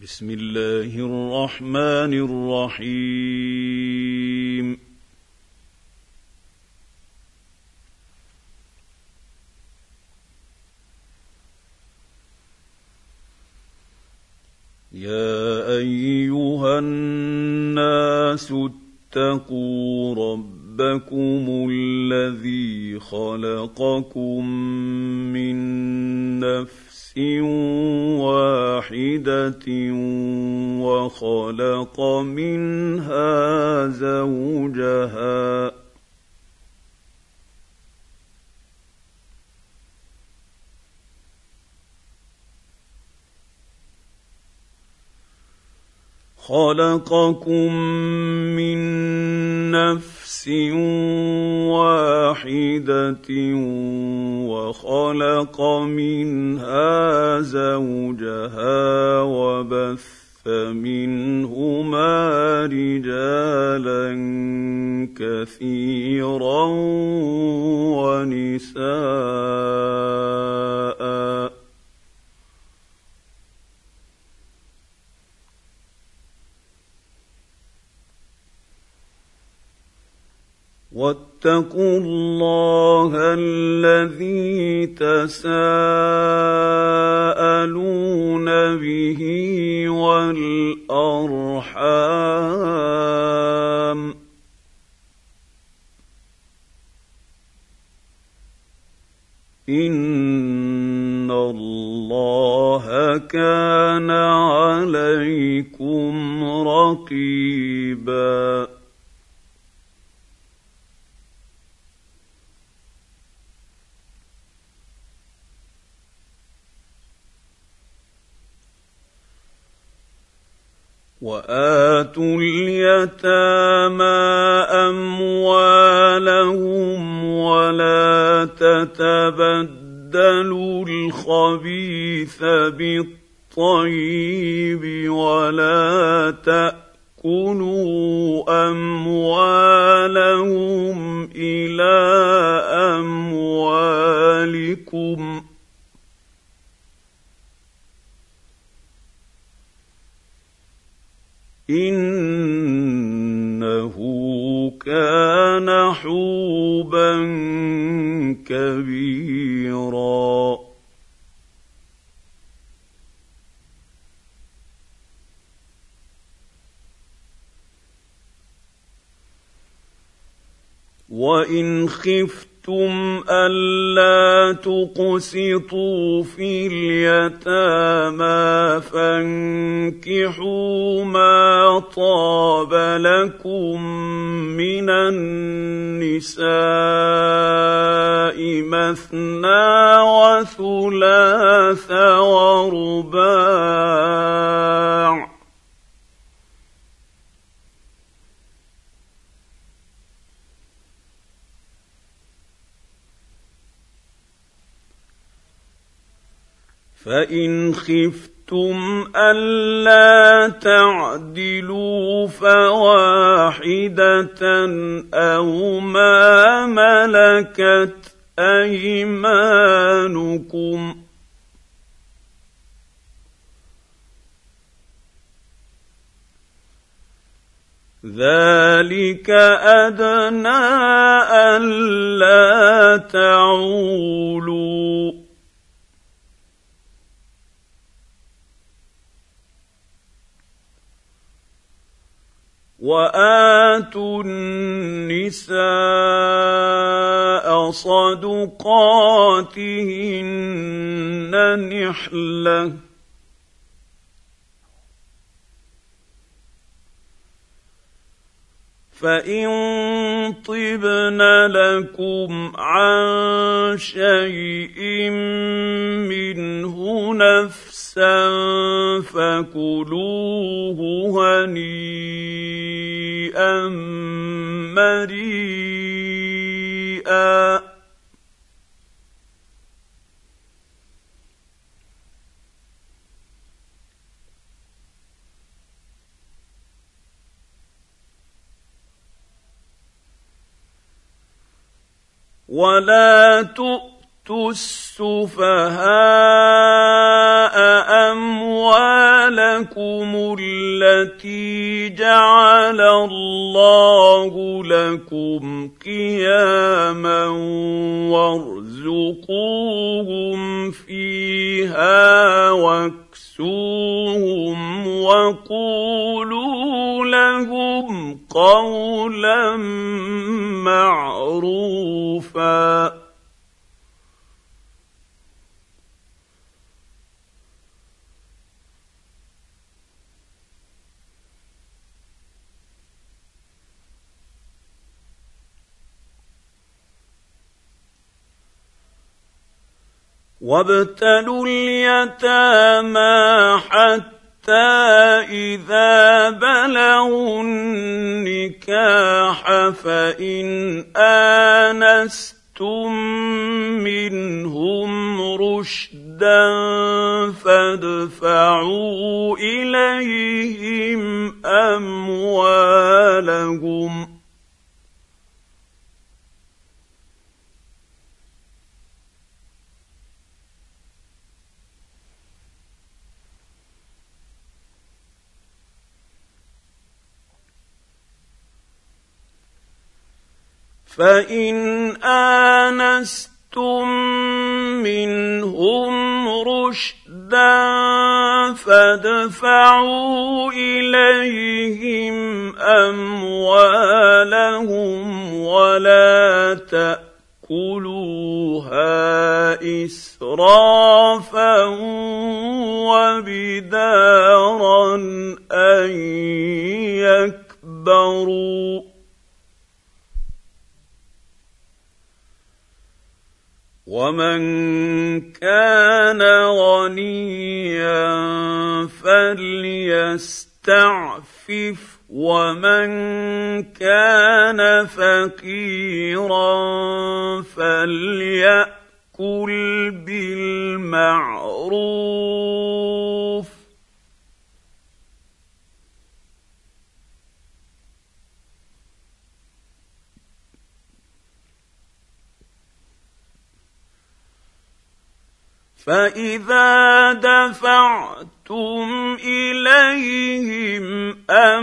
بسم الله الرحمن الرحيم. يا أيها الناس اتقوا ربكم الذي خلقكم من نفس واحدة وخلق منها زوجها خلقكم من نفس واحدة وخلق منها زوجها وبث منهما رجالا كثيرا ونساء واتقوا الله الذي تساءلون به والأرحام إن الله كان عليكم رقيبا. وآتوا اليتامى أموالهم ولا تتبدلوا الخبيث بالطيب ولا تأكلوا أموالهم إلى أموالكم إنه كان حوبا كبيرا. وإن خفتم ألا تقسطوا في اليتامى فانكحوا ما طاب لكم من النساء مثنى وثلاث ورباع فإن خفتم ألا تعدلوا فواحدة أو ما ملكت أيمانكم ذلك أدنى ألا تعولوا وآتوا النساء صدقاتهن نحلة فإن طبن لكم عن شيء منه نفسا فكلوه هنيئا مريئا. ولا تؤتوا السفهاء أموالكم التي جعل الله لكم قياما وارزقوهم فيها واكسوهم وقولوا لهم قولا معروفا. وابتلوا اليتامى حتى إذا بلغوا النكاح فإن آنستم منهم رشدا فادفعوا إليهم أموالهم فإن آنستم منهم رشدا فادفعوا إليهم أموالهم ولا تأكلوها إسرافا وبدارا أن يكبروا ومن كان غنيا فليستعفف ومن كان فقيرا فليأكل بالمعروف فإذا دفعتم إليهم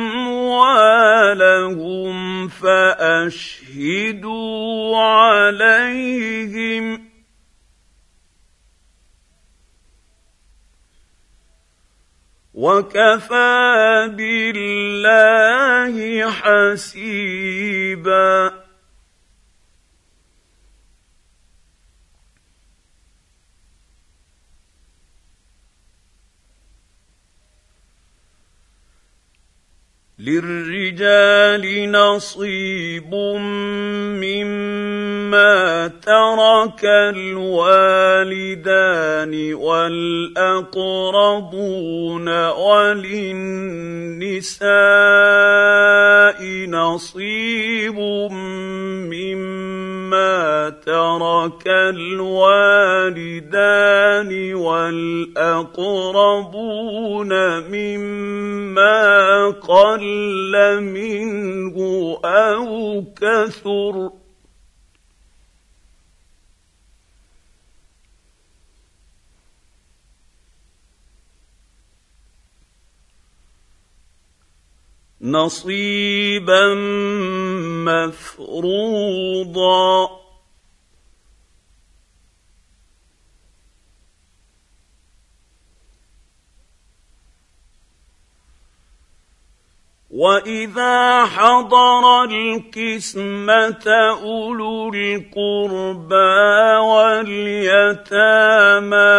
أموالهم فأشهدوا عليهم وكفى بالله حسيبا. للرجال نصيب مما ترك الوالدان والأقربون وللنساء نصيب مما ترك الوالدان والأقربون مما قل منه أو كثر نصيبا مفروضا. وإذا حضر القسمة أولو القربى واليتامى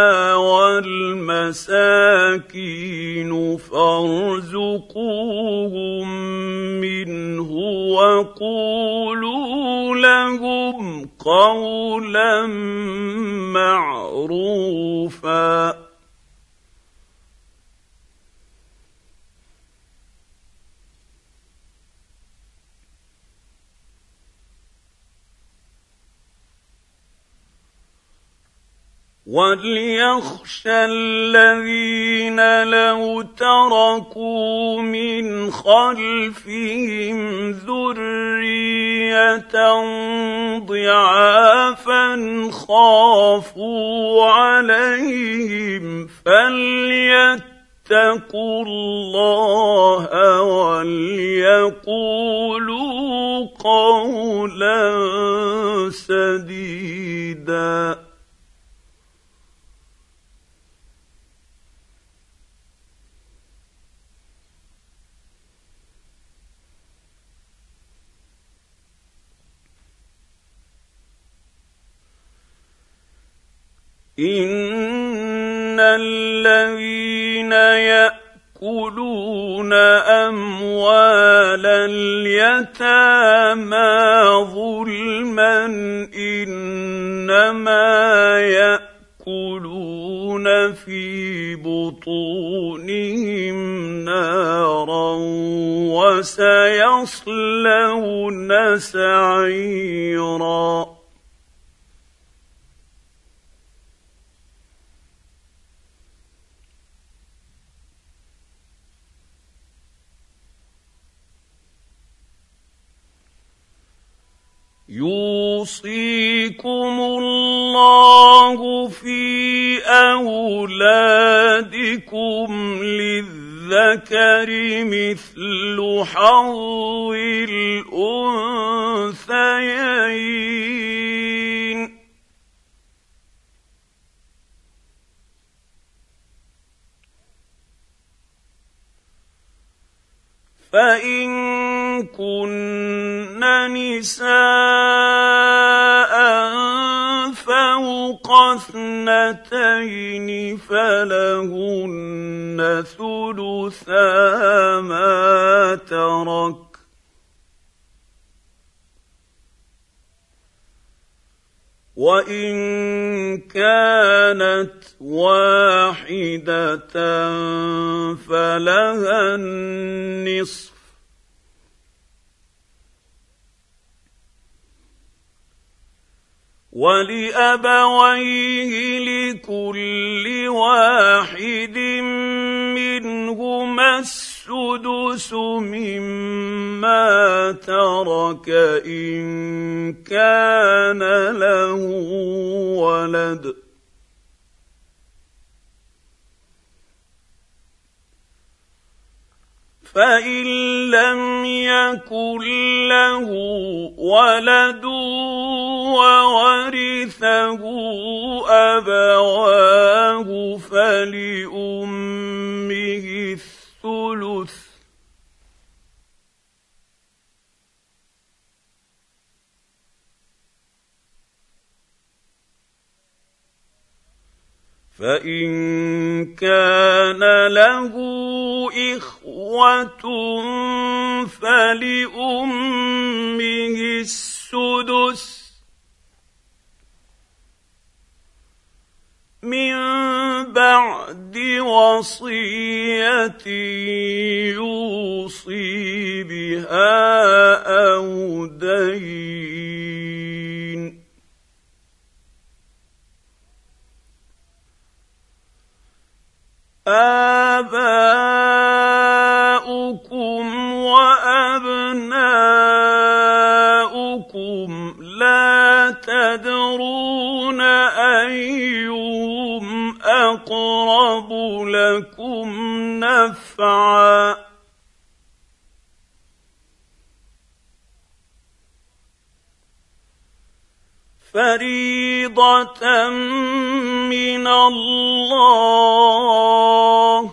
والمساكين فارزقوهم منه وقولوا لهم قولا معروفا. وليخشى الذين لو تركوا من خلفهم ذرية ضعافا خافوا عليهم فليتقوا فليتقوا الله وليقولوا قولا سديدا. إن الذين يأكلون أموال اليتامى ظلما إنما يأكلون في بطونهم نارا وسيصلون سعيرا. يوصيكم الله في أولادكم للذكر مثل حظ الأنثيين. فإن كن نساء فوق 2 فلهن ثلثا ما ترك، وإن كانت واحدة فلها النصف، ولأبويه لكل واحد منهما السدس مما ترك إن كان له ولد، فإن لم يكن له ولد وورثه أبواه فلأمه الثلث، فإن كان له إخوة فلأمه السدس من بعد وصية يوصي بها أو دين. آباؤكم وأبناؤكم لا تدرون أيهم أقرب لكم نفعا فريضة من الله،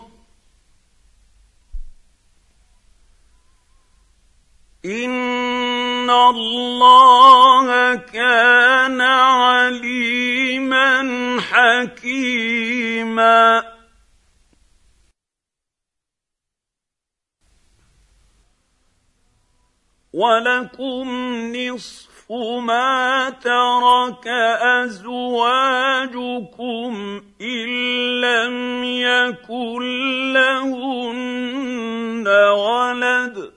إن الله كان عليما حكيما. ولكم نصف ما ترك أزواجكم إن لم يكن لهن ولد،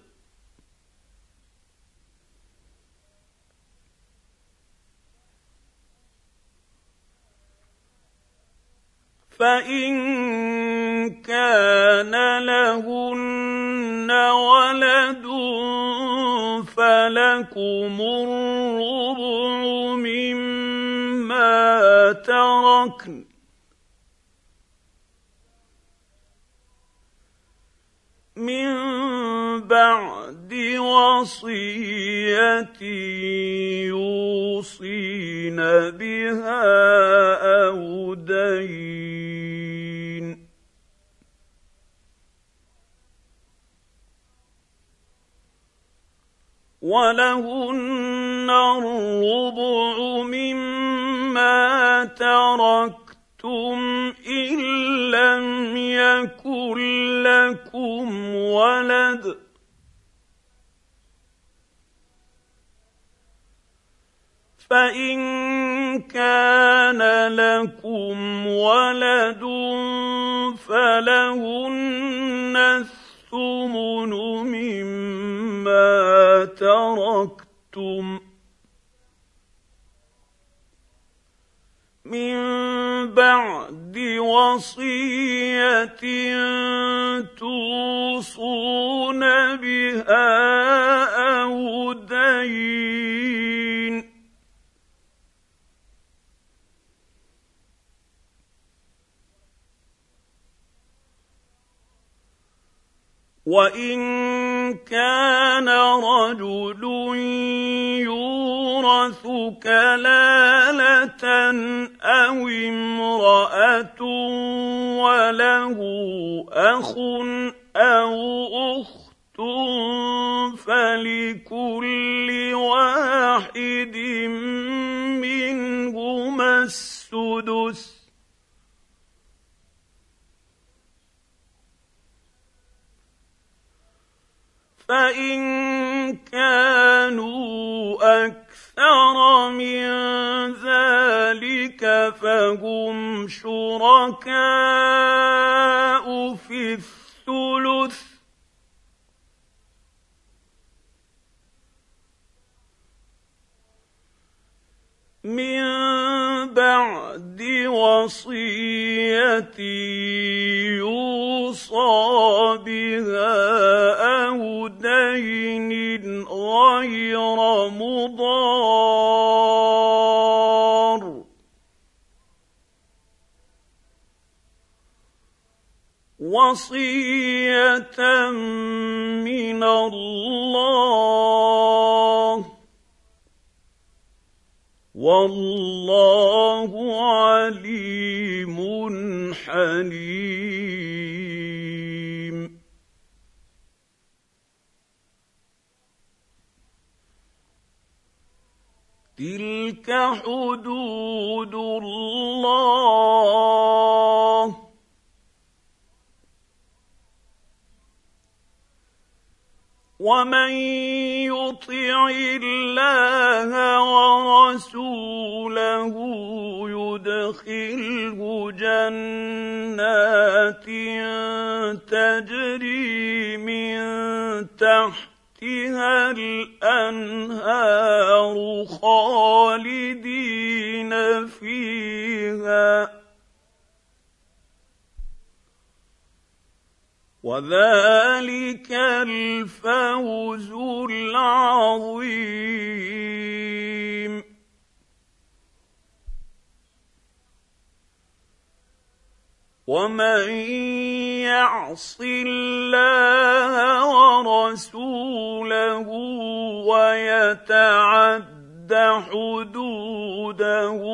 فإن كان لهن ولد فلكم الربع مما تركن بعد وصية يوصين بها أو دين. ولهن الربع مما تركتم إن لم يكن لكم ولد، فإن كان لكم ولد فلهن الثمن مما تركتم من بعد وصية توصون بها أو دين. وإن كان رجل يورث كلالة أو امرأة وله أخ أو أخت فلكل واحد منهما السدس، فإن كانوا أكثر من ذلك فهم شركاء في الثلث، من بعد وصية يوصى بها أو دين غير مضار، وصية من الله، والله عليم حليم. تلك حدود الله ومن يطع الله ورسوله يدخله جنات تجري من تحتها الأنهار خالدين فيها، وذلك الفوز العظيم. ومن يعص الله ورسوله ويتعد حدوده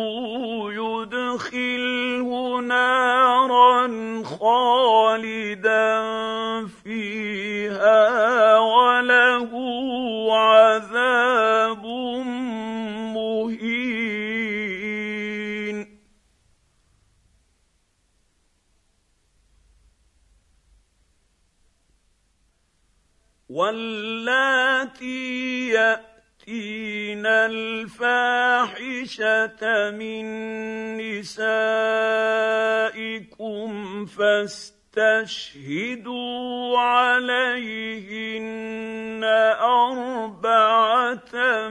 يدخله نارا خالدا فيها وله عذاب مهين. واللاتي يأتين الفاحشة من نسائكم فاستشهدوا عليهن أربعة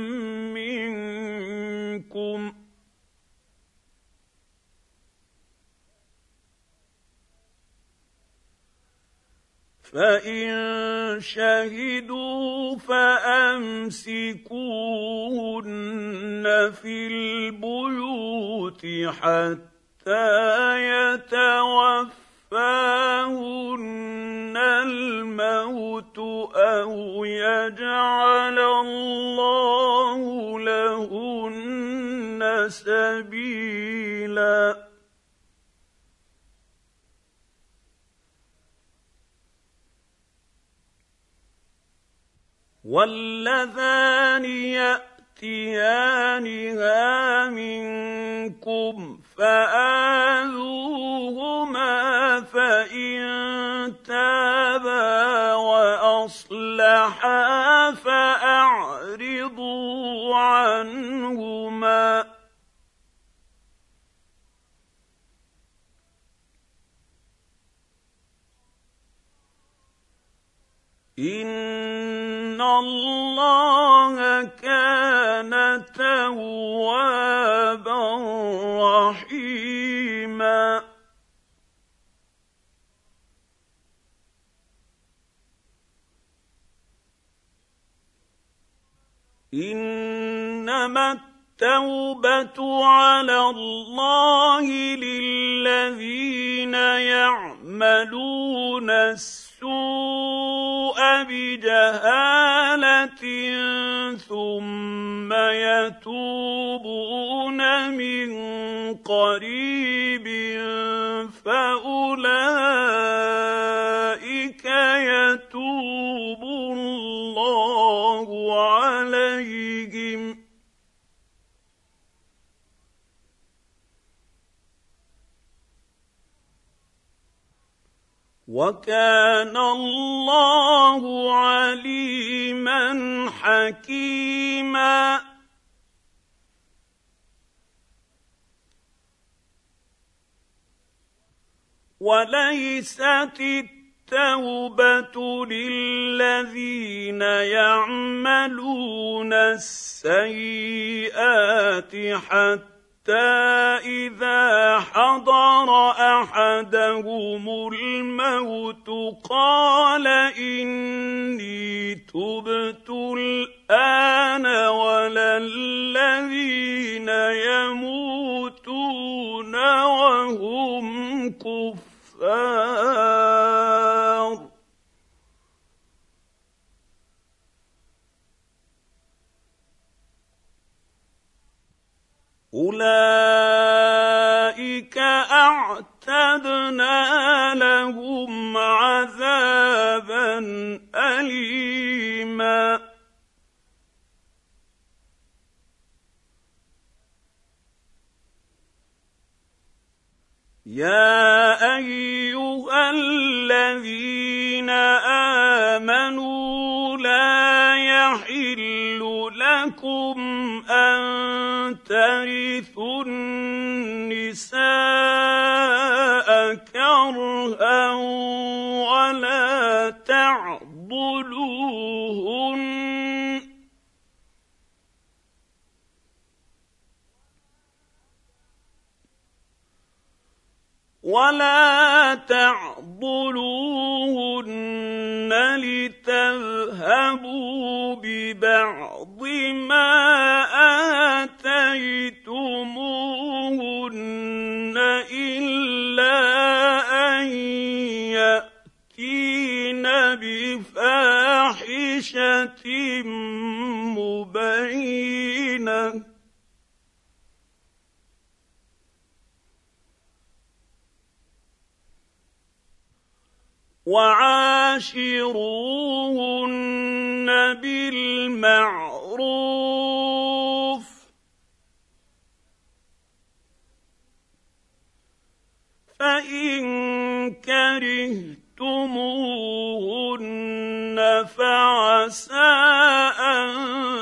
منكم، فإن شهدوا فأمسكوهن في البيوت حتى يتوفاهن الموت يجعل الله لهن سبيلا واللذان يأتيانها منكم فآذوهما فإن تابا وأصلحا فأعرضوا عنهما إن الله كان توابا رحيما إنما التوبة على الله للذين يعملون السوء بجهالة ثم يتوبون من قريب فأولئك يتوب الله عليهم وكان الله عليما حكيما وليست التوبة للذين يعملون السيئات حتى إذا حضر أحدهم الموت قال إني تبت الآن ولا الذين يموتون وهم كفار أولئك أعتدنا لهم عذابا أليما يا أيها الذين آمنوا لا يحل لكم أن ترثوا النساء كرها ولا تعضلوهن لتذهبوا ببعض ما آتيتموهن إلا أن يأتين بفاحشة مبينة وعاشروهن بالمعروف فإن كرهتموهن فعسى أن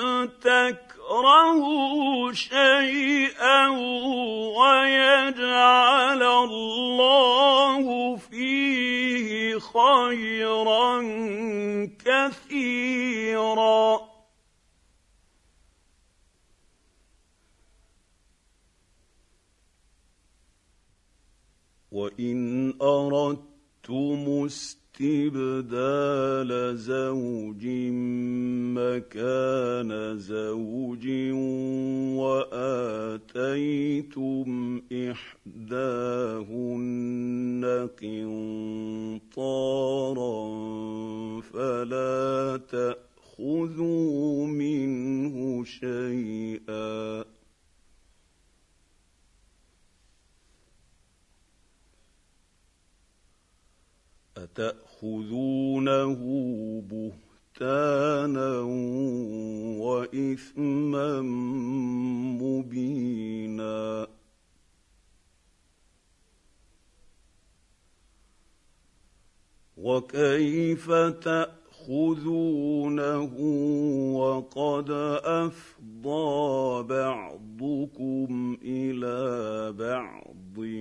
تكرهوا شيئا ويجعل الله فيه خيرا كثيرا وإن أردتم استبدال زوج مكان زوج وآتيتم إحداهن قنطارا فلا تأخذوا تأخذوا منه شيئا أتأخذونه بهتانا وإثما مبينا وكيف تأخذونه وقد أفضى بعضكم إلى بعض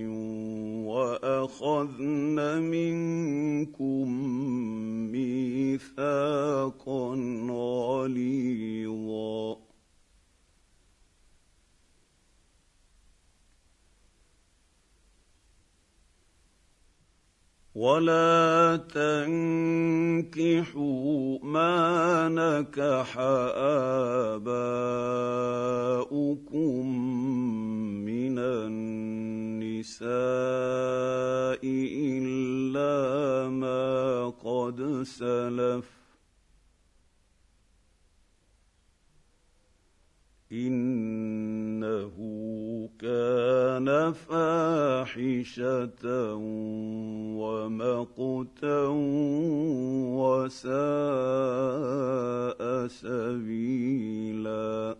وأخذن منكم ميثاقا غليظا ولا تنكحوا ما نكح آباؤكم من النساء إلا ما قد سلف إنه كان فاحشة ومقتا وساء سبيلا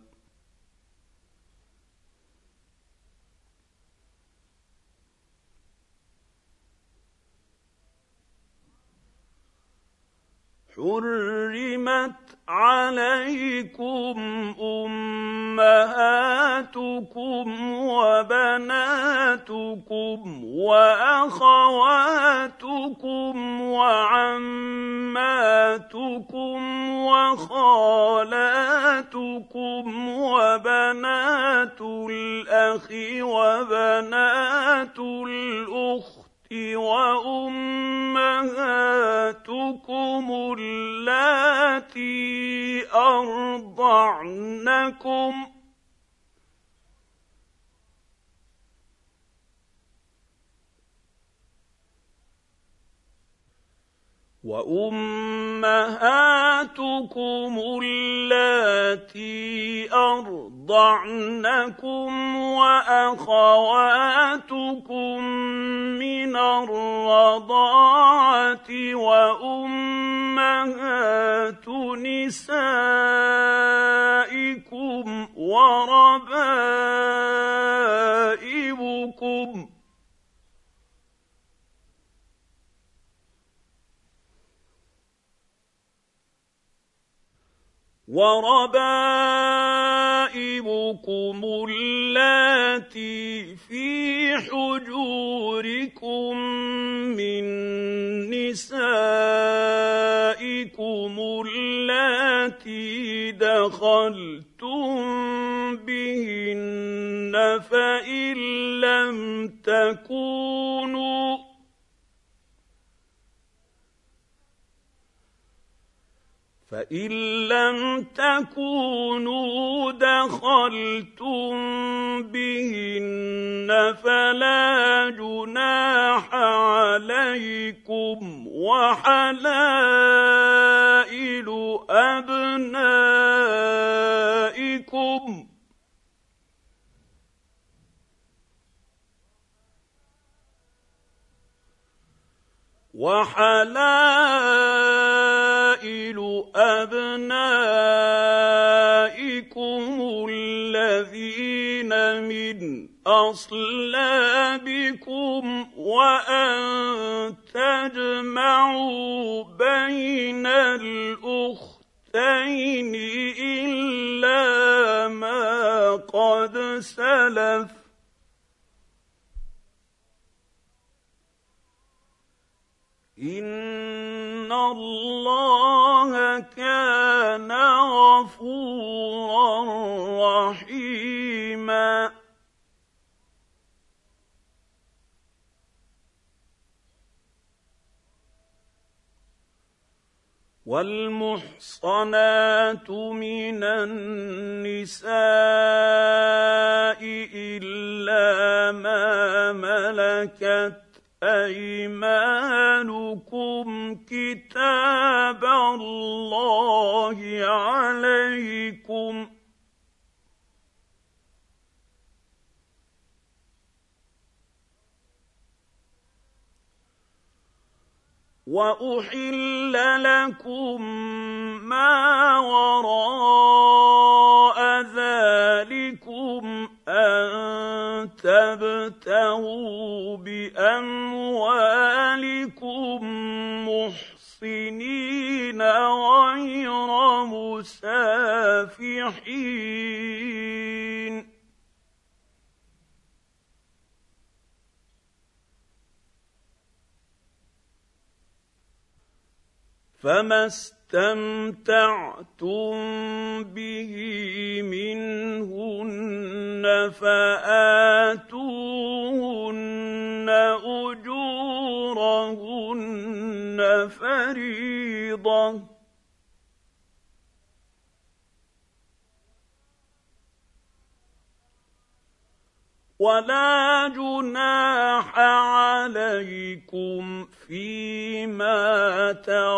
حرمت عليكم أمهاتكم وبناتكم وأخواتكم وعماتكم وخالاتكم وبنات الأخ وبنات الأخت وأمهاتكم اللاتي أرضعنكم وأمهاتكم اللاتي أرضعنكم وأخواتكم من الرضاعة وأمهات نسائكم وربائبكم اللاتي في حجوركم من نسائكم اللاتي دخلتم بهن فإن لم تكونوا دخلتم بهن فلا جناح عليكم وحلائل أبنائكم الذين من أصلابكم وأن تجمعوا بين الأختين إلا ما قد سلف إن الله كان غفورا رحيما والمحصنات من النساء إلا ما ملكت أيمانكم كتاب الله عليكم وأحل لكم ما وراء ذلكم أن تبتغوا بأموالكم محصنين غير مسافحين فما استمتعتم به منهن فآتوهن أجورهن فريضة ولا جناح عليكم فيما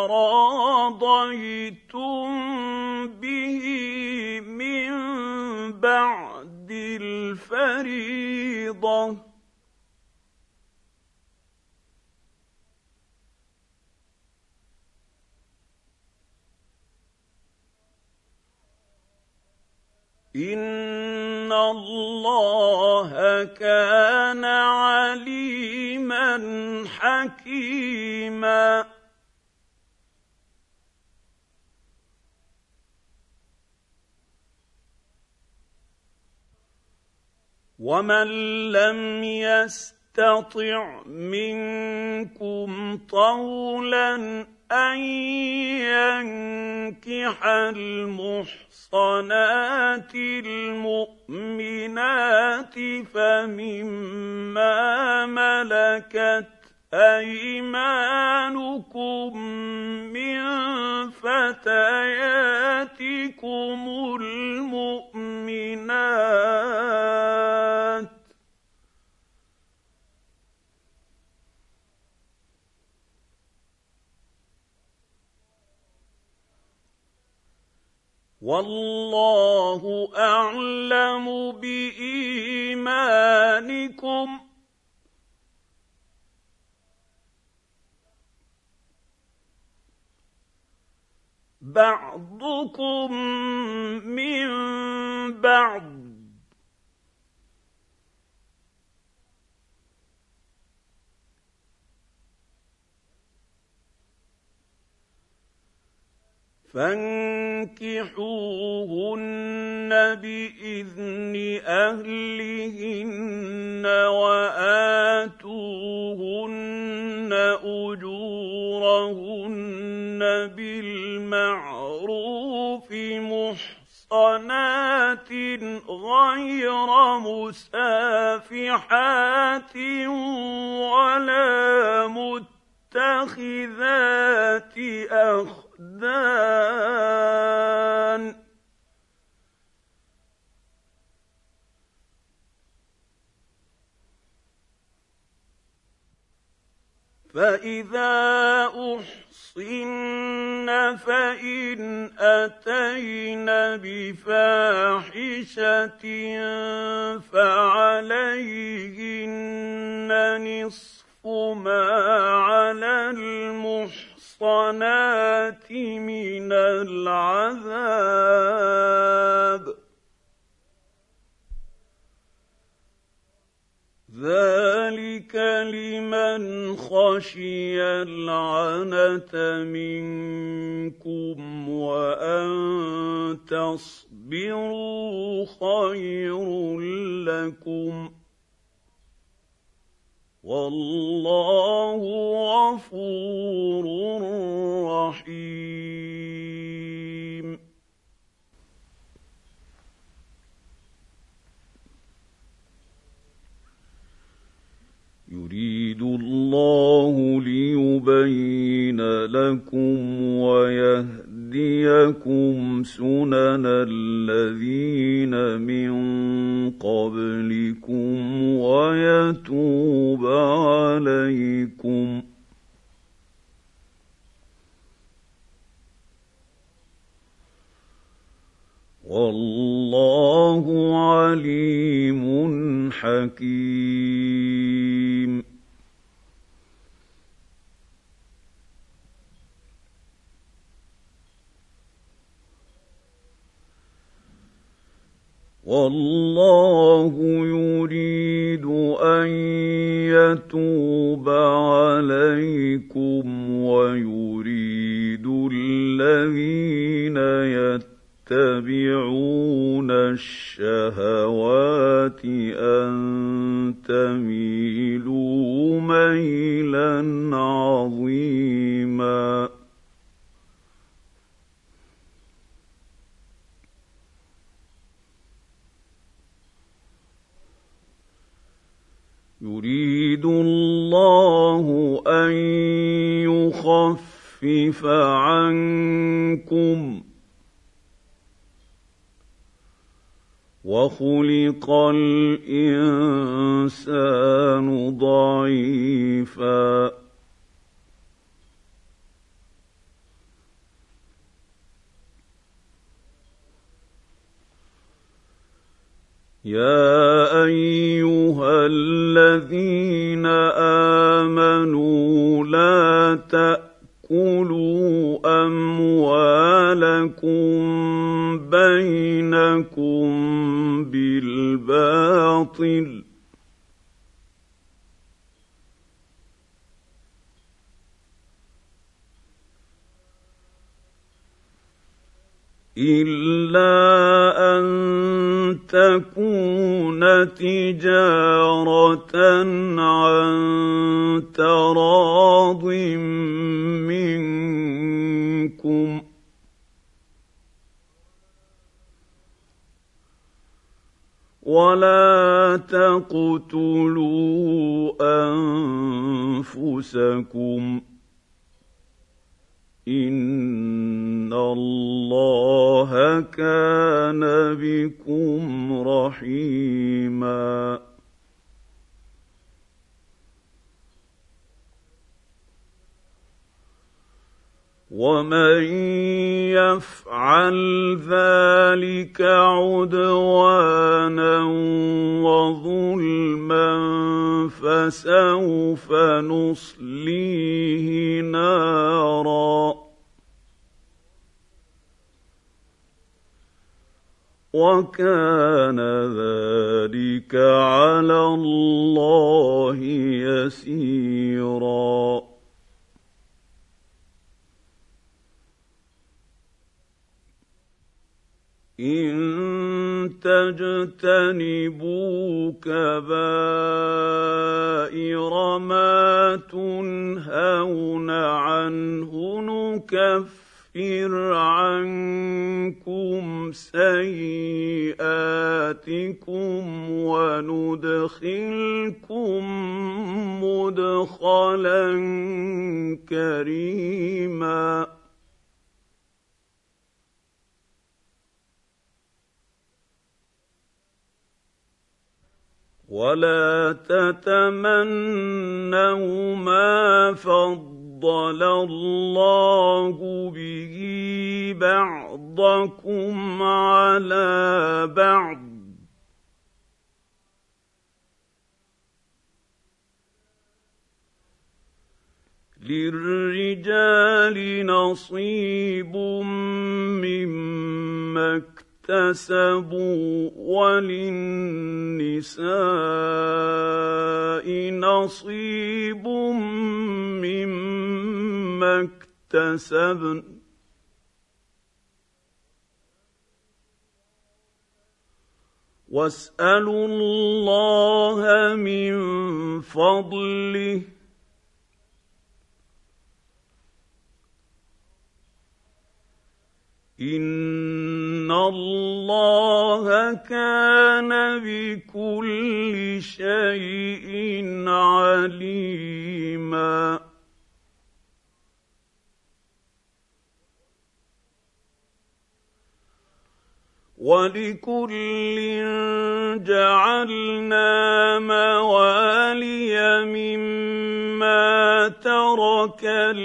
تراضيتم به من بعد الفريضة إن الله كان عليما حكيما ومن لم يستطع منكم طولا أن ينكح المحصنات المؤمنات فمما ملكت أيمانكم من فتياتكم المؤمنات والله أعلم بإيمانكم بعضكم من بعض فانكحوهن بإذن أهلهن وآتوهن أجورهن بالمعروف محصنات غير مسافحات ولا متخذات أخدان فإذا أحصن فإن أتين بفاحشة فعليهن نصف ما على المحصنات من العذاب ذلك لمن خشي العنة منكم وأن تصبروا خير لكم والله غفور رحيم يريد الله ليبين لكم ويهديكم سنن الذين من قبلكم ويتوب عليكم عليكم والله عليم حكيم. والله يريد أن يتوب عليكم ويريد الذين يتبعون الشهوات أن تميلوا ميلا عظيما. يريد الله أن يخفف عنكم وخلق الإنسان ضعيفا. يا أيها الذين آمنوا لا تأكلوا أموالكم بينكم بالباطل إلا أن تكون تجارة عن تراض منكم ولا تقتلوا أنفسكم إن الله كان بكم رحيما. ومن يفعل ذلك عدوانا وظلما فسوف نصليه نارا وكان ذلك على الله يسيرا. إن تجتنبوا كبائر ما تنهون عنه نكفر عنكم سيئاتكم وندخلكم مدخلا كريما. ولا تتمنوا ما فضل الله به بعضكم على بعض للرجال نصيب مما اكتسبوا وللنساء نصيب مما اكتسبن واسألوا الله من فضله إن الله كان بكل شيء عليما. ولكل جعلنا موالي مما ترك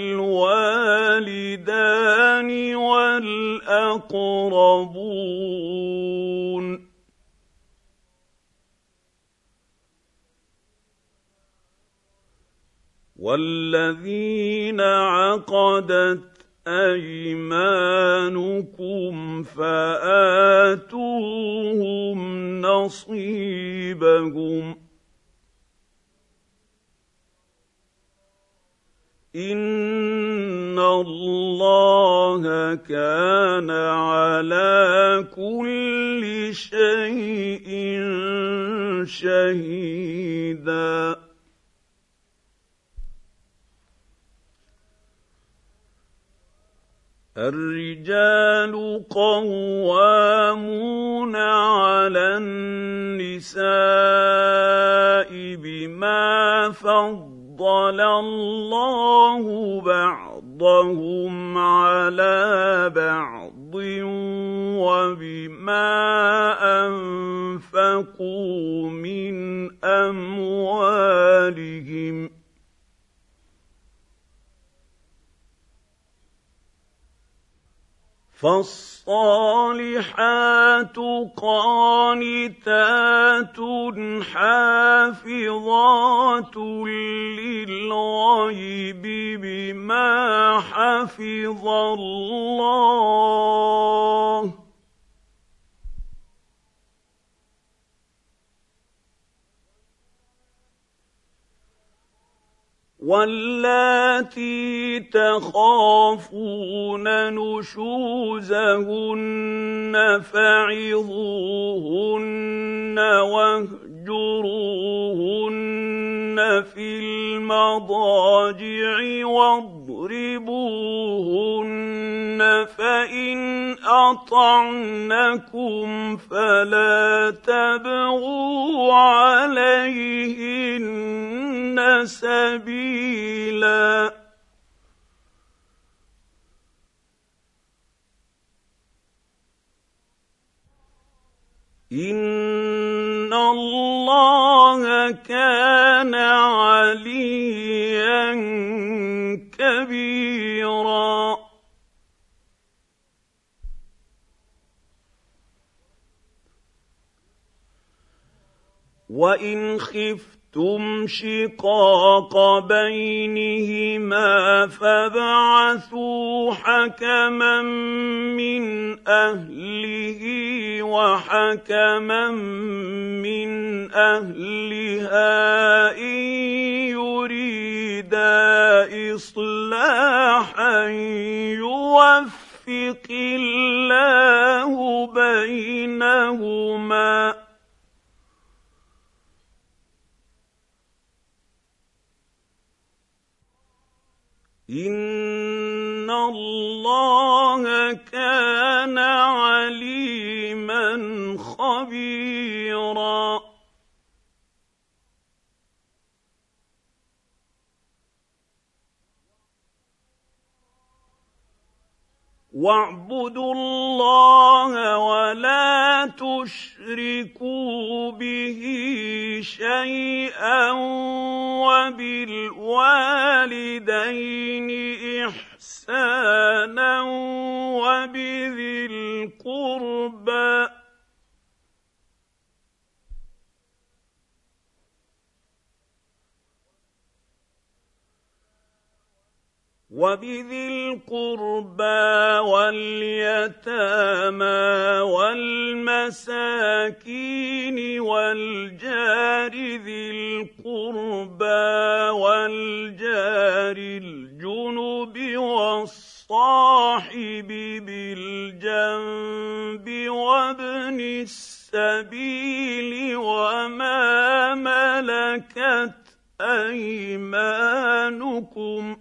الوالدان والأقربون. والذين عقدت أيمانكم فآتوهم نصيبهم. إن الله كان على كل شيء شهيدا. الرجال قوامون على النساء بما فضل الله بعضهم على بعض وبما أنفقوا من أموالهم. فالصالحات قانتات حافظات للغيب بما حفظ الله. واللاتي تخافون نشوزهن فعظوهن واهجروهن في المضاجع واضربوهن، فإن أطعنكم فلا تبغوا عليهن سبيلا. إن الله كان عليا كبيرا. وإن خفتم شقاق بينهما فابعثوا حكما من أهله وحكما من أهلها إن يريدا إصلاحا يوفق الله بينهما. إن الله كان عليما خبيرا. واعبدوا الله ولا تشركوا به شيئا وبالوالدين إحسانا وبذي القربى واليتامى والمساكين والجار ذي القربى والجار الجنب والصاحب بالجنب وابن السبيل وما ملكت أيمانكم.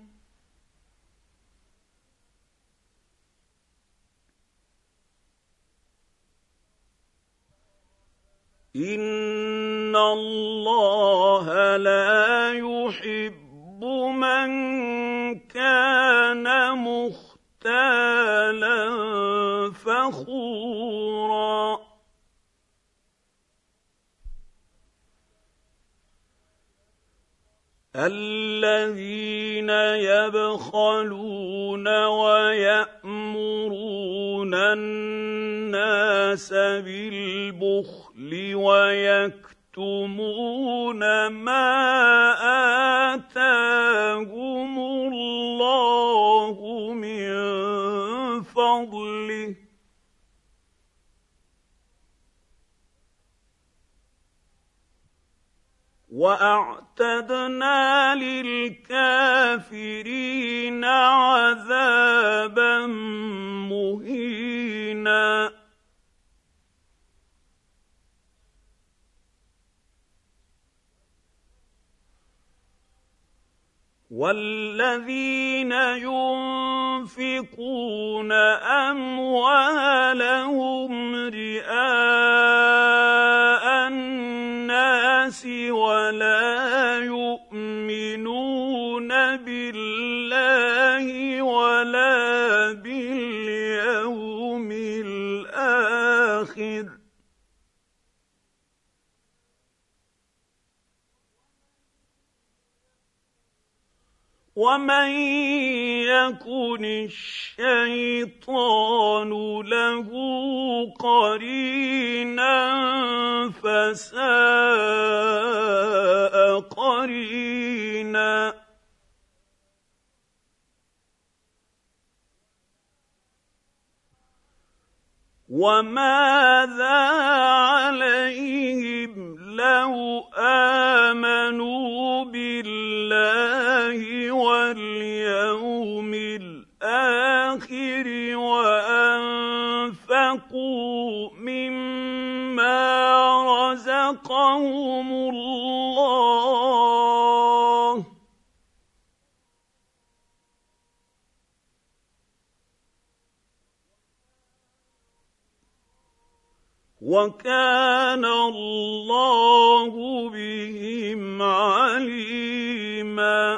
إن الله لا يحب من كان مختالا فخورا. الذين الذين يبخلون ويأمرون الناس بالبخل ويكتمون ما آتاهم الله من فضله وأعتدنا للكافرين عذابا مهينا والذين ينفقون أموالهم رئاء الناس ولا يؤمنون بالله ولا باليوم الآخر ومن يكن الشيطان له قرينا فساء قرينا وماذا عليهم لو آمنوا بالله واليوم الآخر وأنفقوا مما رزقهم الله وكان الله بهم عليما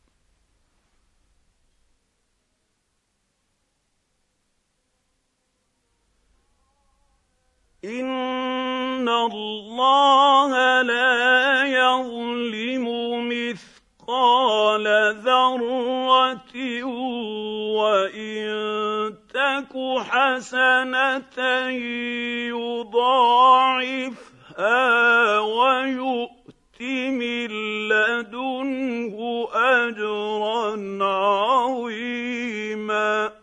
إن الله لا يظلم مثقال ذرة وإن تك حسنة يضاعفها ويؤت من لدنه أجرا عظيما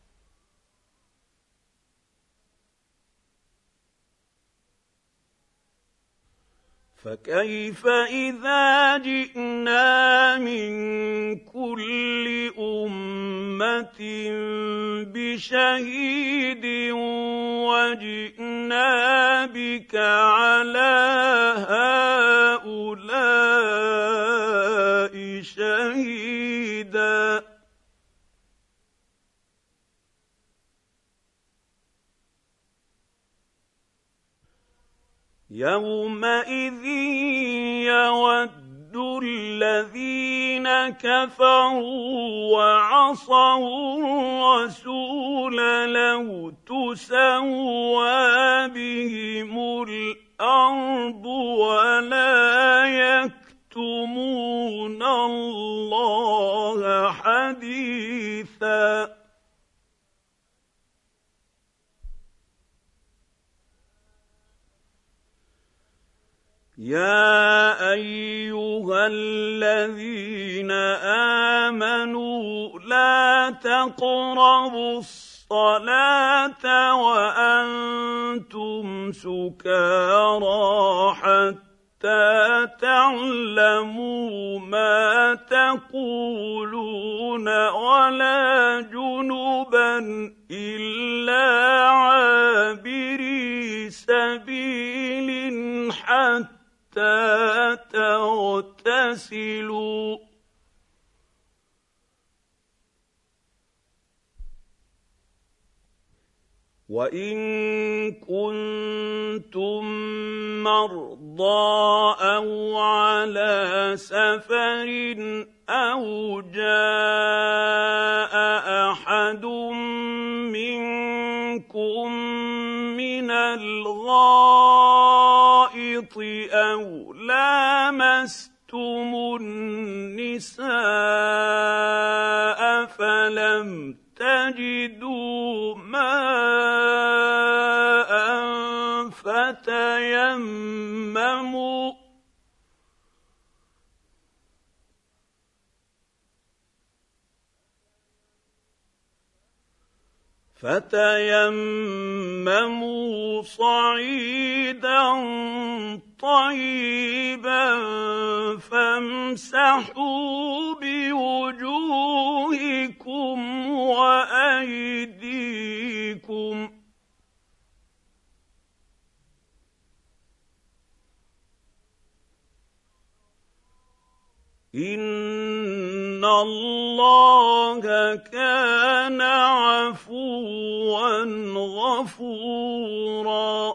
فكيف إذا جئنا من كل أمة بشهيد وجئنا بك على هؤلاء شهيدا يومئذ يود الذين كفروا وعصوا الرسول لو تسوى بهم الأرض ولا يكتمون الله حديثا يا أيها الذين آمنوا لا تقربوا الصلاة وأنتم سكارى حتى تعلموا ما تقولون ولا جنبا إلا عابري سبيل حتى تغتسلوا وإن كنتم مرضى أو على سفر أو جاء أحد منكم من الغائط أو لامستم النساء لم تجدوا ماء فتيمموا صعيدا طيبا فامسحوا بوجوهكم وأيديكم إن الله كان عفوا غفورا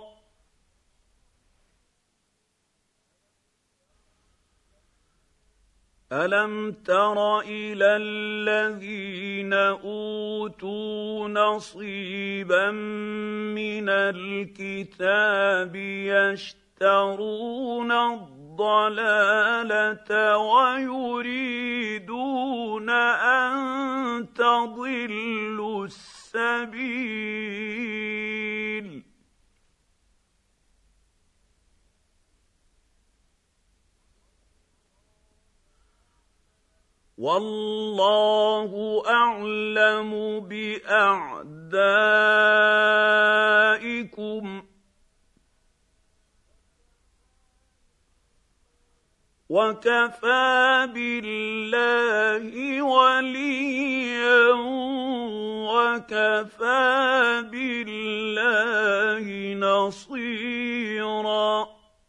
ألم تر إلى الذين أوتوا نصيبا من الكتاب يشترون الضلالة ويريدون أن تضلوا السبيل والله أعلم بأعدائكم وكفى بالله وليا وكفى بالله نصيرا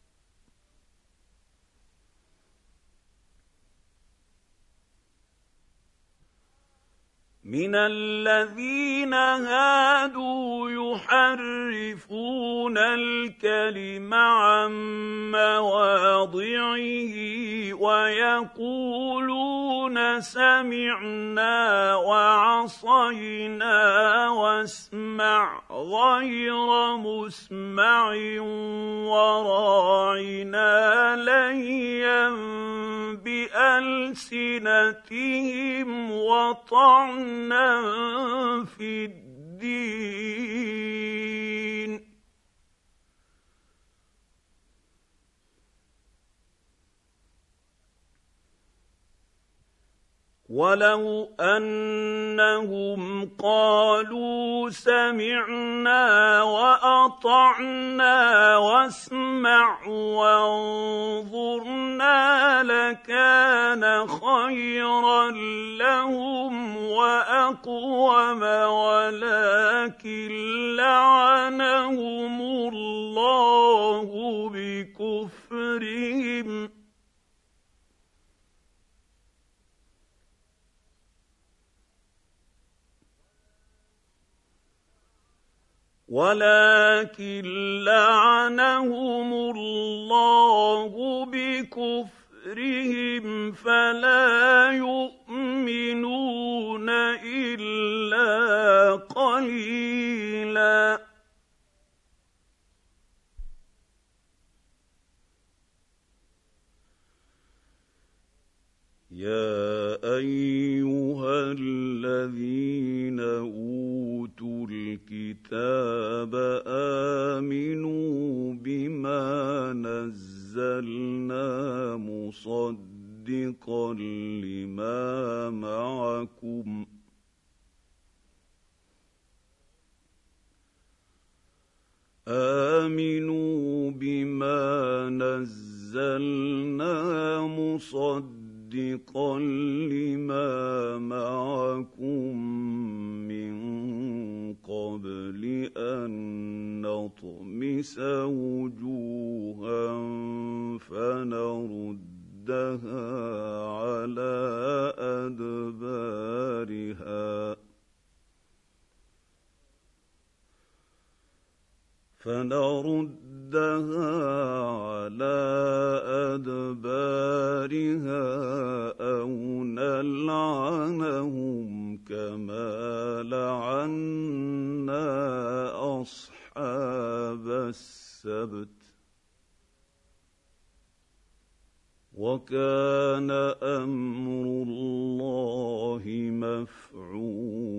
من الذين هادوا يحرفون الكلم عن مواضعه ويقولون سمعنا وعصينا واسمع غير مسمع وراعنا ليا بألسنتهم وطعنا في الدين ولو أنهم قالوا سمعنا وأطعنا واسمع وانظرنا لكان خيرا لهم وأقوم ولكن لعنهم الله بكفرهم فلا يؤمنون إلا قليلا يا أيها الذين أوتوا الكتاب آمنوا بما نزلنا مصدقا لما معكم آمنوا بما نزلنا مصدقا لما معكم من قبل أن نطمس وجوها فنردها على أدبارها أو نلعنهم كما لعنا أصحاب السبت وكان أمر الله مفعولا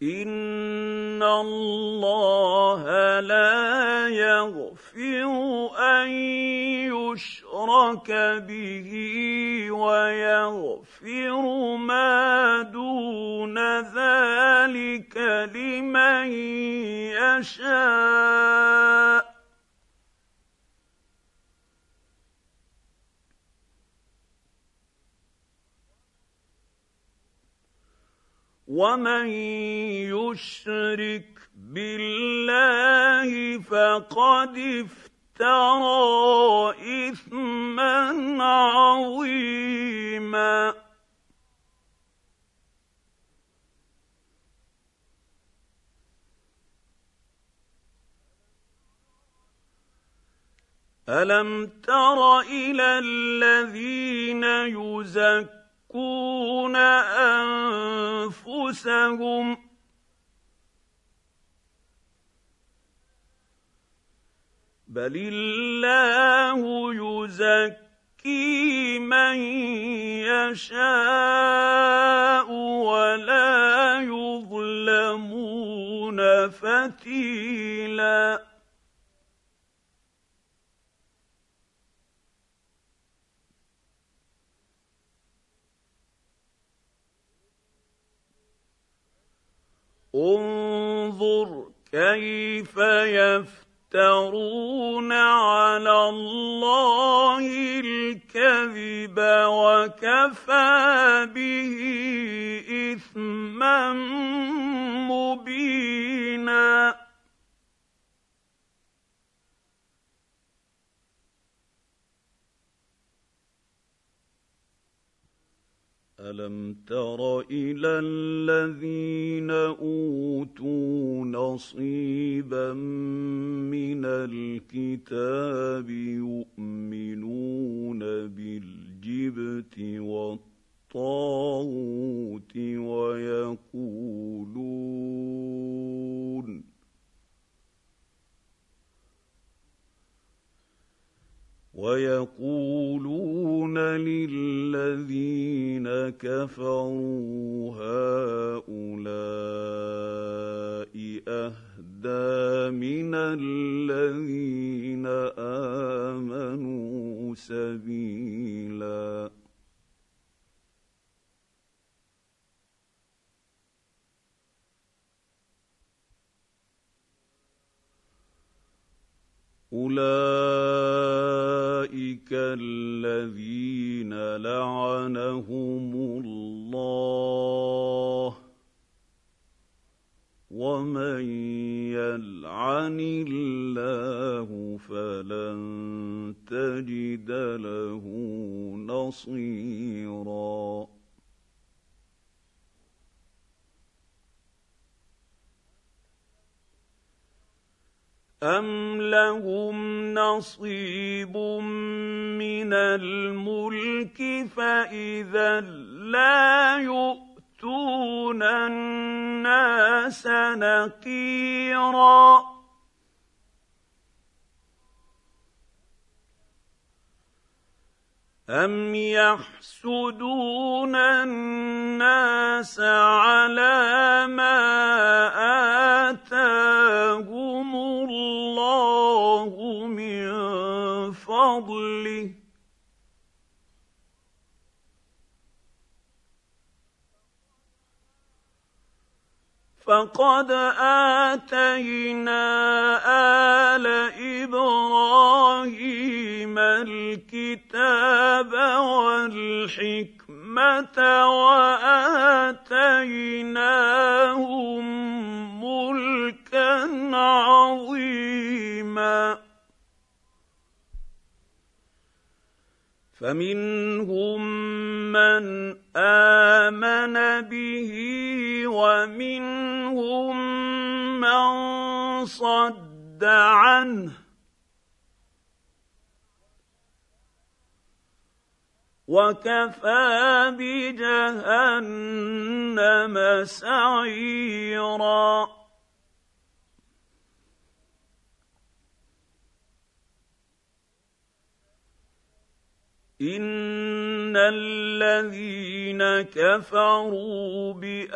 إن الله لا يغفر أن يشرك به ويغفر ما دون ذلك لمن يشاء ومن يشرك بالله فقد افترى إثما عظيما ألم تر إلى الذين يزكون أنفسهم بل الله يزكي من يشاء ولا يظلمون فتيلا انظر كيف يفترون على الله الكذب وكفى به إثما مبينا ألم تر إلى الذين أوتوا نصيبا من الكتاب يؤمنون بالجبت والطاغوت ويقولون للذين كفروا هؤلاء أهدى من الذين آمنوا سبيلا أولئك الذين لعنهم الله ومن يلعن الله فلن تجد له نصيرا أَمْ لَهُمْ نَصِيبٌ مِّنَ الْمُلْكِ فَإِذًا لَّا يُؤْتُونَ النَّاسَ نَقِيرًا أَمْ يَحْسُدُونَ النَّاسَ عَلَىٰ مَا آتَاهُمُ اللَّهُ مِن فَضْلِهِ فَقَدْ آتَيْنَا آلَ إِبْرَاهِيمَ الْكِتَابَ وَالْحِكْمَةَ وَآتَيْنَاهُم مُّلْكًا عَظِيمًا فَمِنْهُم مَّنْ آمَنَ بِهِ وَمِنْهُم مَّن صَدَّ عَنْهُ وَكَفَىٰ بِجَهَنَّمَ سَعِيرًا إِنَّ ان الذين كفروا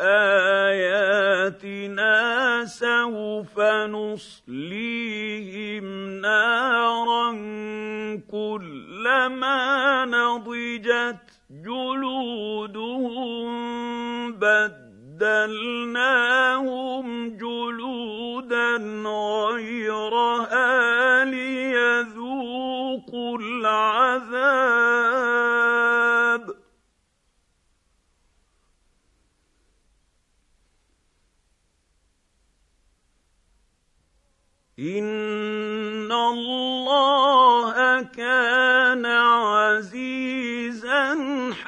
باياتنا سوف نصليهم نارا كلما نضجت جلودهم بدلناهم جلودا غيرها ليذوقوا العذاب إن الله كان عزيزا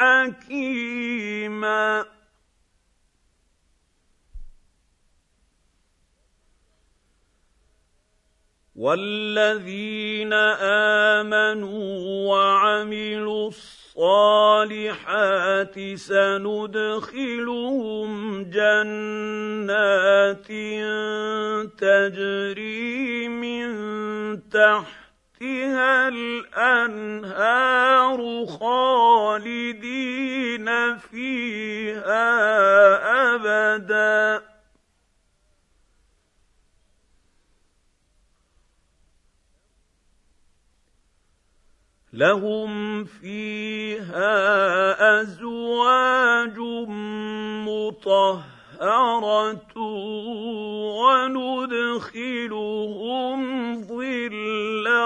حكيما والذين آمنوا وعملوا الصالحات سندخلهم جنات تجري من تحتها الأنهار خالدين فيها أبدا لهم فيها أزواج مطهرة وندخلهم ظلا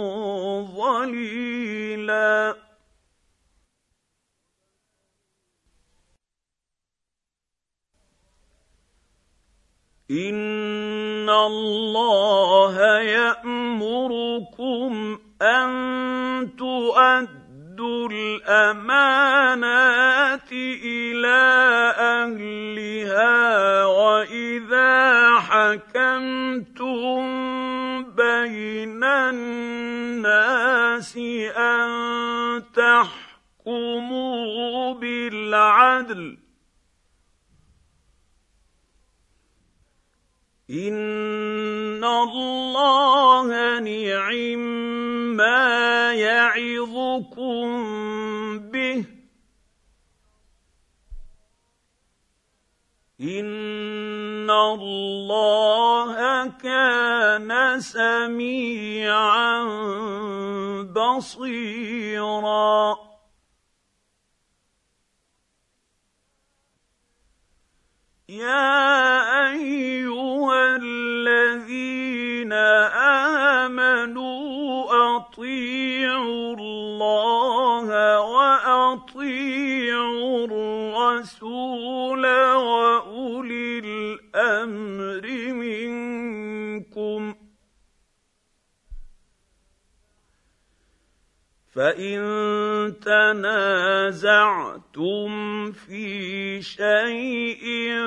ظليلا إن الله يأمركم أن تؤدوا الأمانات إلى أهلها وإذا حكمتم بين الناس أن تحكموا بالعدل إن الله نعما يعظكم به إن الله كان سميعا بصيرا يا أيها الذين آمنوا أطيعوا الله وأطيعوا الرسول وأولي الأمر منكم فإن تنازعتم في شيء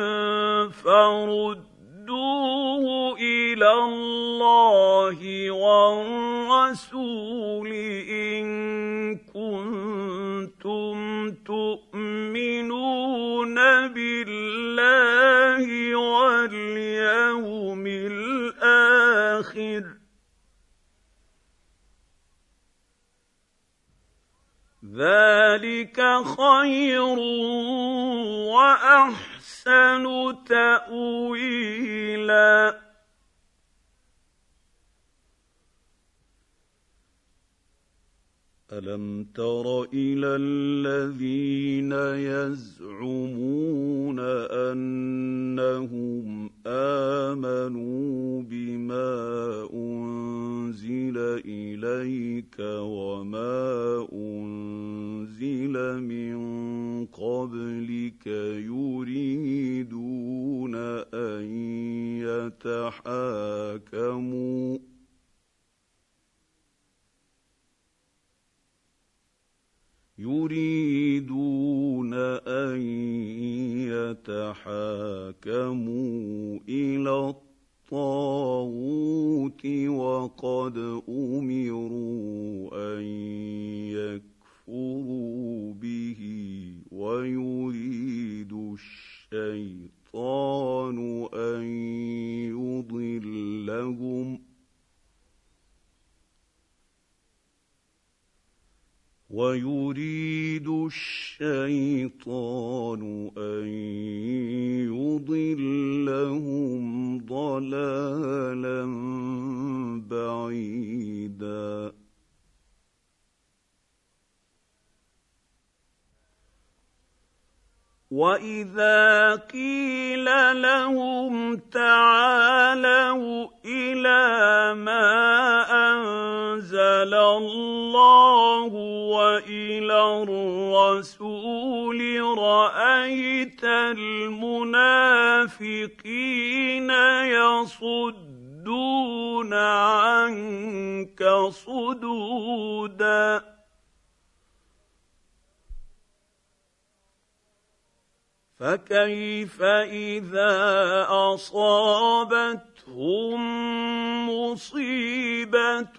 فردوه إلى الله والرسول إن كنتم تؤمنون بالله واليوم الآخر ذلك خير وأحسن تأويلا ألم تر إلى الذين يزعمون أنهم آمنوا بما أنزل إليك وما أنزل من قبلك يريدون أن يتحاكموا إلى الطاغوت وقد أمروا أن يكفروا به ويريد الشيطان أن ويريد الشيطان أن يضلهم ضلالا بعيدا وإذا قيل لهم تعالوا إلى ما أنزل الله وإلى الرسول رأيت المنافقين يصدون عنك صدودا فكيف إذا أصابتهم مصيبة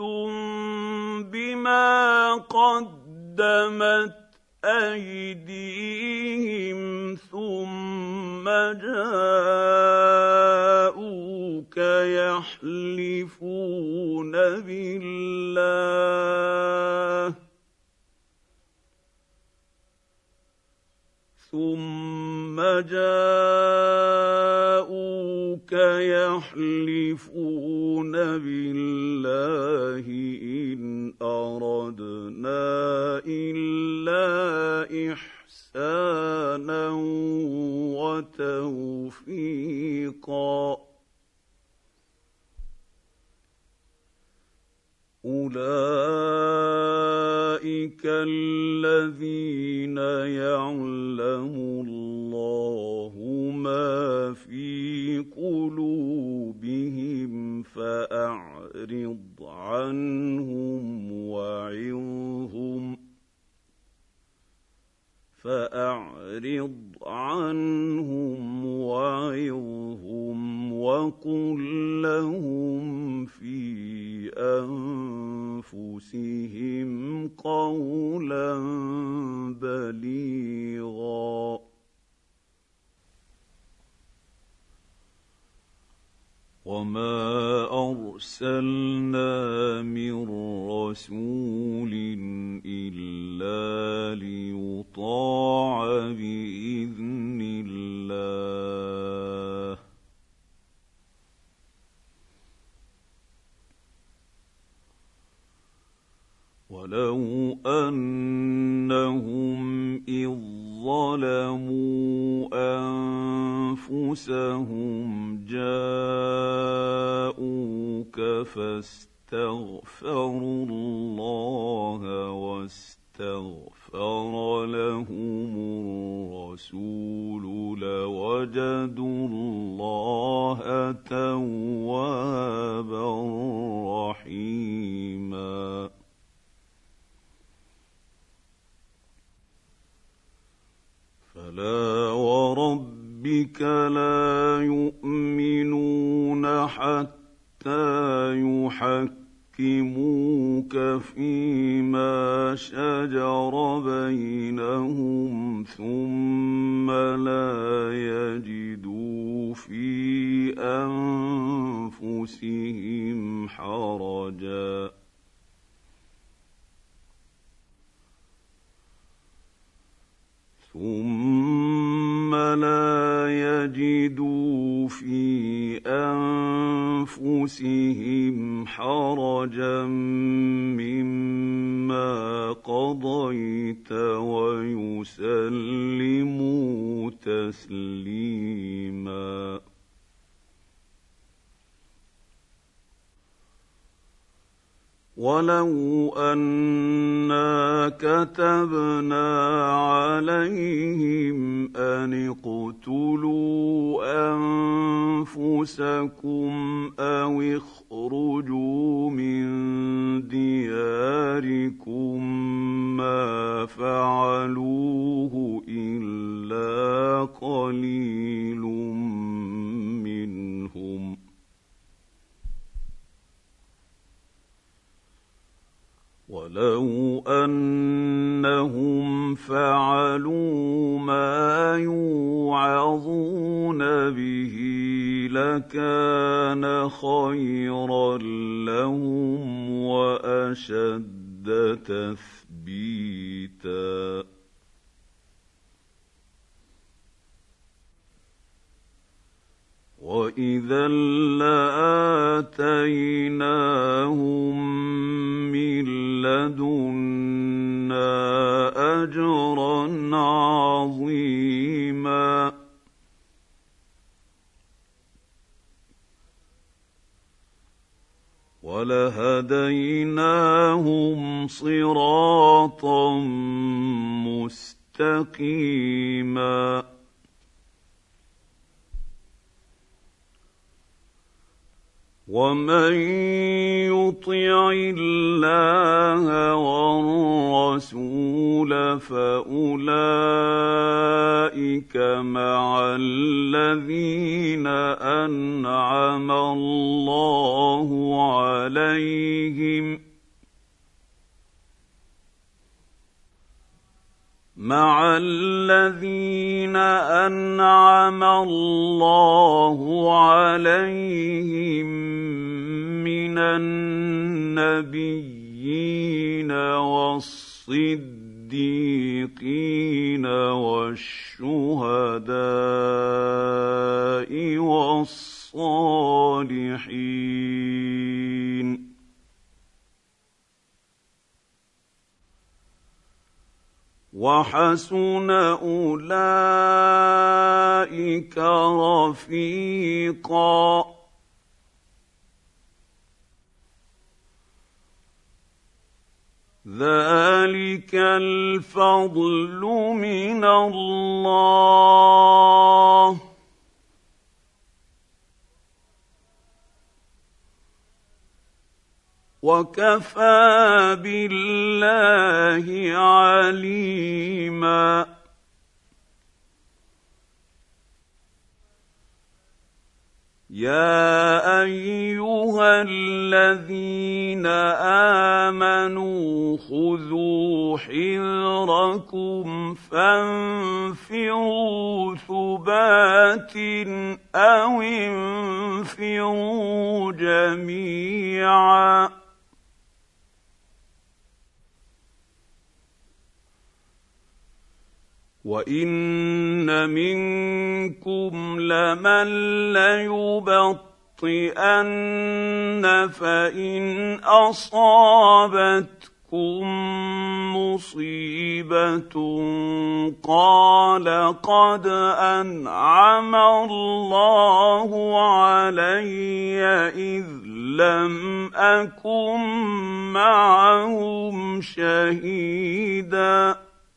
بما قدمت أيديهم ثم جاءوك يحلفون بالله إن أردنا إلا إحسانا وتوفيقا أولئك الذين يعلم الله ما في قلوبهم فأعرض عنهم وعظهم وقل لهم في أنفسهم قولا بليغا وما أرسلنا من رسول إلا ليطاع بإذن الله ولو أنهم إذ ظلموا أنفسهم جاءوك فاستغفروا الله واستغفر لهم الرسول لوجدوا الله توابا رحيما فلا وربك لا يؤمنون حتى يحكموك فيما شجر بينهم ثم لا يجدوا في أنفسهم حرجا ثم لا يجدوا في أنفسهم حرجا مما قضيت ويسلموا تسليما ولو أنا كتبنا عليهم أن اقتلوا أنفسكم أو اخرجوا من دياركم ما فعلوه إلا قليل منهم ولو أنهم فعلوا ما يوعظون به لكان خيرا لهم وأشد تثبيتا وإذا لآتيناهم من لدنا أجرا عظيما ولهديناهم صراطا مستقيما ومن يطع الله والرسول فأولئك مع الذين أنعم الله عليهم من النبيين والصديقين والشهداء والصالحين وحسن أولئك رفيقا ذلك الفضل من الله وكفى بالله عليما يا أيها الذين آمنوا خذوا حذركم فانفروا ثبات أو انفروا جميعا وإن منكم لمن ليبطئن فإن أصابتكم مصيبة قال قد أنعم الله علي إذ لم أكن معهم شهيدا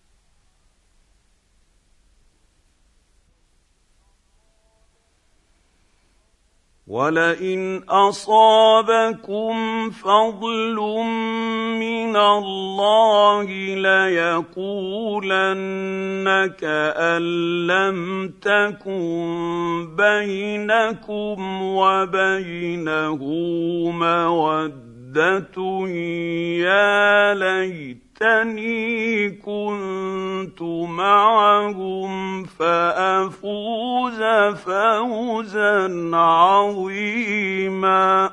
ولئن أصابكم فضل من الله ليقولن كأن لم تكن بينكم وبينه مودة يا ليتني كنت معهم فأفوز فوزا عظيما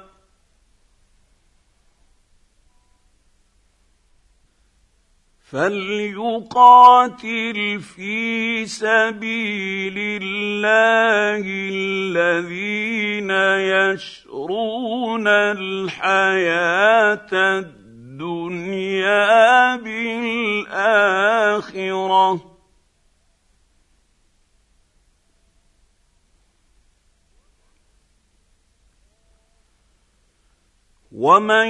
فليقاتل في سبيل الله الذين يشرون الحياة الدنيا بالآخرة ومن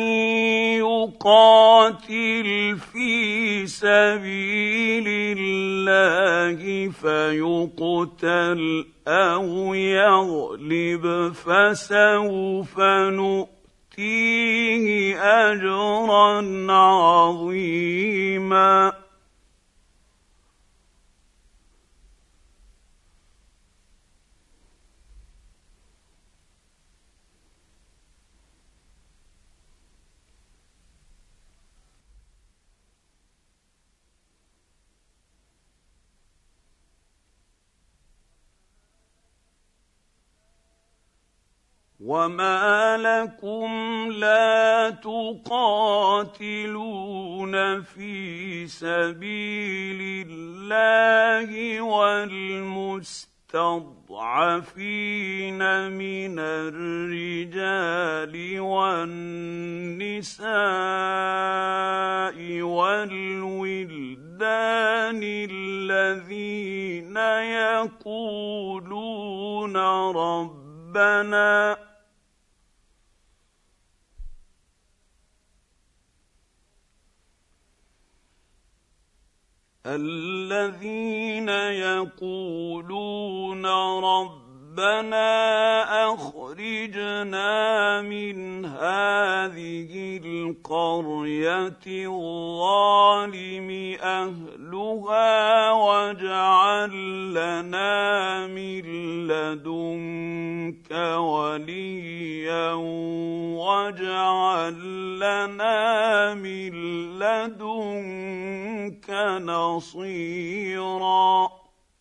يقاتل في سبيل الله فيقتل أو يغلب فسوف نؤتيه أجرا عظيما وما لكم لا تقاتلون في سبيل الله والمستضعفين من الرجال والنساء والولدان الذين يقولون ربنا أخرجنا من هذه القرية الظالم أهلها واجعل لنا من لدنك وليا واجعل لنا من لدنك نصيرا.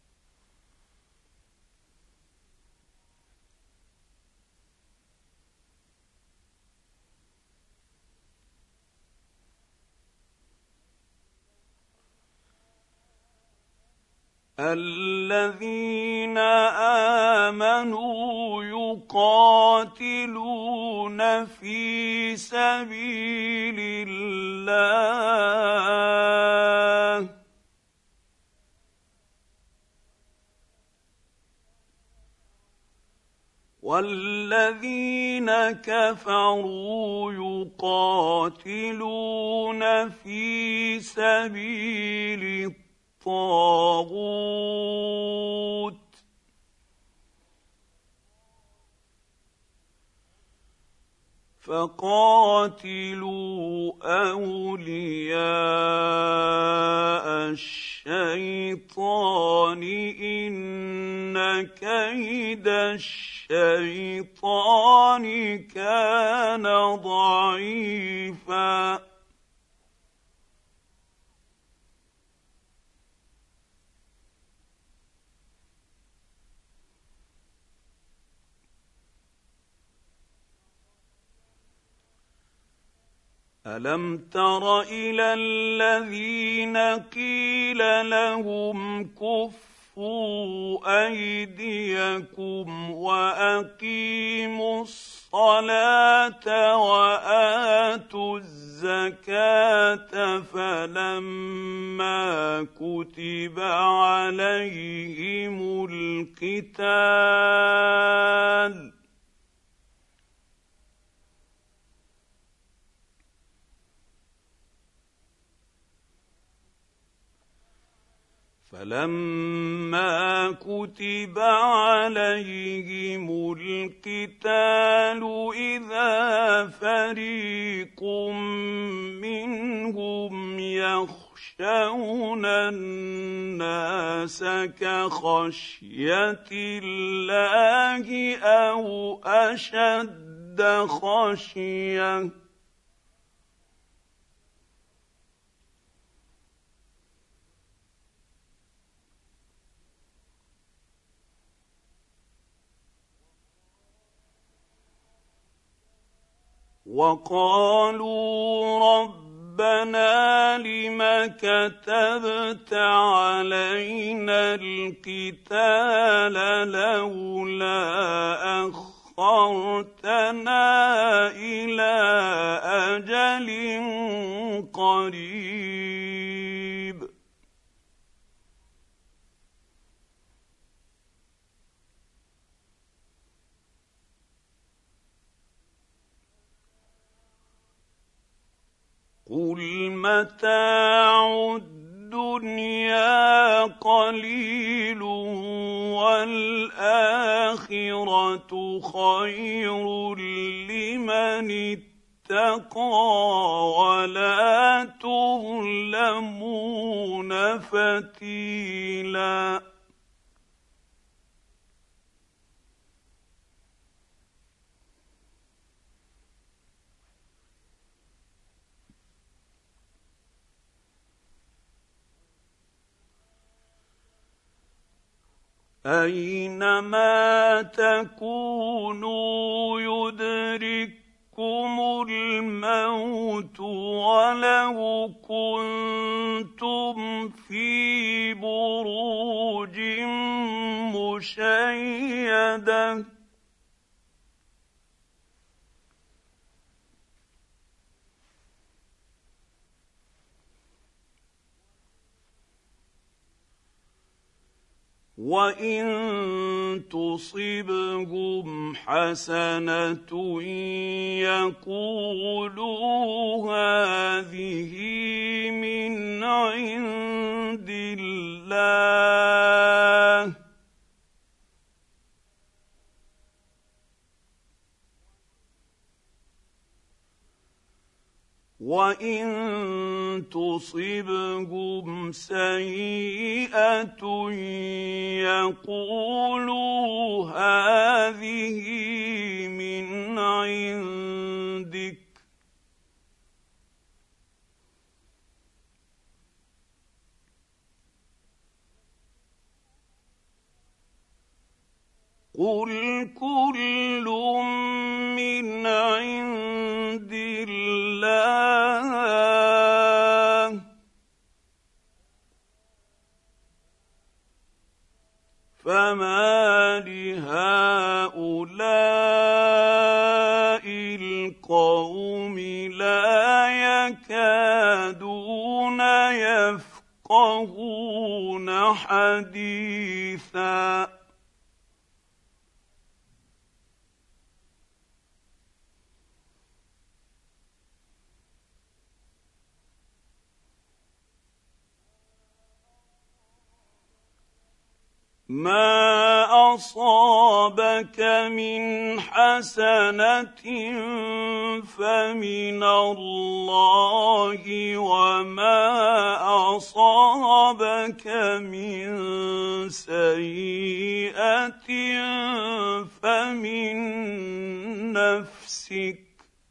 الذين آمنوا يقاتلون في سبيل الله والذين كفروا يقاتلون في سبيل الطاغوت فقاتلوا أولياء الشيطان إن كيد الشيطان كان ضعيفا. ألم تر إلى الذين قيل لهم كفوا أيديكم وأقيموا الصلاة وآتوا الزكاة فلما كتب عليهم القتال إذا فريق منهم يخشون الناس كخشية الله أو أشد خشية وقالوا ربنا لم كتبت علينا القتال لولا أخرتنا إلى أجل قريب قل متاع الدنيا قليل والآخرة خير لمن اتقى ولا تظلمون فتيلا. اينما تكونوا يدرككم الموت ولو كنتم في بروج مشيده وان تصبهم حسنه يقولوا هذه من عند الله وان تصبهم سيئه يقولوا هذه من عندك قل كل من عند الله فما لهؤلاء القوم لا يكادون يفقهون حديثا ما اصابك من حسنه فمن الله وما اصابك من سيئه فمن نفسك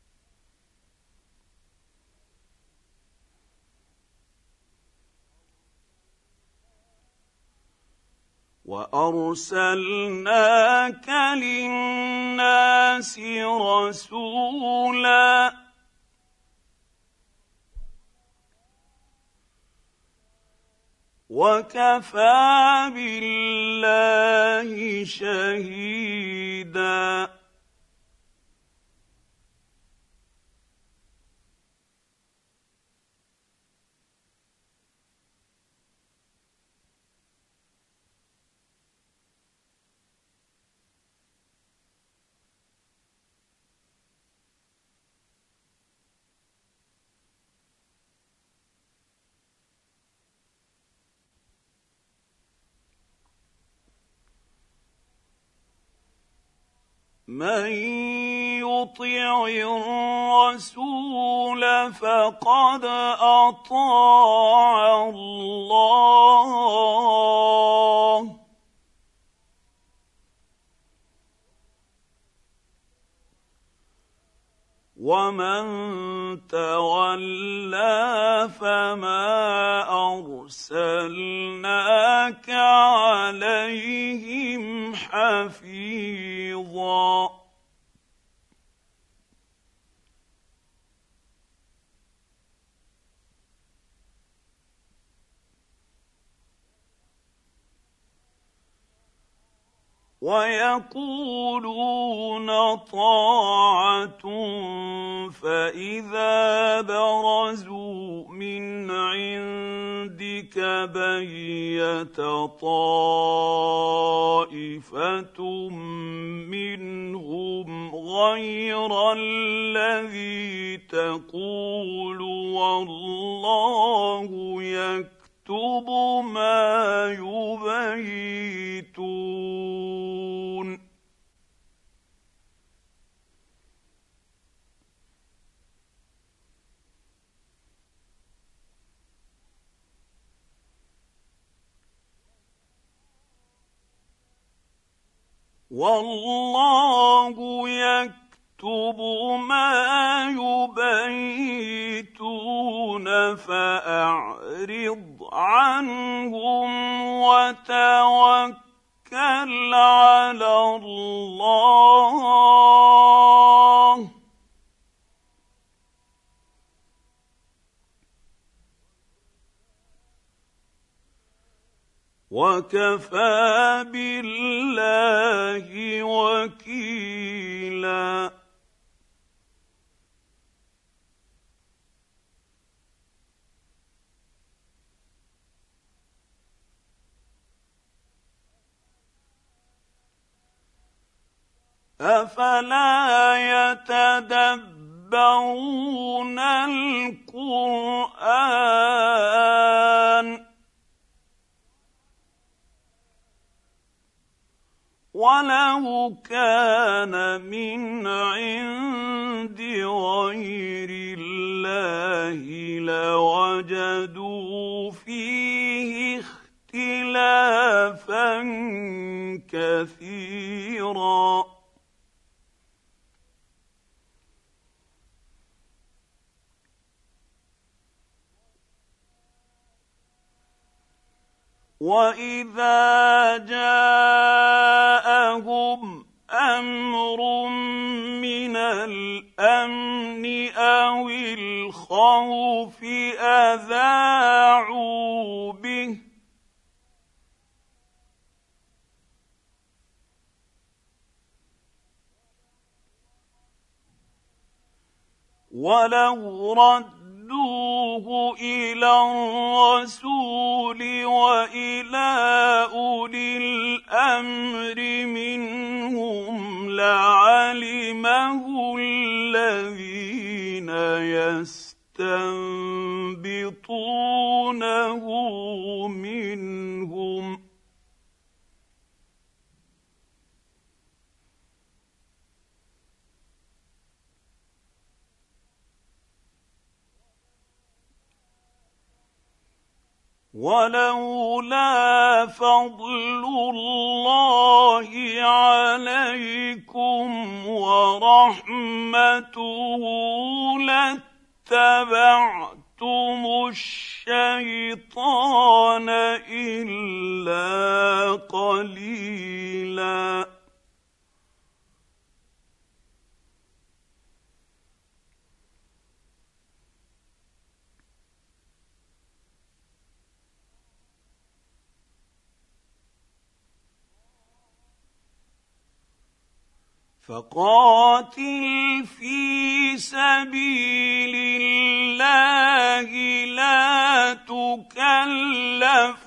وارسلناك للناس رسولا وكفى بالله شهيدا من يطع الرسول فقد اطاع الله ومن تولى فما ارسلناك عليهم حفيظا ويقولون طاعة فإذا برزوا من عندك بيت طائفة منهم غير الذي تقول والله يكتب ما يبيتون والله يكتب ما يبيتون فأعرض عنهم وتوكل على الله وكفى بالله وكيلا أفلا يتدبرون القرآن ولو كان من عند غير الله لوجدوا فيه اختلافا كثيرا وإذا جاءهم أمر من الأمن أو الخوف أذاعوا به ولو ردوه إلى الرسول وإلى أولي الأمر منهم لعلمه الذين يستنبطونه منهم ولولا فضل الله عليكم ورحمته لاتبعتم الشيطان إلا قليلا فقاتل في سبيل الله لا تكلف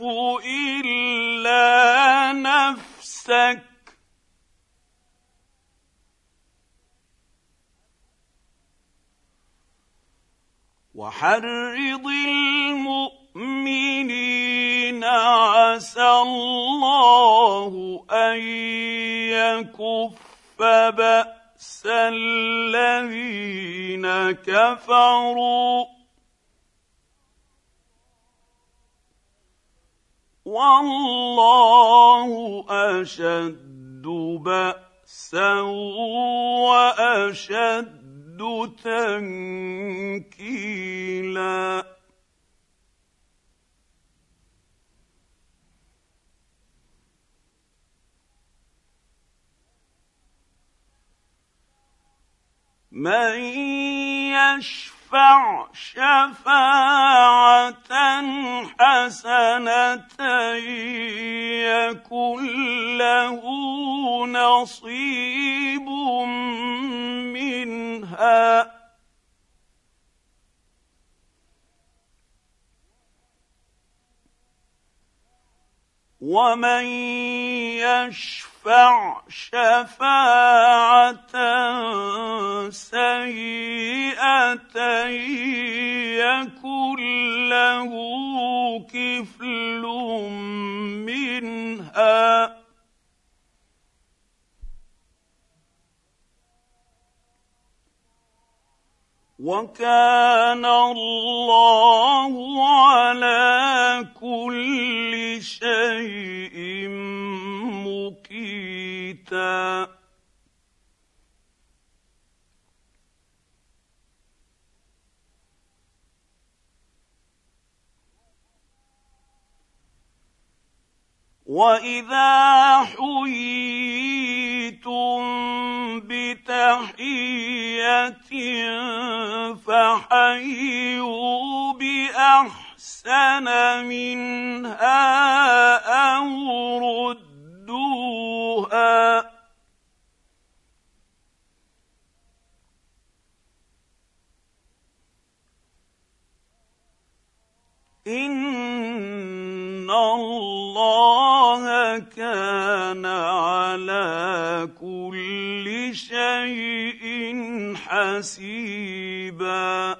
إلا نفسك وحرض المؤمنين عسى الله أن يكف بأس الذين كفروا والله أشد بأسا وأشد تنكيلا من يشفع شفاعة حسنة يكن له نصيب منها ومن يشفع شفاعة سيئة يكن له كفل منها وكان الله على كل شيء مقيتا واذا حييتم بتحيه فحيوا باحسن منها او ردوها إن الله كان على كل شيء حسيبا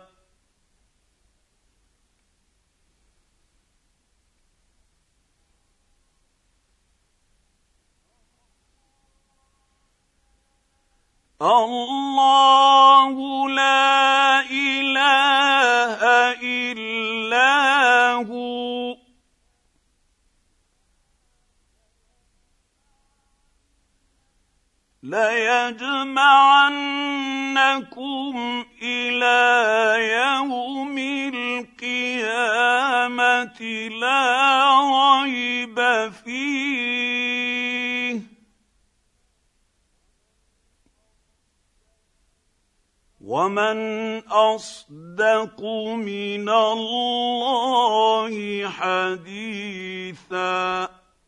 الله لا إله إلا هو ليجمعنكم إلى يوم القيامة لا ريب فيه ومن أصدق من الله حديثا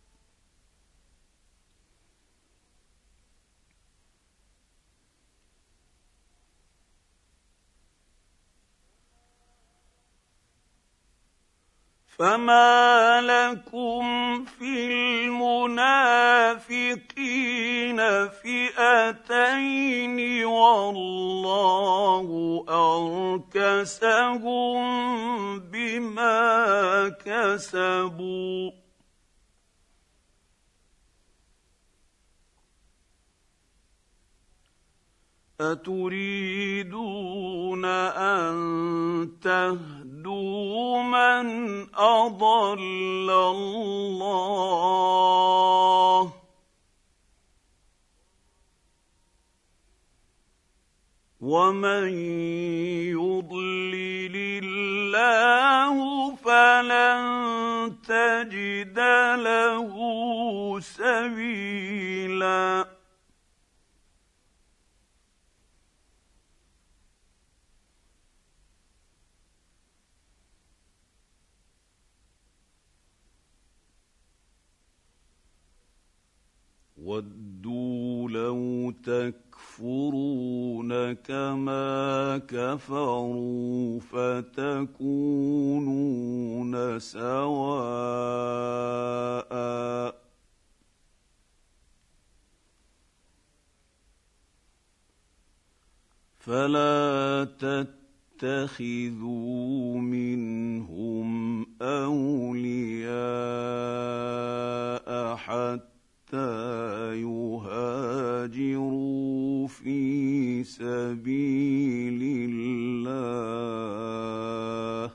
فما لكم في المنافقين فئتين والله أركسهم بما كسبوا أتريدون أن تهدوا من أضل الله ومن يضلل الله فلن تجد له سبيلا وَدُّوا لَوْ تَكْفُرُونَ كَمَا كَفَرُوا فَتَكُونُونَ سَوَاءً فَلَا تَتَّخِذُوا مِنْهُمْ أَوْلِيَاءَ حَتَّىٰ يهاجروا في سبيل الله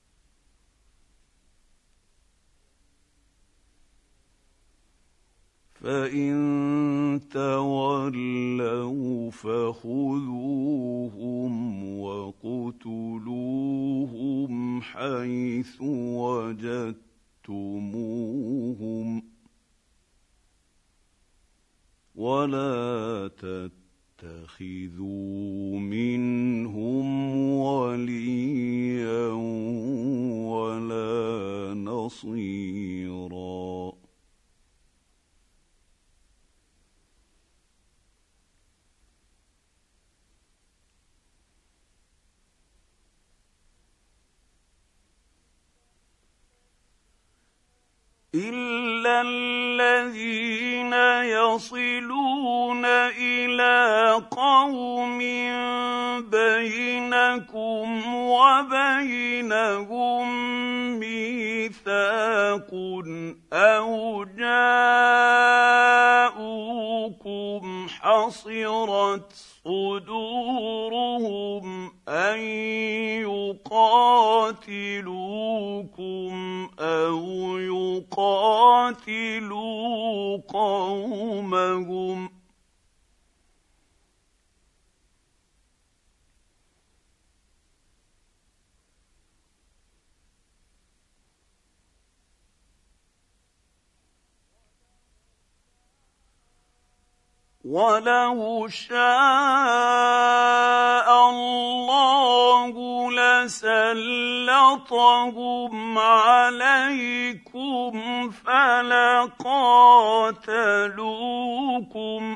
فإن تولوا فخذوهم وَاقْتُلُوهُمْ حيث وجدتموهم ولا تتخذوا منهم وليا ولا نصيرا إلا الذين يصلون إلى قوم بينكم وبينهم ميثاق أو جاءوكم حصرت صدورهم أن يقاتلوكم أو يقاتلوا قومهم وَلَوْ شَاءَ اللَّهُ لَسَلَّطَهُمْ عَلَيْكُمْ فَلَقَاتَلُوكُمْ ۚ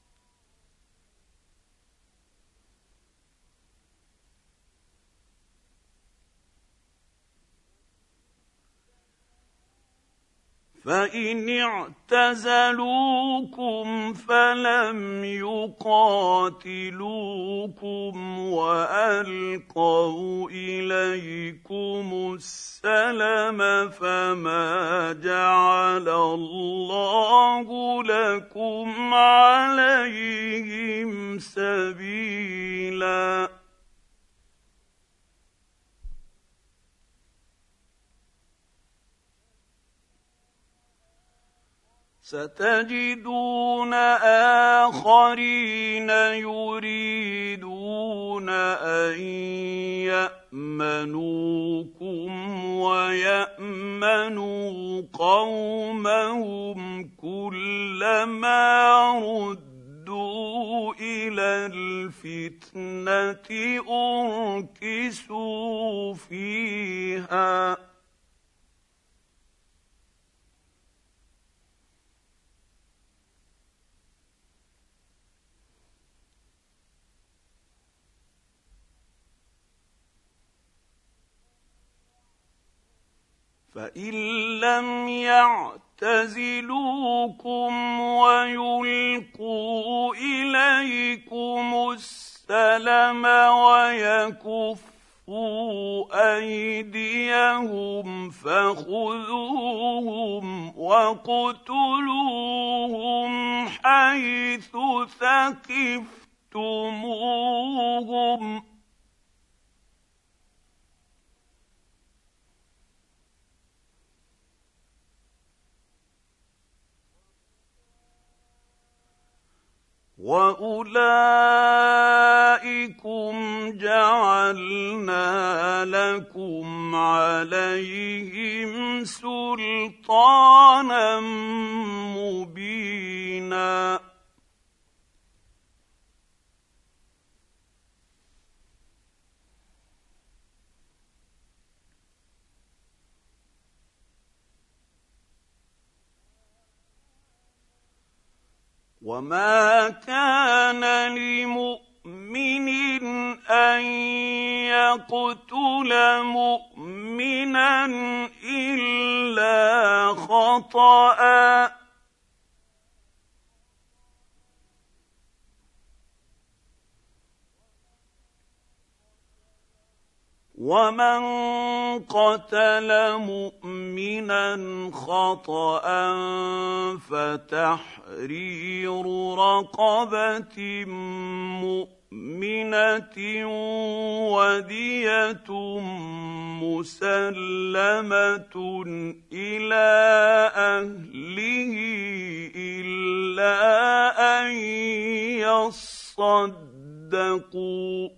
فَإِنِ اعْتَزَلُوكُمْ فَلَمْ يُقَاتِلُوكُمْ وَأَلْقَوْا إِلَيْكُمُ السَّلَمَ فَمَا جَعَلَ اللَّهُ لَكُمْ عَلَيْهِمْ سَبِيلًا. سَتَجِدُونَ آخَرِينَ يُرِيدُونَ أَن يَأْمَنُوكُمْ وَيَأْمَنُوا قَوْمَهُمْ كُلَّمَا رُدُّوا إِلَى الْفِتْنَةِ أُرْكِسُوا فِيهَا ۚ فَإِن لَّمْ يَعْتَزِلُوكُمْ وَيُلْقُوا إِلَيْكُمُ السَّلَمَ وَيَكُفُّوا أَيْدِيَهُمْ فَخُذُوهُمْ وَاقْتُلُوهُمْ حَيْثُ ثَقِفْتُمُوهُمْ ۚ وَأُولَٰئِكُمْ جَعَلْنَا لَكُمْ عَلَيْهِمْ سُلْطَانًا مُّبِينًا. وَمَا كَانَ لِمُؤْمِنٍ أَن يَقْتُلَ مُؤْمِنًا إِلَّا خَطَأً ۚ وَمَن قَتَلَ مُؤْمِنًا خَطَأً فَتَحْرِيرُ رَقَبَةٍ مُّؤْمِنَةٍ وَدِيَةٌ مُّسَلَّمَةٌ إِلَىٰ أَهْلِهِ إِلَّا أَن يَصَّدَّقُوا ۚ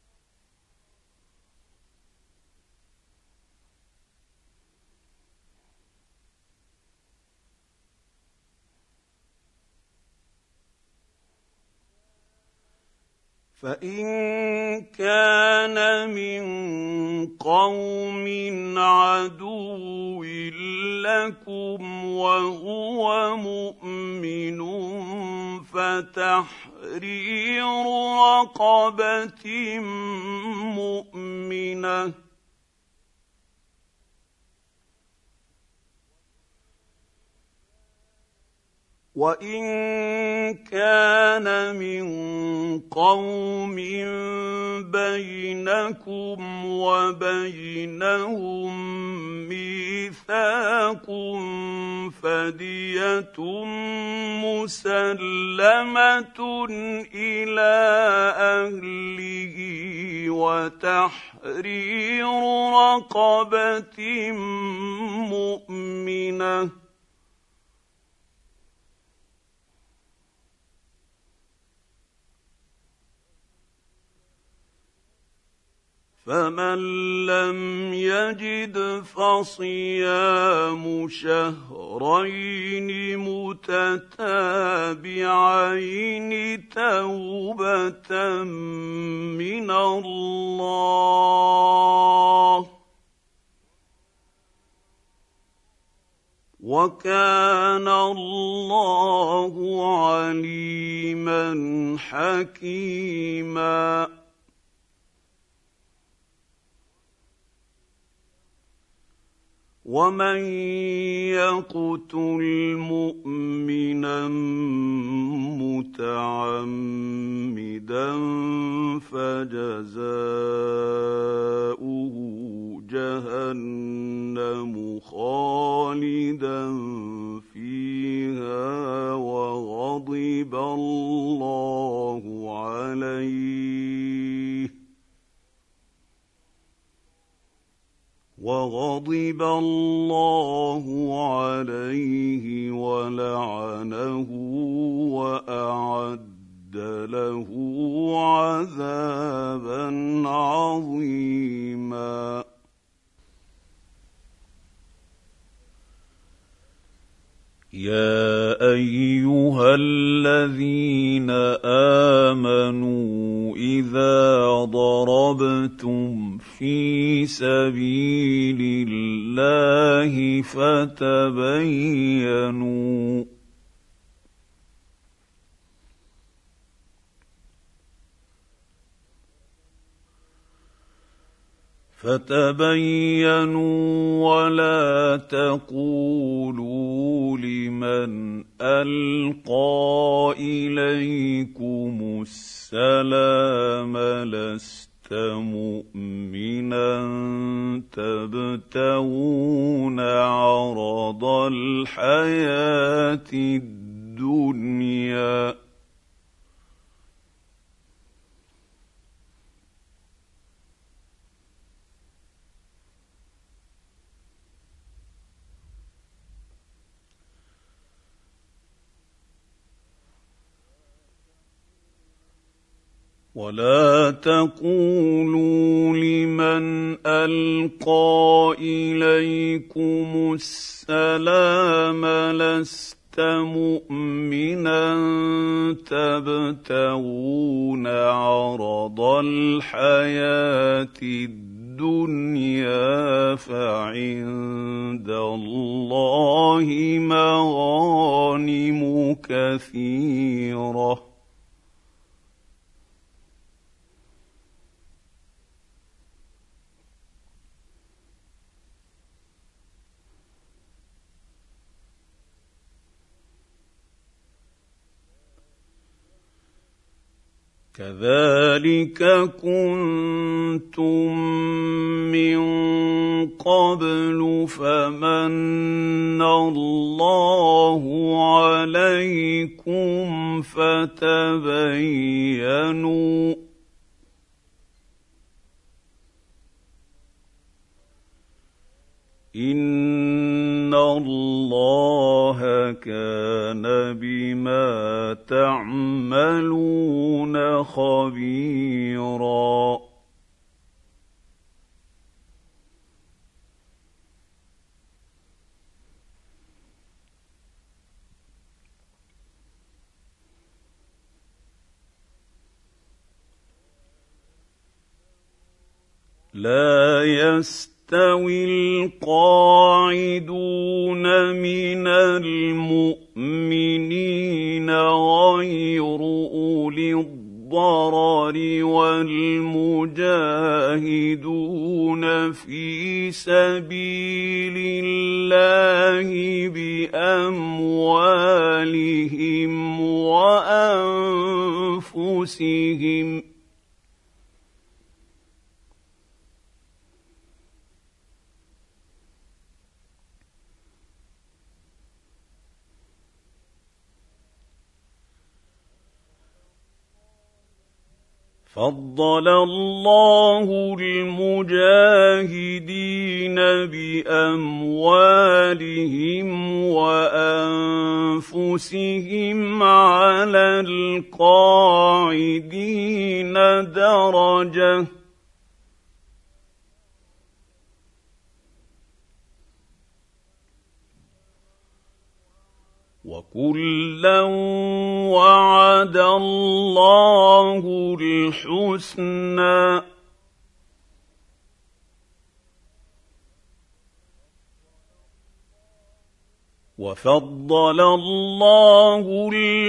فَإِن كَانَ مِن قَوْمٍ عَدُوٍّ لَّكُمْ وَهُوَ مُؤْمِنٌ فَتَحْرِيرُ رَقَبَةٍ مُّؤْمِنَةٍ ۖ وَإِن كَانَ مِن قَوْمٍ بَيْنَكُمْ وَبَيْنَهُم مِّيثَاقٌ فَدِيَةٌ مُّسَلَّمَةٌ إِلَىٰ أَهْلِهِ وَتَحْرِيرُ رَقَبَةٍ مُّؤْمِنَةٍ ۖ فمن لم يجد فصيام شهرين متتابعين توبة من الله، وكان الله عليما حكيما. ومن يقتل مؤمنا متعمدا فجزاؤه جهنم خالدا فيها وغضب الله عليه ولعنه وأعد له عذابا عظيما. يا أيها الذين آمنوا إذا ضربتم في سبيل الله فتبينوا ولا تقولوا لمن ألقى إليكم السلام لست مؤمنا تبتغون عرض الحياة الدنيا ولا تقولوا لمن ألقى إليكم السلام لست مؤمنا تبتغون عرض الحياة الدنيا فعند الله مغانم كثيرة كذلك كنتم من قبل فمن الله عليكم فتبينوا إن الله كان بما تعملون خبيرا. لا يستوي القاعدون من المؤمنين غير أولي الضرر والمجاهدون في سبيل الله بأموالهم وأنفسهم فضل الله المجاهدين بأموالهم وأنفسهم على القاعدين درجة وكلا وعد الله الحسنى وفضل الله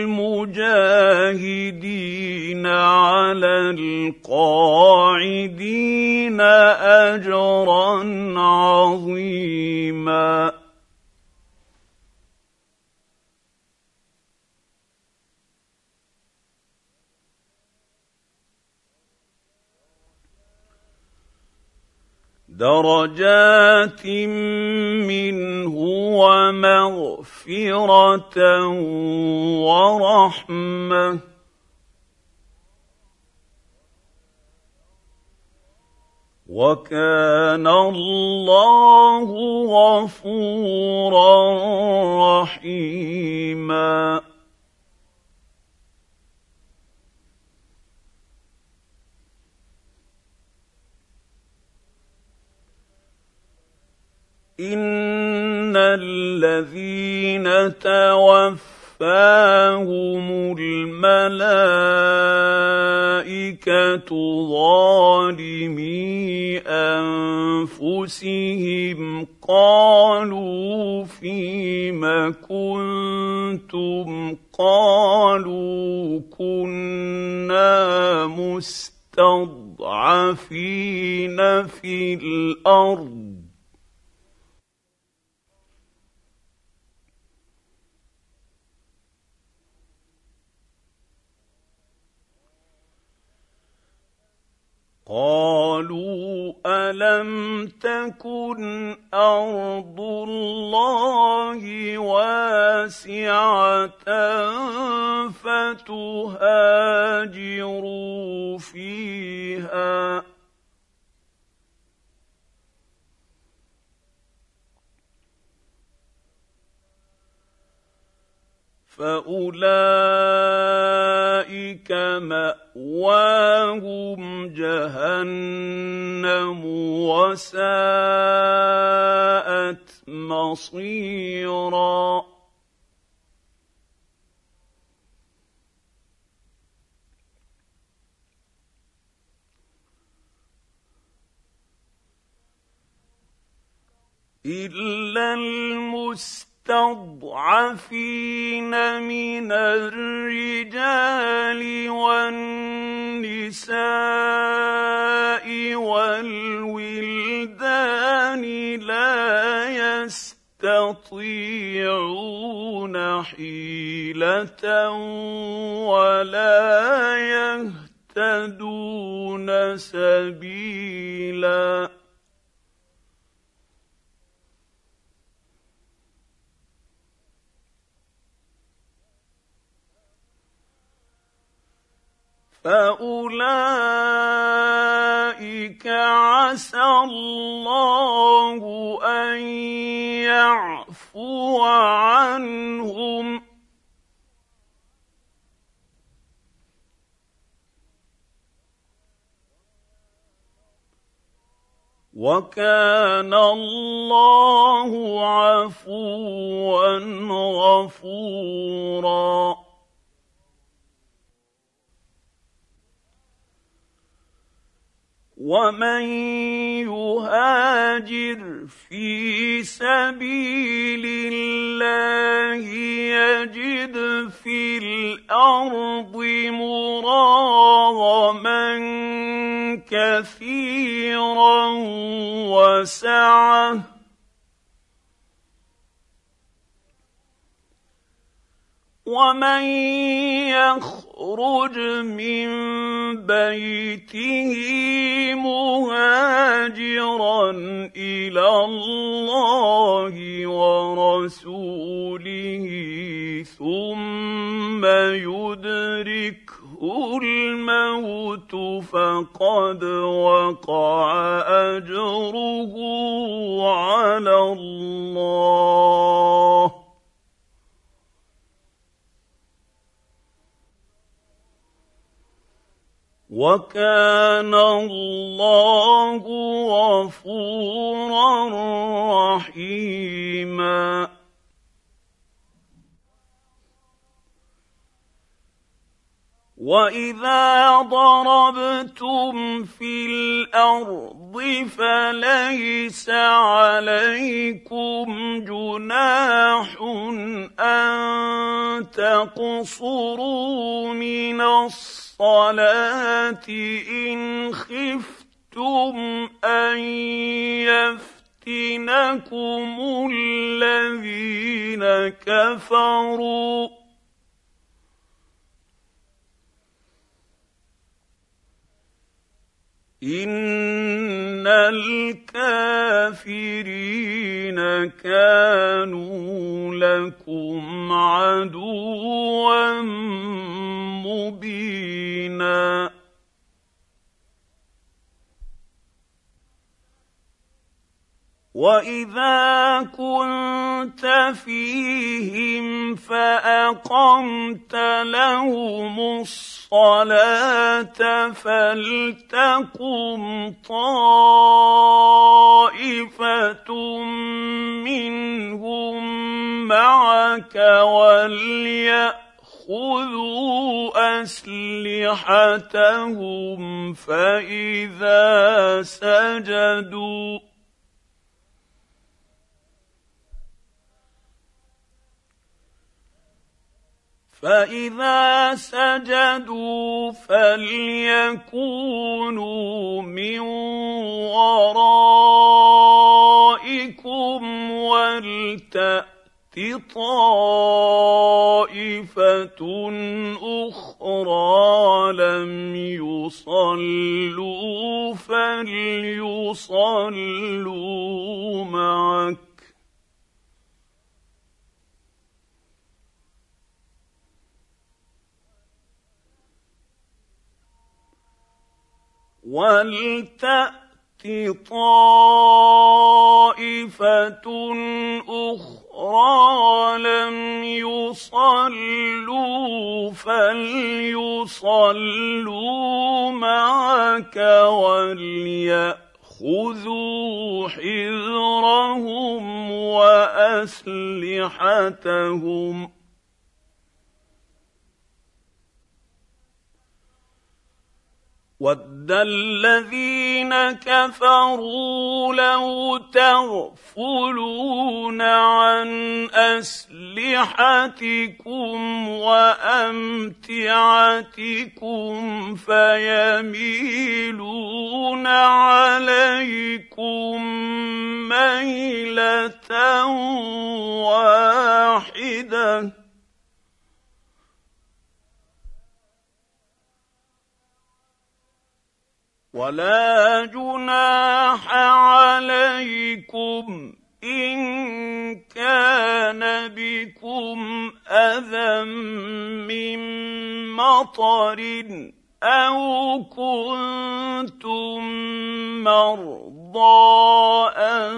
المجاهدين على القاعدين أجرا عظيما درجات منه ومغفرة ورحمة وكان الله غفورا رحيما إن الذين توفاهم الملائكة ظالمي أنفسهم قالوا فيم كنتم قالوا كنا مستضعفين في الأرض قالوا ألم تكن أرض الله واسعة فتهاجروا فيها فأولئك مأواهم جهنم وساءت مصيرا إلا المستضعفين من الرجال والنساء والولدان لا يستطيعون حيلة ولا يهتدون سبيلا فأولئك عسى الله أن يعفو عنهم وكان الله عفوا غفورا ومن يهاجر في سبيل الله يجد في الأرض مراغما كثيرا وسعة ومن يخرج من بيته مهاجرا إلى الله ورسوله ثم يدركه الموت فقد وقع أجره على الله وكان الله غفورا رحيما واذا ضربتم في الارض فليس عليكم جناح ان تقصروا من الصلاه ان خفتم ان يفتنكم الذين كفروا إن الكافرين كانوا لكم عدوا مبينا وإذا كنت فيهم فأقمت لهم الصلاة فلتقم طائفة منهم معك وليأخذوا أسلحتهم فإذا سجدوا فليكونوا من ورائكم ولتأت طائفة أخرى لم يصلوا فليصلوا معك ولتأت طائفة أخرى لم يصلوا فليصلوا معك وليأخذوا حذرهم وأسلحتهم وَدَّ الَّذِينَ كَفَرُوا لَوْ تَغْفُلُونَ عَنْ أَسْلِحَتِكُمْ وَأَمْتِعَتِكُمْ فَيَمِيلُونَ عَلَيْكُمْ مَيْلَةً وَاحِدَةً ولا جناح عليكم إن كان بكم أذى من مطر أو كنتم مرضى أن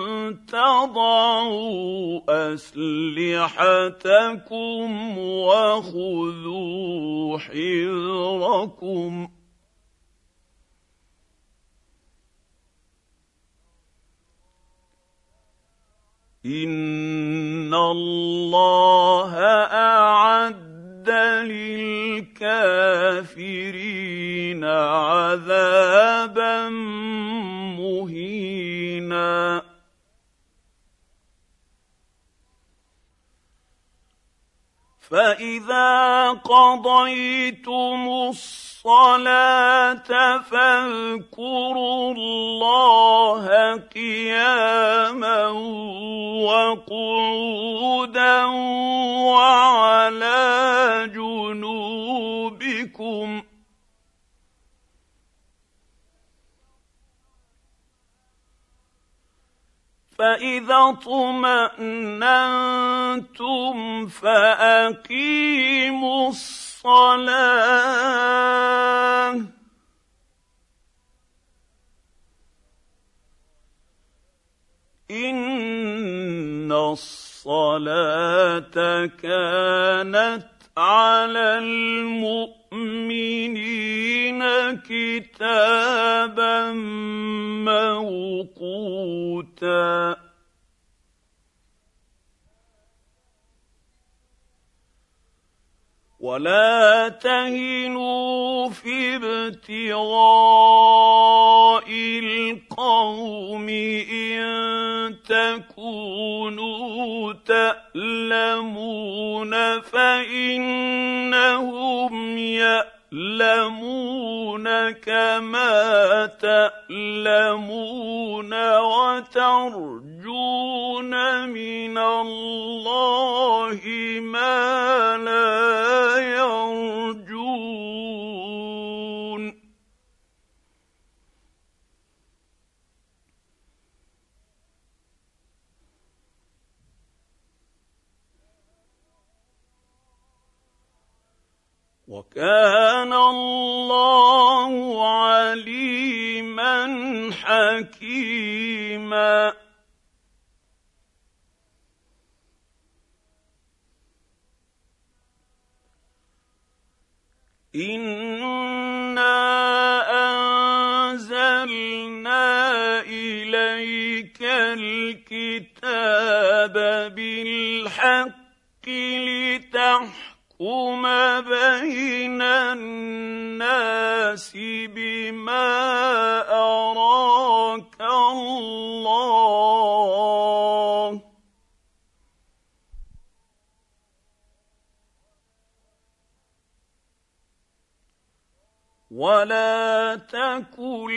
تضعوا أسلحتكم وخذوا حذركم إن الله أعد للكافرين عذابا مهينا فإذا قضيتم الصلاة فاذكروا الله قياما وقعودا وعلى جنوبكم فإذا اطمأننتم فأقيموا الصلاة إن الصلاة كانت على المؤمنين كتابا موقوتا ولا تهنوا في ابتغاء القوم إن تكونوا تألمون فإنهم يألمون كما تألمون وترجون من الله ما لا يرجون. وكان الله عليما حكيما. إنا أنزلنا إليك الكتاب بالحق لتحكم بين الناس بما أراك الله ولا تكن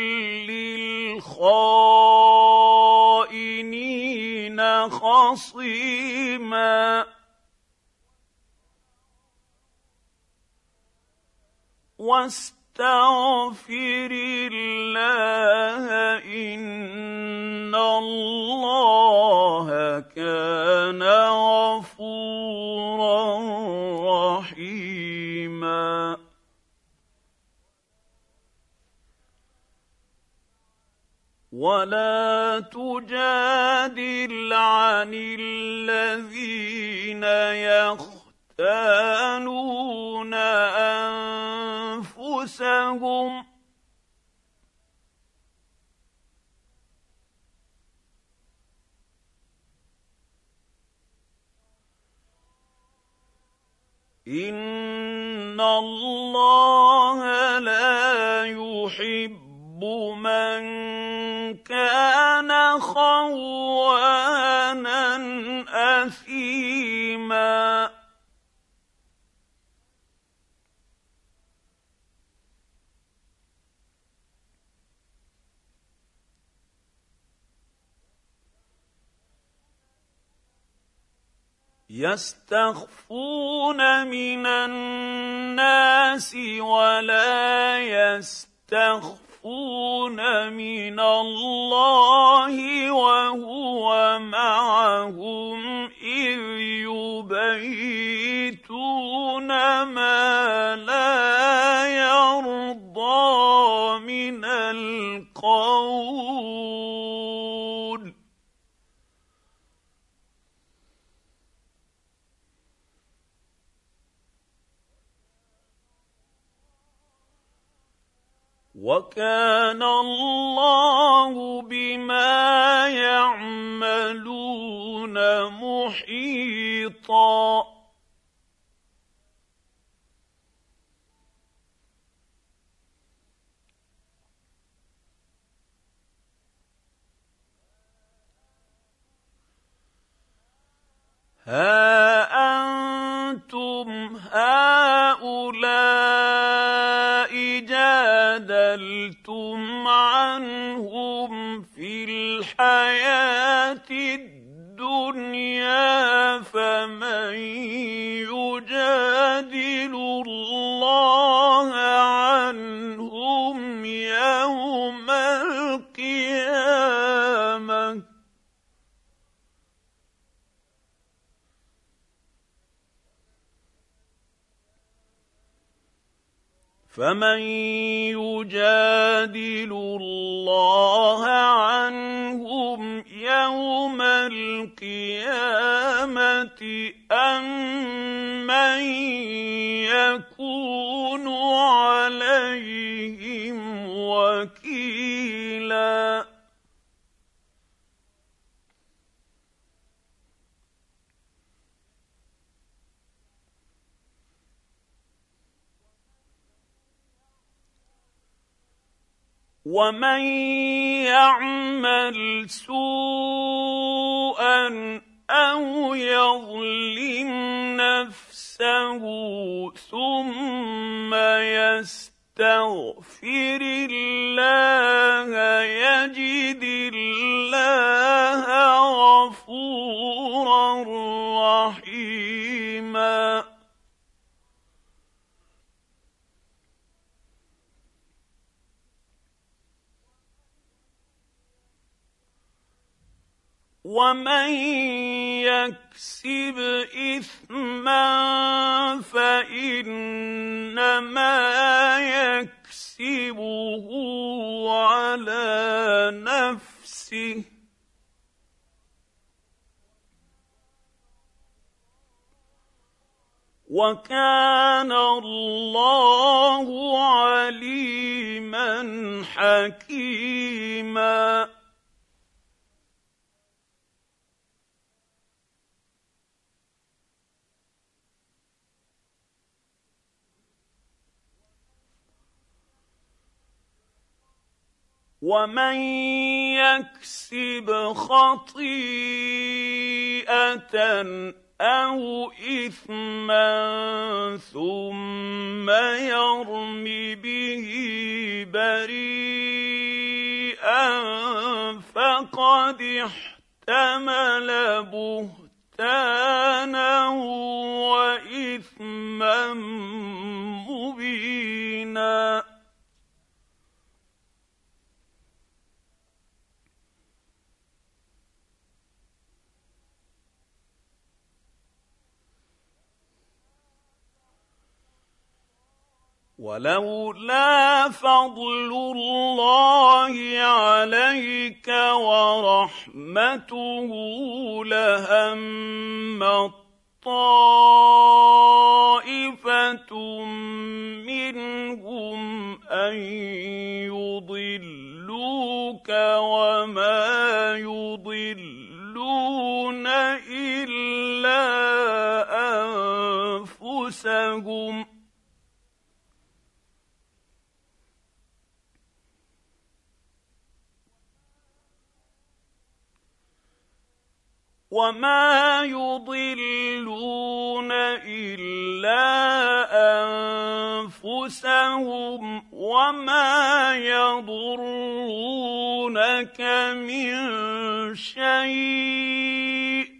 للخائنين خصيما. واستغفر الله إن الله كان غفورا رحيما. ولا تجادل عن الذين يختانون أنفسهم إن الله لا يحب من كان خوانا أثيما. يستخفون من الناس ولا يستخفون من الله وهو معهم إذ يبيتون ما لا يرضى من القول. وكان الله بما يعملون محيطا. ها أنتم هؤلاء جادلتم عنهم في الحياة الدنيا فمن يجادل الله عنهم يوم القيامة فمن يجادل الله عنهم يوم القيامة أم من يكون عليهم وكيلا. ومن يعمل سوءا أو يظلم نفسه ثم يستغفر الله يجد الله غفورا رحيما. ومن يكسب إثما فإنما يكسبه على نفسه وكان الله عليما حكيما. ومن يكسب خطيئة أو إثما ثم يرم به بريئا فقد احتمل بهتانا وإثما مبينا. ولولا فضل الله عليك ورحمته لهم طائفة منهم أن يضلوك وما يضلون إلا أنفسهم وما يضلون إلا أنفسهم وما يضرونك من شيء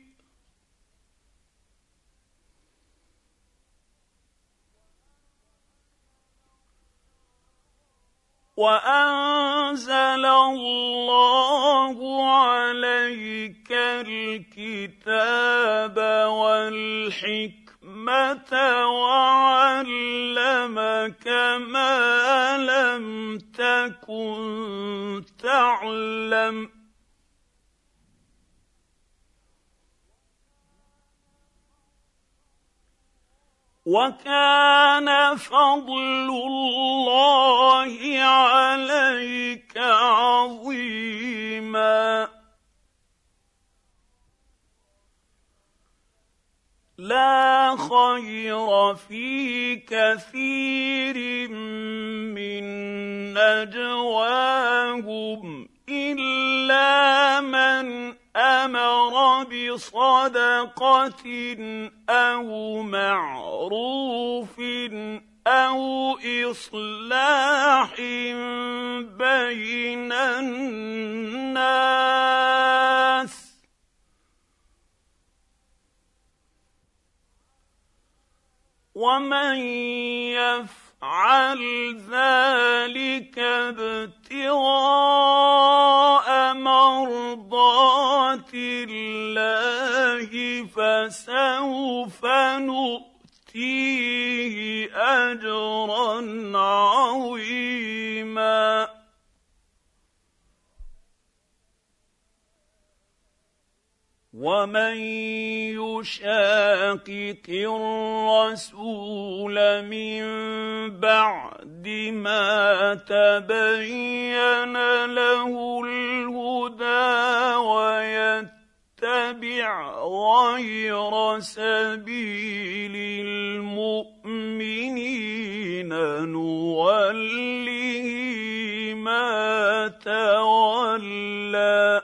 وأنزل الله عليك الكتاب والحكمة وعلمك ما لم تكن تعلم وكان فضل الله عليك عظيما. لا خير في كثير من نجواهم إلا من أمر بصدقة أو معروف أو إصلاح بين الناس ومن يفعل ذلك ابتغاء مرضات الله فسوف نؤتيه أجرا عظيما. ومن يشاقق الرسول من بعد ما تبين له الهدى ويتبع غير سبيل المؤمنين نوله ما تولى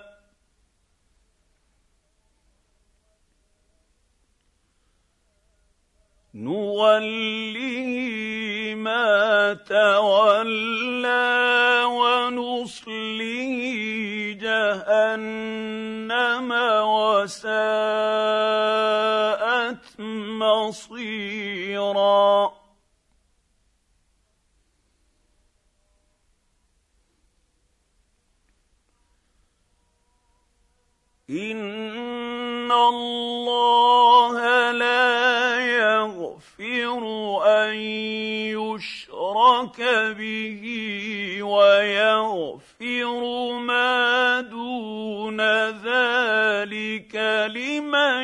نُوَلِّهِ مَا تَوَلَّىٰ وَنُصْلِهِ جَهَنَّمَ وَسَاءَتْ مَصِيرًا إِنَّ اللَّهَ لَا يَغْفِرُ أَن يُشْرَكَ بِهِ وَيَغْفِرُ مَا دُونَ ذَٰلِكَ لِمَن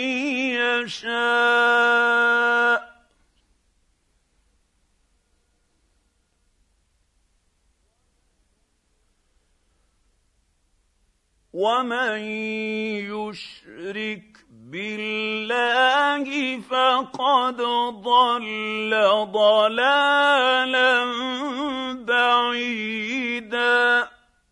يَشَاءُ ۚ وَمَن يُشْرِكْ بِاللَّهِ فَقَدْ ضَلَّ ضَلَالًا بَعِيدًا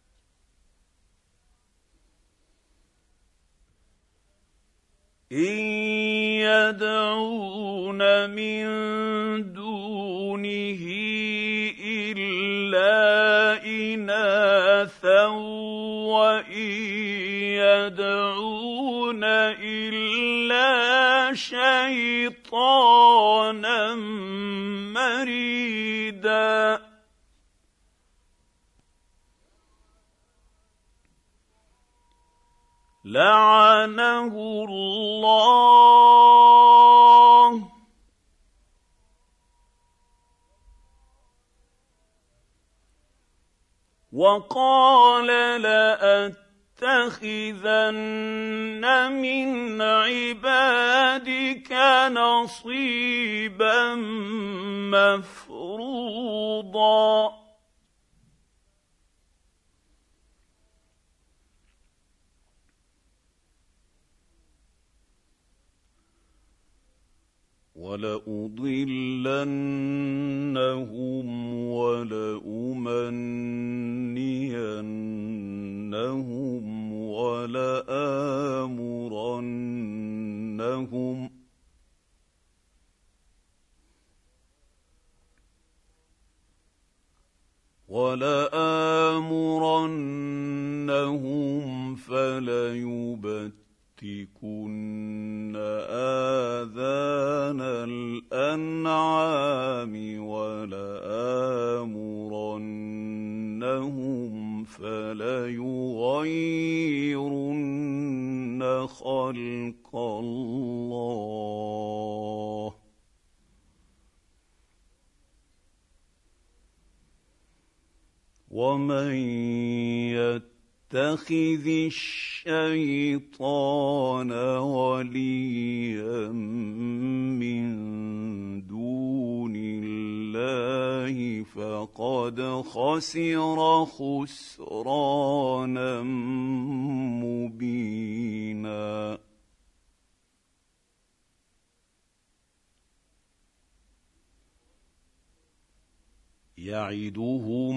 إِن يَدْعُونَ مِن دُونِهِ إِلَّا إِنَاثًا وَإِن يَدْعُونَ إِلَّا شَيْطَانًا مَّرِيدًا لَّعَنَهُ اللَّهُ وَقَالَ لَأَتَّخِذَنَّ مِنْ عِبَادِكَ نَصِيبًا مَّفْرُوضًا وَلَأُضِلَّنَّهُمْ وَلَأُمَنِّيَنَّهُمْ وَلَآمُرَنَّهُمْ فَلَيُبَتِّكُنَّ آذَانَ الْأَنْعَامِ وَلَآمُرَنَّهُمْ فَلَيُغَيِّرُنَّ خَلْقَ اللَّهِ وَمَن يَتَّخِذِ الشَّيْطَانَ وَلِيًّا مِّن دُونِ اللَّهِ فَقَدْ خَسِرَ خُسْرَانًا مُّبِينًا يَعِدُهُمْ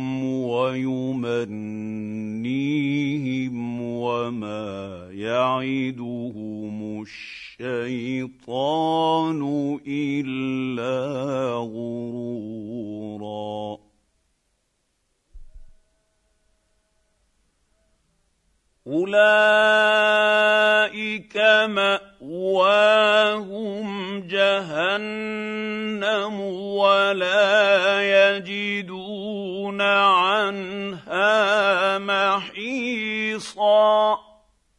وَيُمَنِّيهِمْ وَمَا يَعِدُهُمُ الشَّيْطَانُ إِلَّا غُرُورًا أُولَٰئِكَ مَأْوَاهُمْ جَهَنَّمُ وَلَا يَجِدُونَ عَنْهَا مَحِيصًا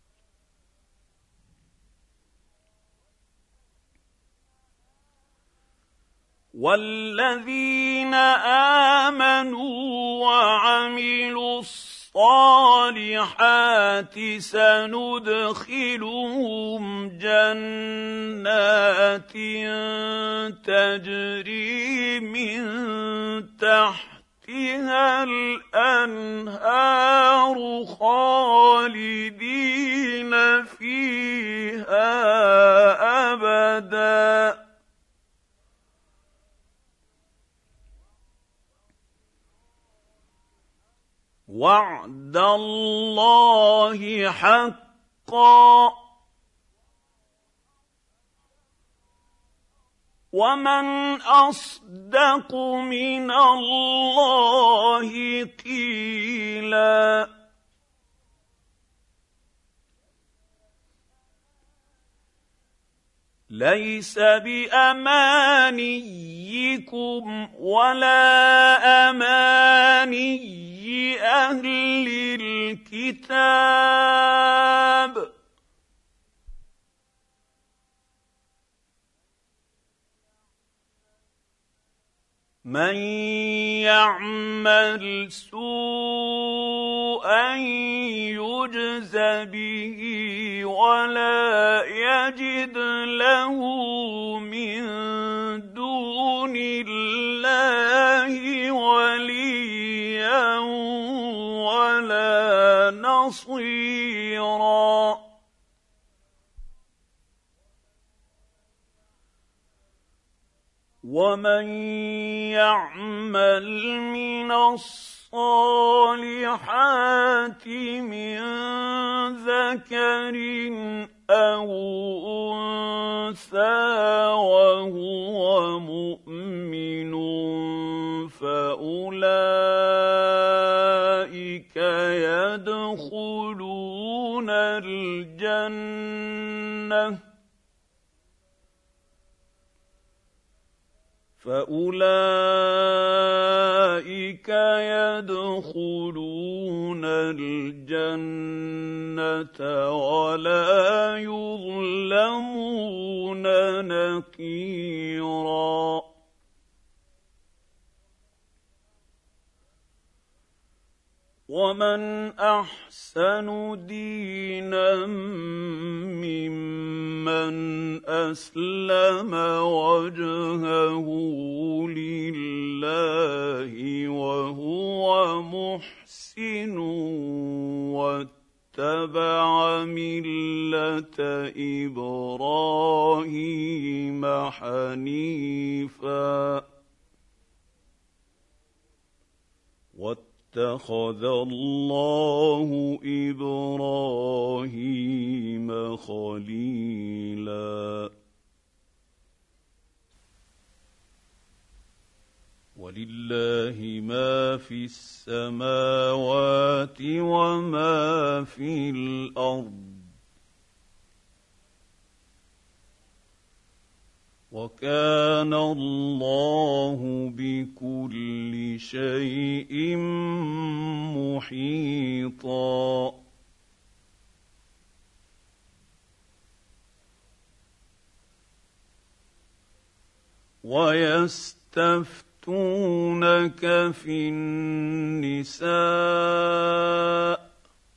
وَالَّذِينَ آمَنُوا وَعَمِلُوا الصَّالِحَاتِ سَنُدْخِلُهُمْ جَنَّاتٍ تَجْرِي مِن تَحْتِهَا الْأَنْهَارُ خَالِدِينَ فِيهَا أَبَدًا وعد الله حقا ومن اصدق من الله قيلا ليس بامانيكم ولا اماني اهل الكتاب من يعمل سوءا يجز به ولا يجد له من دون الله وليا ولا نصيرا ومن يعمل من الصالحات من ذكر أو أنثى وهو مؤمن فأولئك يدخلون الجنة ولا يظلمون نقيرا ومن أحسن دينا ممن أسلم وجهه لله وهو محسن واتبع ملة إبراهيم حنيفا واتخذ الله إبراهيم خليلا ولله ما في السماوات وما في الأرض وكان الله بكل شيء محيطا ويستفتونك في النساء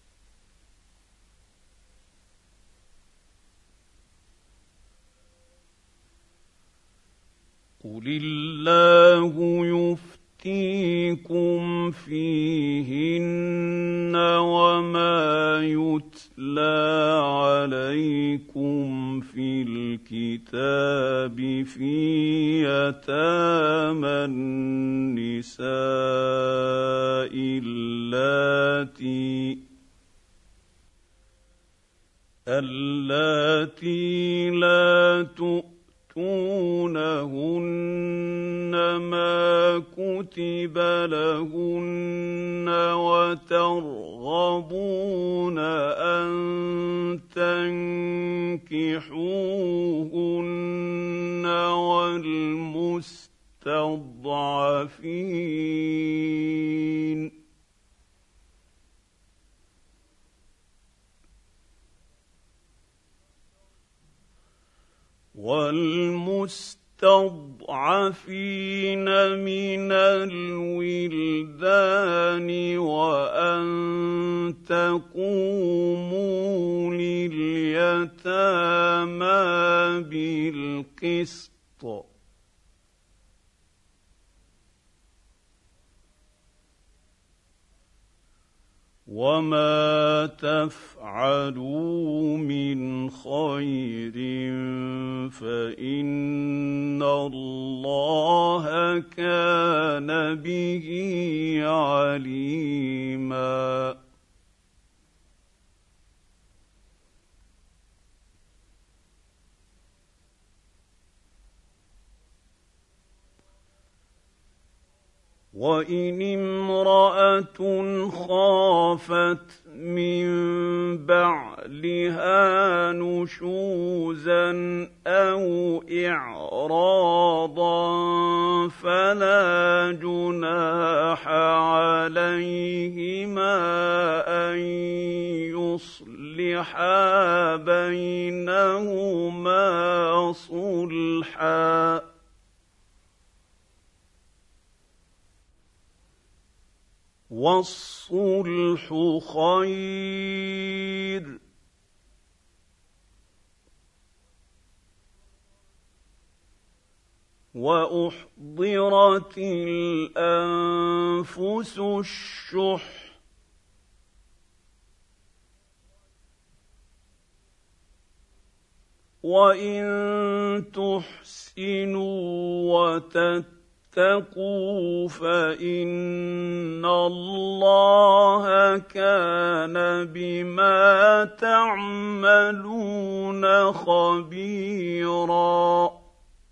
قل الله يفتيكم فيهن وما يتلى عليكم في الكتاب في يتامى النساء اللاتي لا تؤتونهن ما كتب لهن وترغبون أن تنكحوهن والمستضعفين من الولدان وأن تقوموا لليتامى بالقسط وما تفعلوا من خير فان الله كان به عليما. وان امراه خافت من بعلها نشوزا او اعراضا فلا جناح عليهما ان يصلحا بينهما صلحا، والصلح خير. واحضرت الانفس الشح وان تحسنوا وتتقوا فان الله كان بما تعملون خبيرا.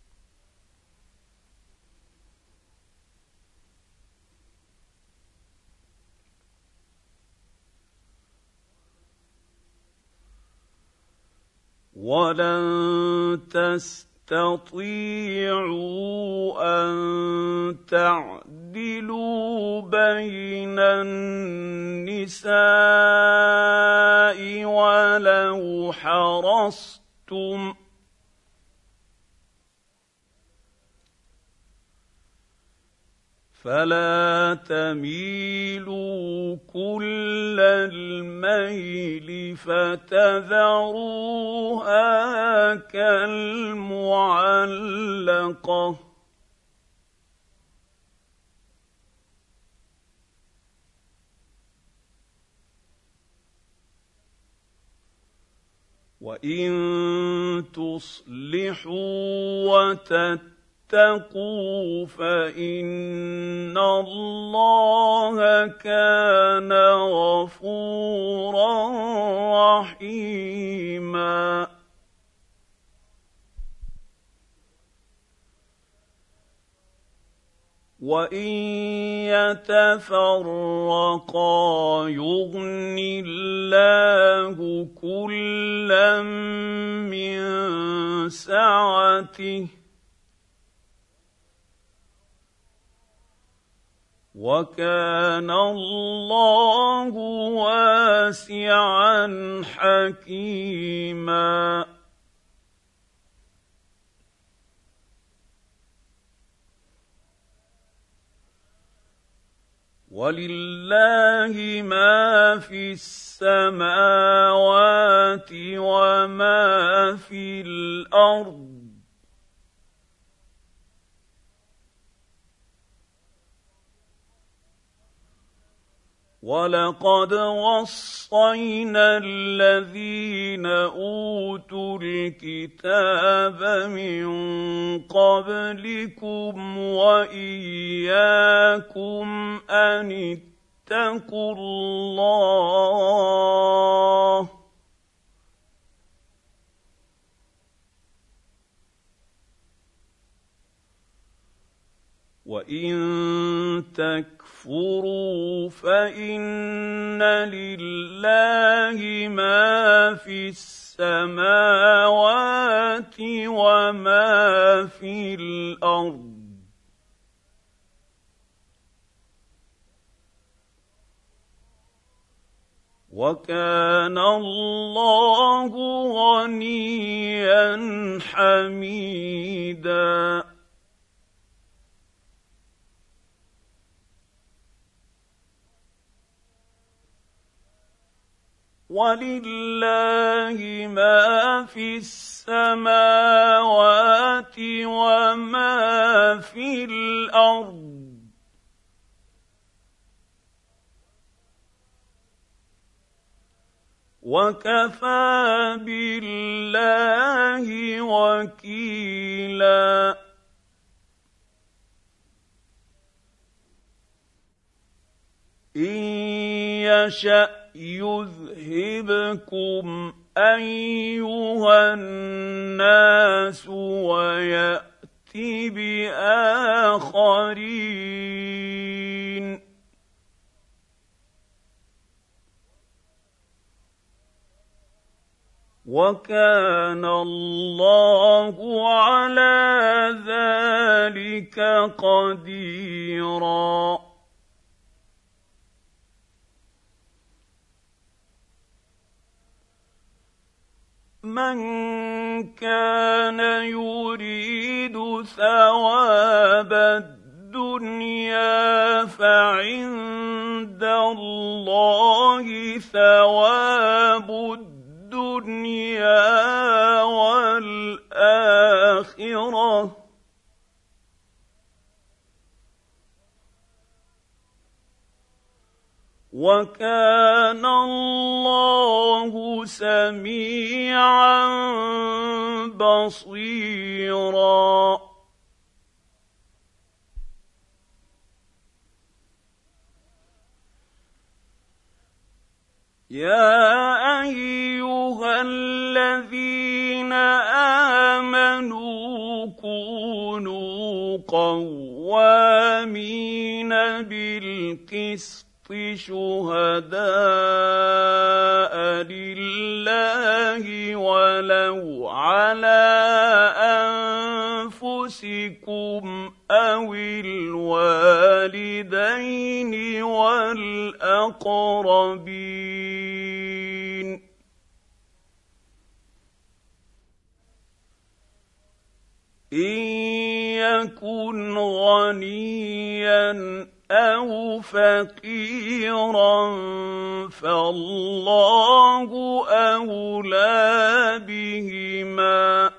ولن تستطيعوا ان تعدلوا بين النساء ولو حرصتم، فلا تميلوا كل الميل فتذروها كالمعلقة. وإن تصلحوا وتتقوا فإن الله كان غفورا رحيما. وإن يتفرقا يغن الله كلا من سعته، وكان الله واسعا حكيما. ولله ما في السماوات وما في الأرض، ولقد وصينا الذين اوتوا الكتاب من قبلكم واياكم ان اتقوا الله، وان تكفروا فان لله ما في السماوات وما في الارض، وكان الله غنيا حميدا. ولله ما في السماوات وما في الأرض، وكفى بالله وكيلا إن يشأ يذهبكم أيها الناس ويأت بآخرين وكان الله على ذلك قديرا من كان يريد ثواب الدنيا فعند الله ثواب الدنيا والآخرة وكان الله سميعا بصيرا يا أيها الذين آمنوا كونوا قوامين بالقسط شهداء لله ولو على أنفسكم أو الوالدين والأقربين إن يكن غنيا أو فقيرا فالله أولى بهما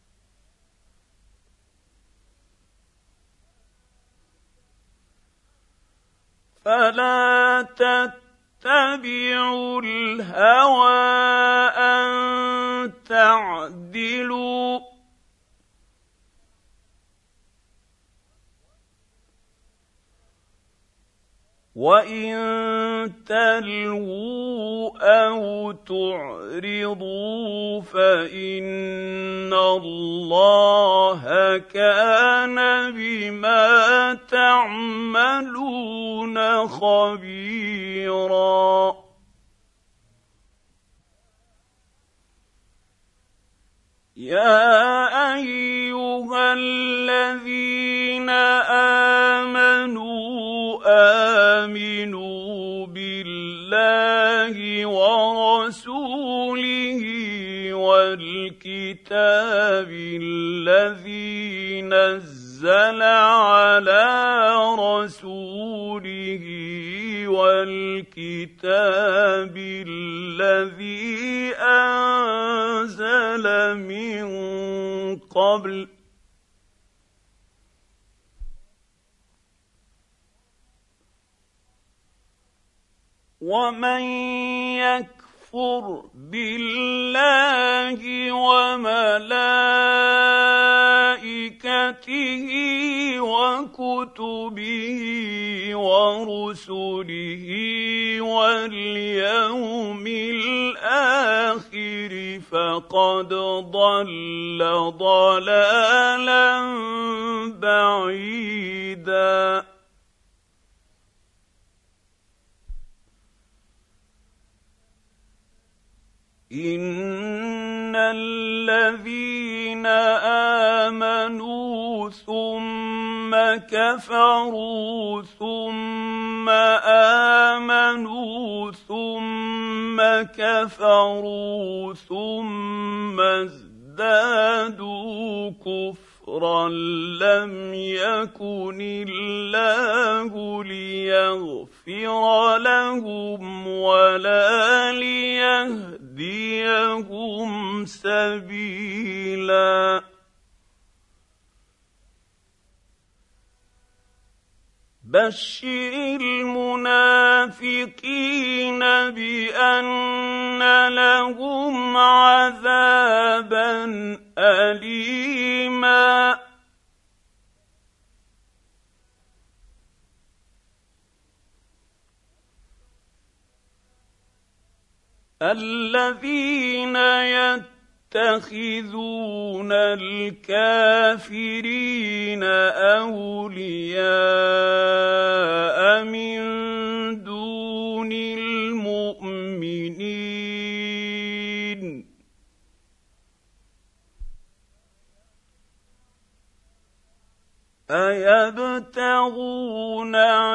فلا تتبعوا الهوى أن تعدلوا وإن تلووا أو تعرضوا فإن الله كان بما تعملون خبيرا يا أيها الذين آمنوا آمنوا بالله ورسوله والكتاب الذي نزل على رسوله والكتاب الذي أنزل من قبل ومن يكفر بالله وملائكته وكتبه ورسله واليوم الآخر فقد ضل ضلالا بعيدا إن الذين آمنوا ثم كفروا ثم آمنوا ثم كفروا ثم ازدادوا كفرا لم يكن الله ليغفر لهم ولا ليهديهم سبيلا بشر المنافقين بأن لهم عذابا أليما الذين يتخذون الكافرين أولياء من دون المؤمنين أيبتغون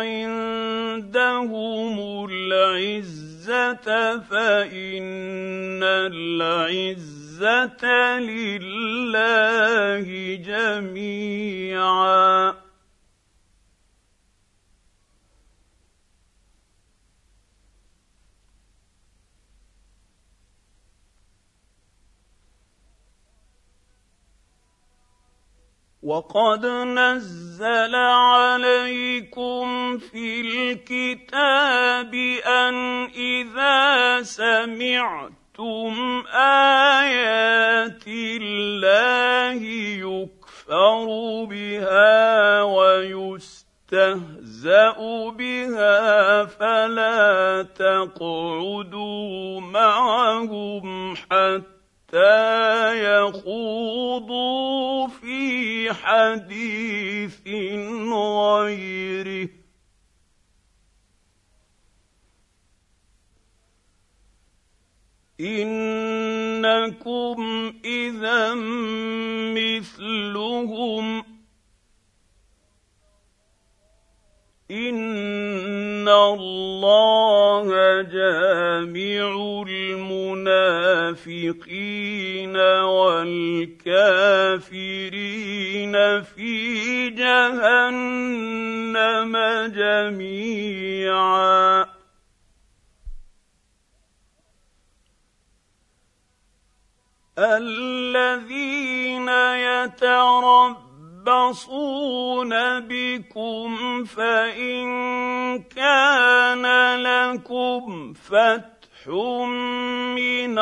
عندهم العزة فإن العزة لله جميعا وقد نزل عليكم في الكتاب أن إذا سمعتم آيات الله يكفر بها ويستهزأ بها فلا تقعدوا معهم حتى يخوضوا في حديث غيره إنكم إذا مثلهم إن الله جامع المنافقين والكافرين في جهنم جميعا الذين يتربصون بكم فإن كان لكم فتح من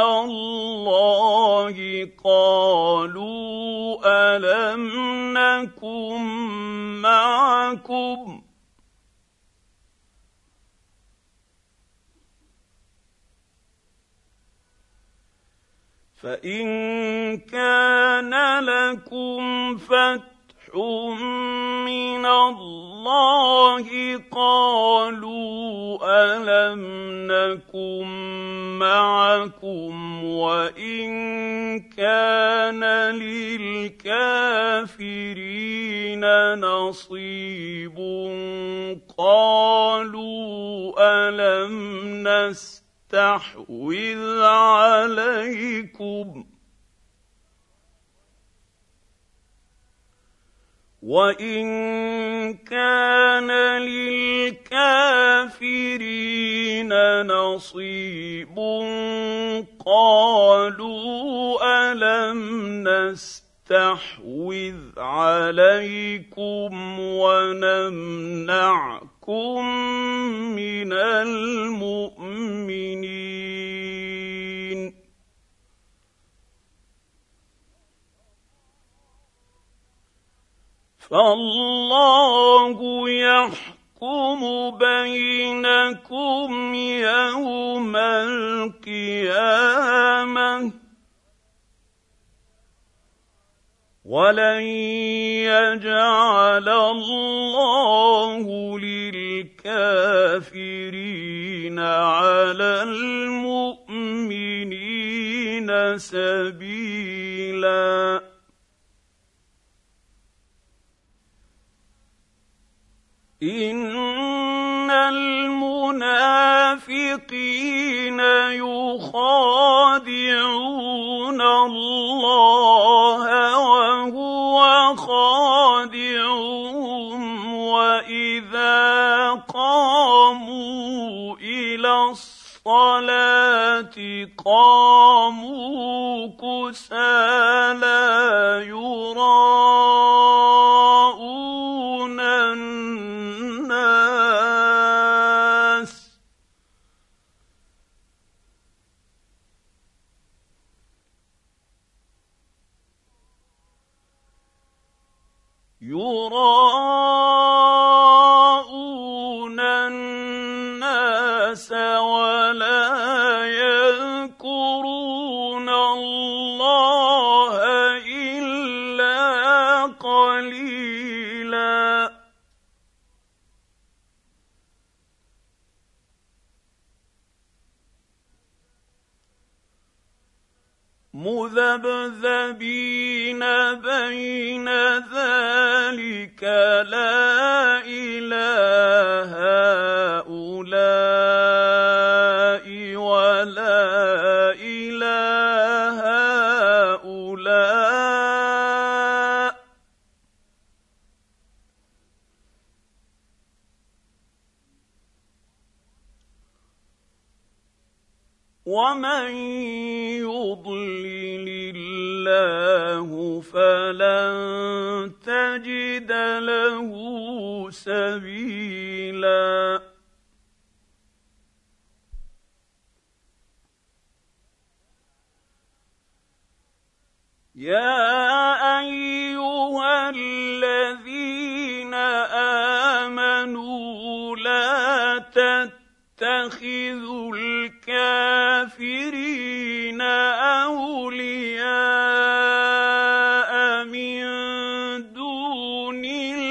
الله قالوا ألم نكن معكم فإن كان لكم فتح من الله قالوا ألم نكن معكم وإن كان للكافرين نصيب قالوا ألم نستحوذ عليكم وإن كان للكافرين نصيب قالوا ألم نستحوذ عليكم ونمنعكم من المؤمنين فالله يحكم بينكم يوم القيامة ولن يجعل الله للكافرين على المؤمنين سبيلا إن المنافقين يخادعون الله وهو خادعهم وإذا قاموا إلى الصلاة قاموا كسالى يراءون الناس يراءون الناس ولا يذكرون الله إلا قليلا مذبذبين بين ذلك لا إله هؤلاء ولا إله هؤلاء ومن يضلل الله فلن تجد له سبيلا يا أيها الذين آمنوا لا تتخذوا الكافرين أولياء من دون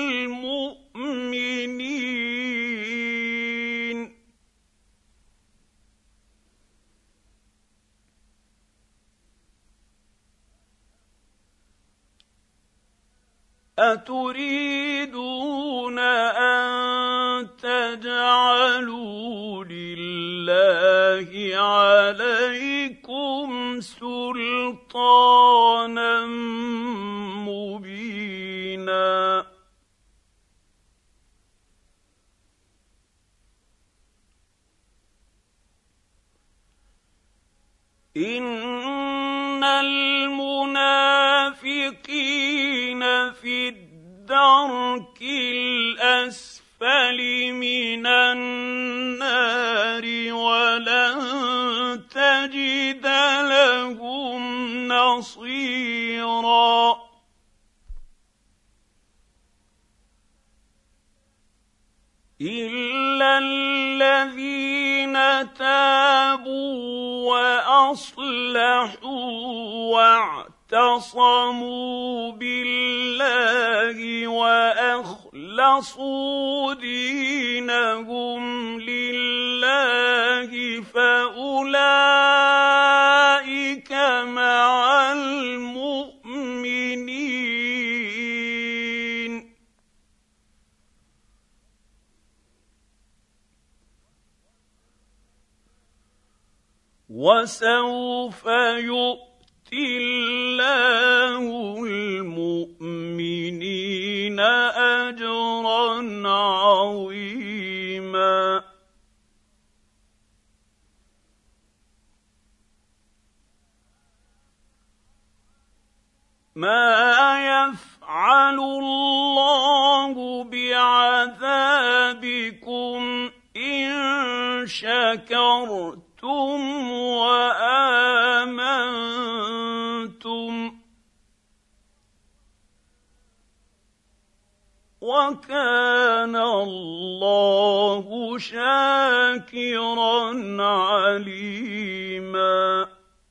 المؤمنين أتريدون أن تجعلوا لله عليكم سلطانا مبينا إن المنافقين في الدرك الأسفل من النار ولن تجد لهم نصيرا إلا الذين تابوا وأصلحوا واعتصموا بالله وأخلصوا دينهم لله فأولئك مع المؤمنين وسوف يؤتي الله المؤمنين أجرا عظيما ما يفعل الله بعذابكم إن شكرتم وآمنتم وكان الله شاكرا عليما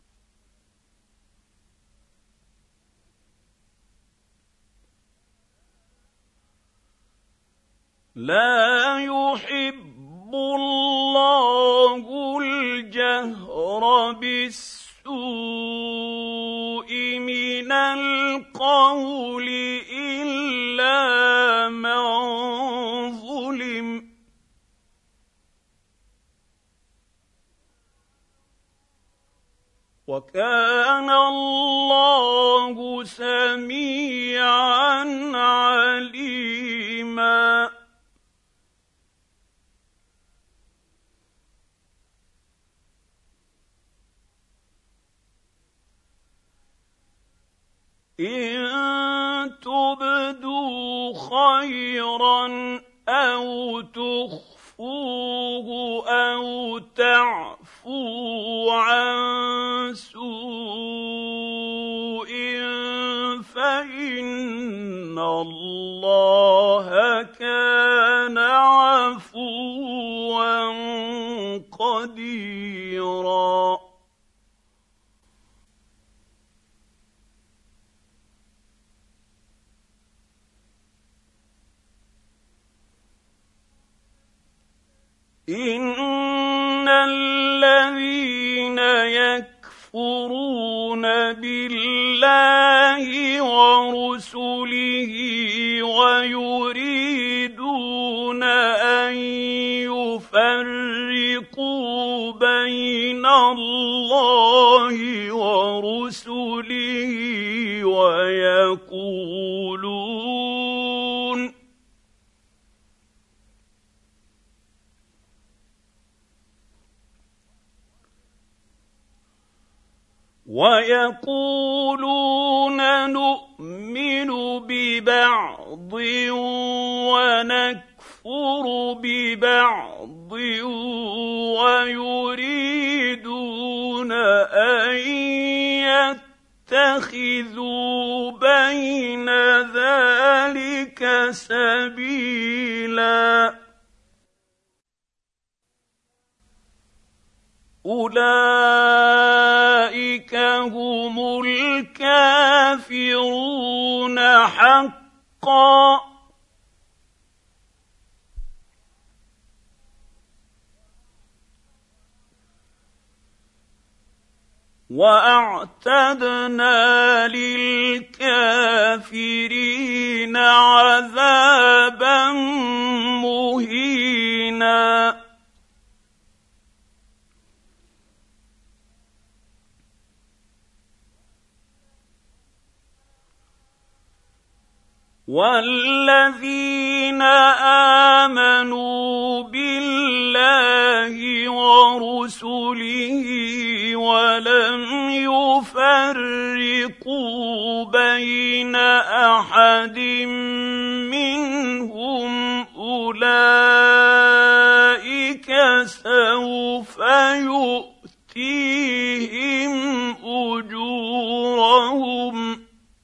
لا يحب الله الجهر بالسوء من القول إلا من ظلم وكان الله سميعا عليما إن تبدوا خيرا أو تخفوه أو تعفوا عن سوء فإن الله إن الذين يكفرون بالله ورسله ويريدون أن يفرقوا بين الله ورسله ويقولون نؤمن ببعض ونكفر ببعض ويريدون أن يتخذوا بين ذلك سبيلا أولئك هم الكافرون حقا وأعتدنا للكافرين عذابا مهينا والذين آمنوا بالله ورسله ولم يفرقوا بين أحد منهم أولئك سوف يؤتيهم أجورهم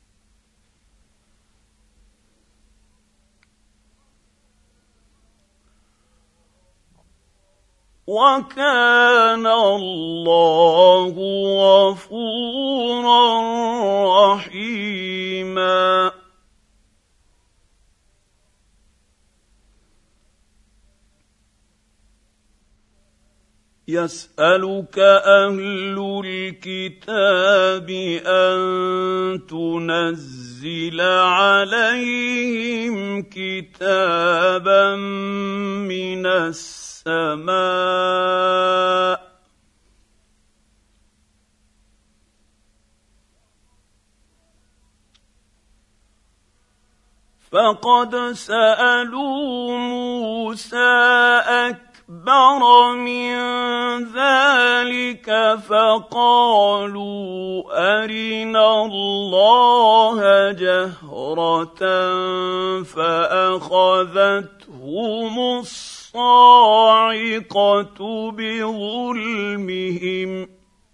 وكان الله غفورا رحيما يسألك أهل الكتاب أن تنزل عليهم كتابا من السماء فقد سألوا موسى أكبر من ذلك فقالوا أرنا الله جهرة فأخذتهم الصاعقة بظلمهم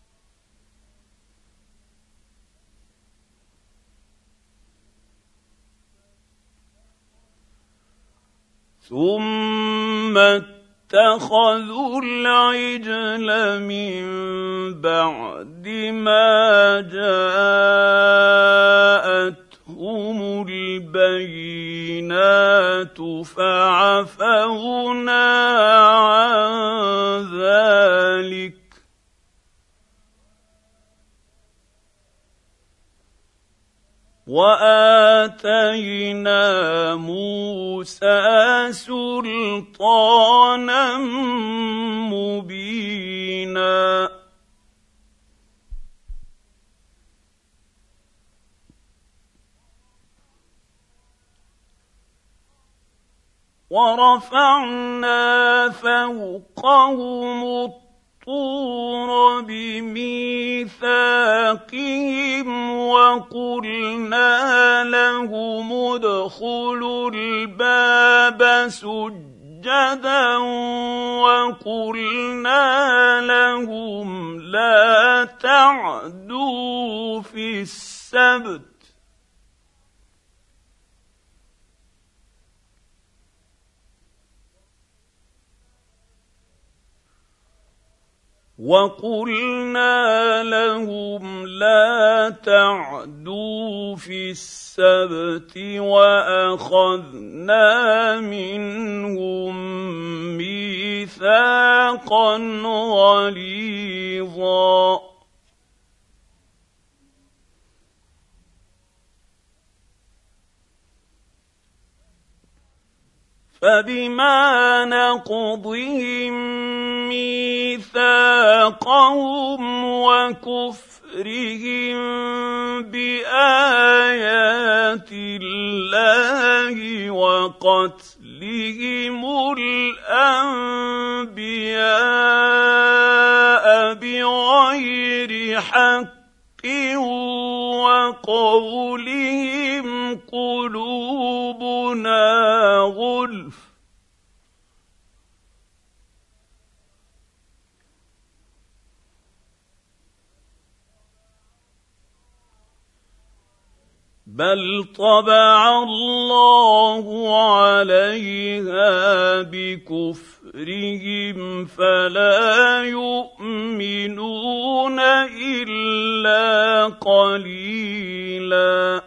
ثم اتخذوا العجل من بعد ما جاءتهم البينات فعفونا عن ذلك وآتينا موسى سلطانا مبينا ورفعنا فوقهم الطور بميثاقهم وقلنا لهم ادخلوا الباب سجدا وقلنا لهم لا تعدوا في السبت وقلنا لهم لا تعدوا في السبت واخذنا منهم ميثاقا غليظا فبما نقضهم ميثاقهم وكفرهم بآيات الله وقتلهم الأنبياء بغير حق وقولهم قلوبنا غلف بل طبع الله عليها بكفرهم فلا يؤمنون إلا قليلا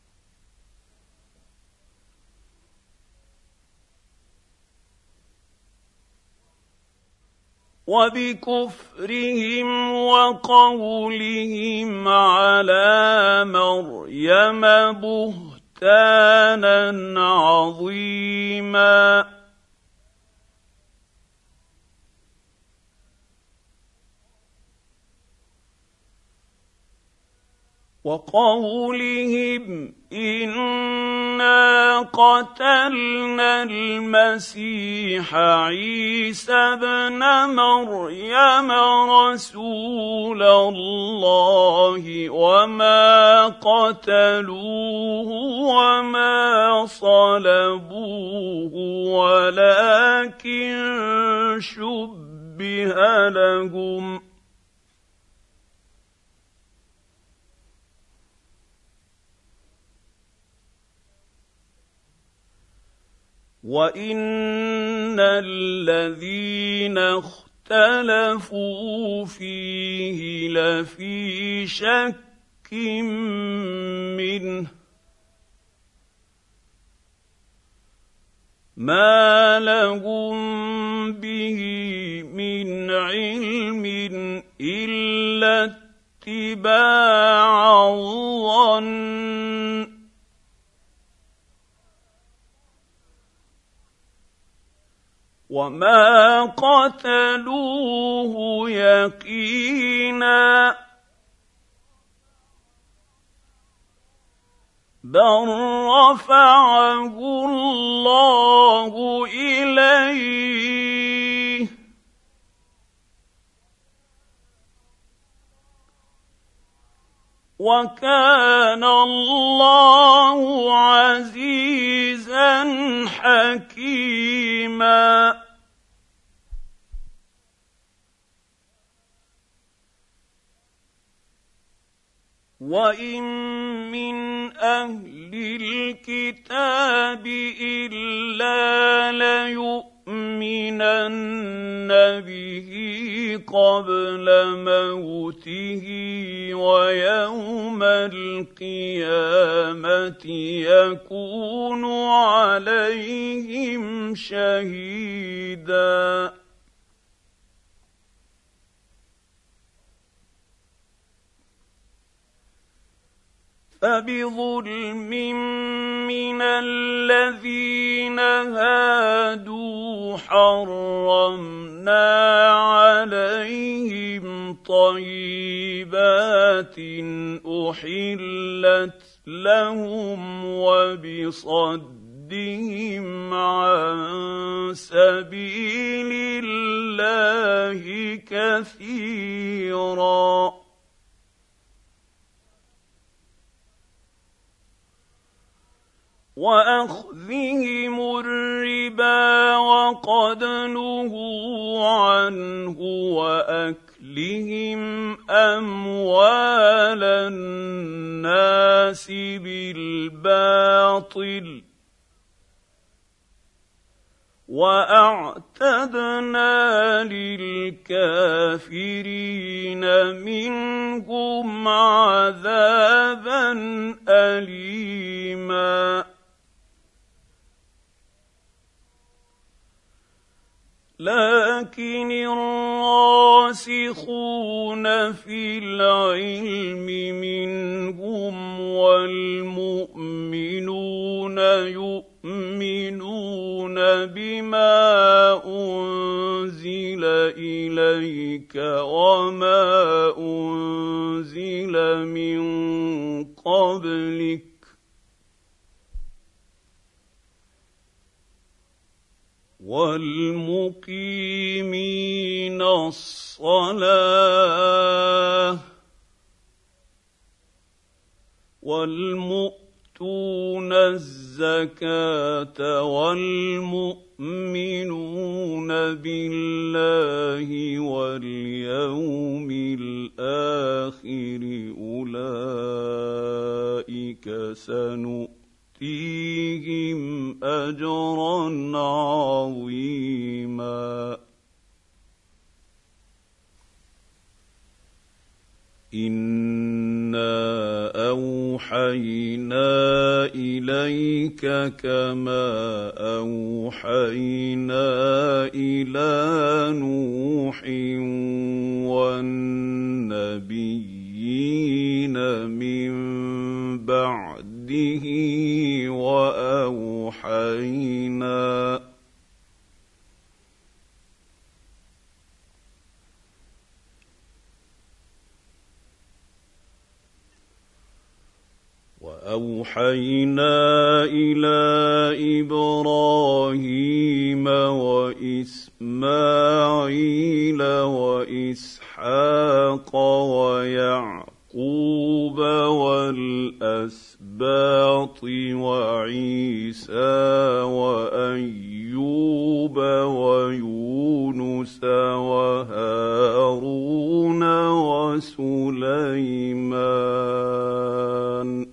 وبكفرهم وقولهم على مريم بهتانا عظيما وقولهم إنا قتلنا المسيح عيسى ابن مريم رسول الله وما قتلوه وما صلبوه ولكن شبه لهم وَإِنَّ الَّذِينَ اخْتَلَفُوا فِيهِ لَفِي شَكٍّ مِّنْهُ مَا لَهُم بِهِ مِنْ عِلْمٍ إِلَّا اتِّبَاعَ الظَّنِّ وما قتلوه يقينا بل رفعه الله إليه وكان الله عزيزا حكيما وَإِن مِّنْ أَهْلِ الْكِتَابِ إِلَّا لَيُؤْمِنَنَّ بِهِ قَبْلَ مَوْتِهِ وَيَوْمَ الْقِيَامَةِ يَكُونُ عَلَيْهِمْ شَهِيدًا فبظلم من الذين هادوا حرمنا عليهم طيبات أحلت لهم وبصدهم عن سبيل الله كثيرا وأخذهم الربا وقد نهوا عنه وأكلهم أموال الناس بالباطل واعتدنا للكافرين منهم عذابا أليما لكن الراسخون في العلم منهم والمؤمنون يؤمنون بما أنزل إليك وما أنزل من قبلك والمقيمين الصلاة والمؤتون الزكاة والمؤمنون بالله واليوم الآخر أولئك سنؤتيهم أجرا عظيما إنا أوحينا إليك كما أوحينا إلى نوح والنبيين من بعده وأوحينا إلى إبراهيم وإسماعيل وإسحاق ويعقوب والأسباط وعيسى وأيوب ويونس وهارون وسليمان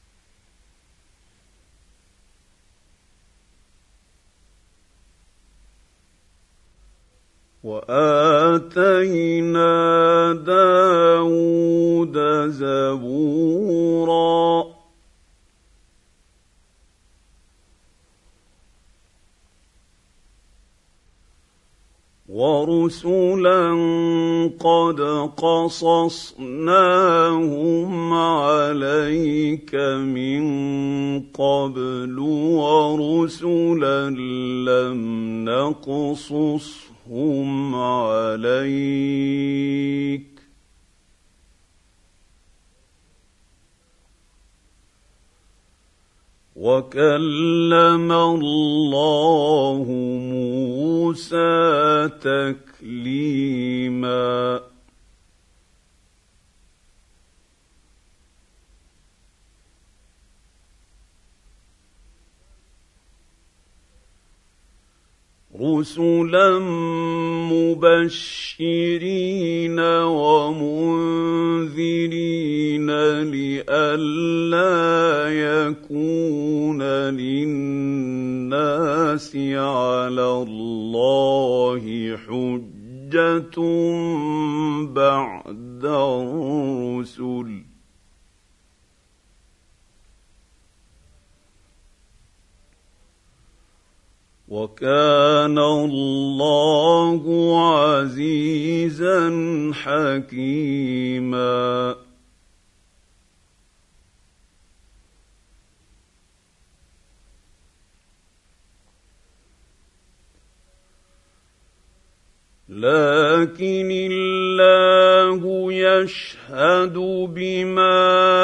وآتينا داود زبورا ورسلا قد قصصناهم عليك من قبل ورسلا لم نقصصهم عليك وكلم الله موسى تكليما رسلا مبشرين ومنذرين لئلا يكون للناس على الله حجة بعد الرسل وكان الله عزيزا حكيما لكن الله يشهد بما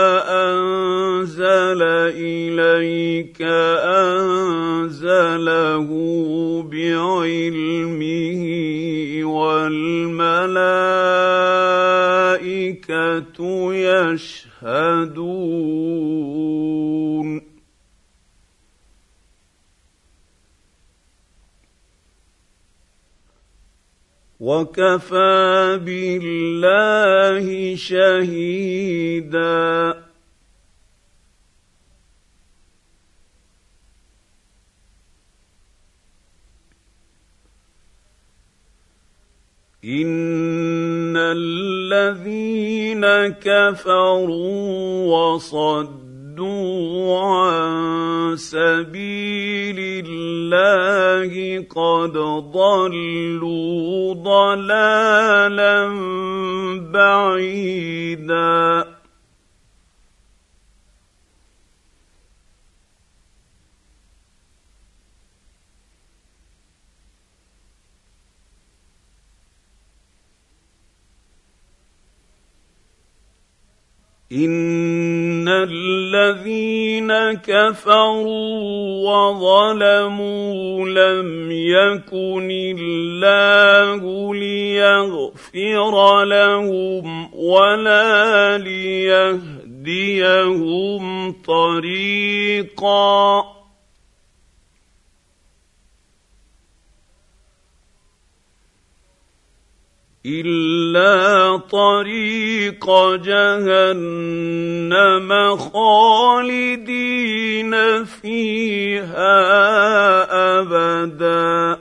أنزل إليك أنزله بعلمه والملائكة يشهدون وكفى بالله شهيدا إن الذين كفروا وصدوا عن سبيل الله قد ضلوا ضلالا بعيدا إن الذين كفروا وظلموا لم يكن الله ليغفر لهم ولا ليهديهم طريقا إلا طريق جهنم خالدين فيها أبدا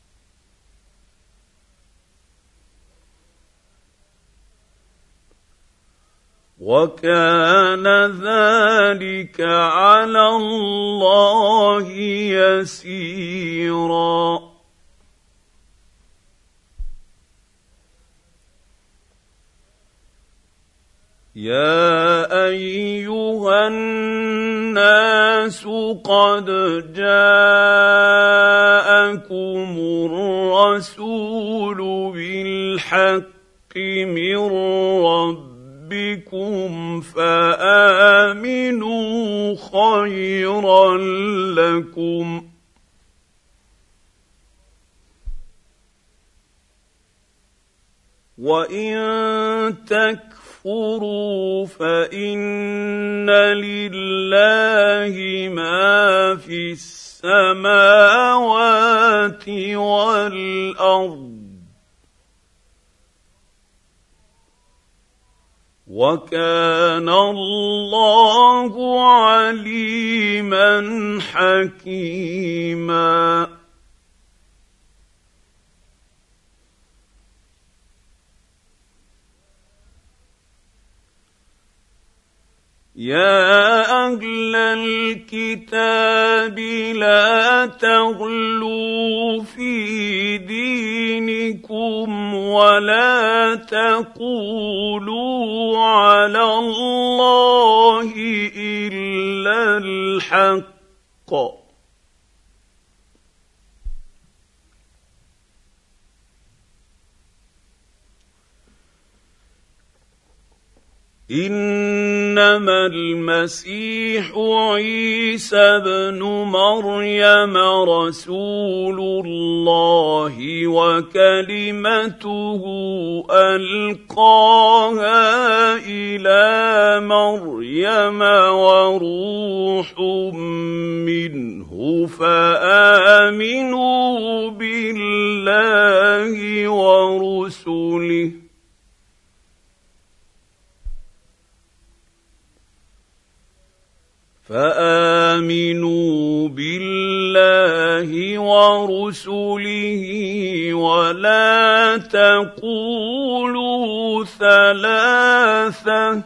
وكان ذلك على الله يسيرا يا أيها الناس قد جاءكم الرسول بالحق من ربكم فآمنوا خيرا لكم وإن تكفروا فإن لله ما في السماوات والأرض وكان الله عليما حكيما يا أهل الكتاب لا تغلوا في دينكم ولا تقولوا على الله إلا الحق إنما المسيح عيسى ابن مريم رسول الله وكلمته ألقاها إلى مريم وروح منه فآمنوا بالله ورسله ولا تقولوا ثلاثة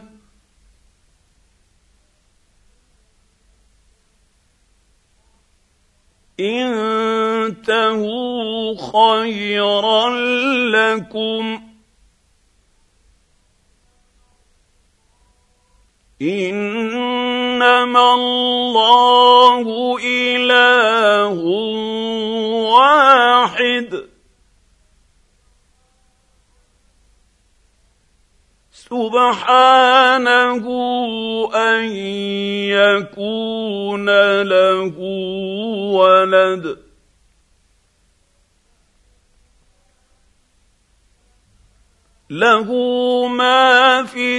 انتهوا خيرا لكم إنما الله إله واحد سبحانه أن يكون له ولد له ما في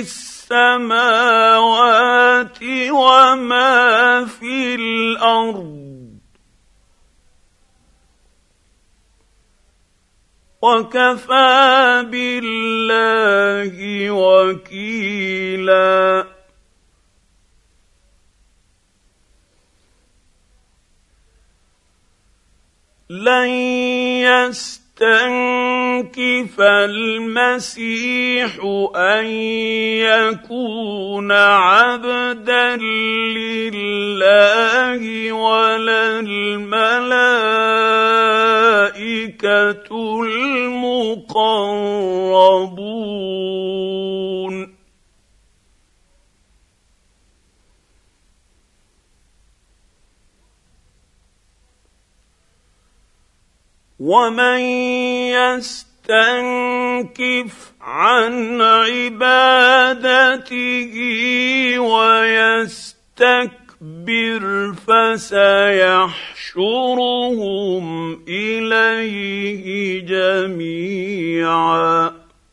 السماوات وما في الأرض وكفى بالله وكيلا لن يستنكف يستنكف المسيح أن يكون عبدا لله ولا الملائكة المقربون. ومن يستنكف عن عبادته ويستكبر فسيحشرهم إليه جميعا.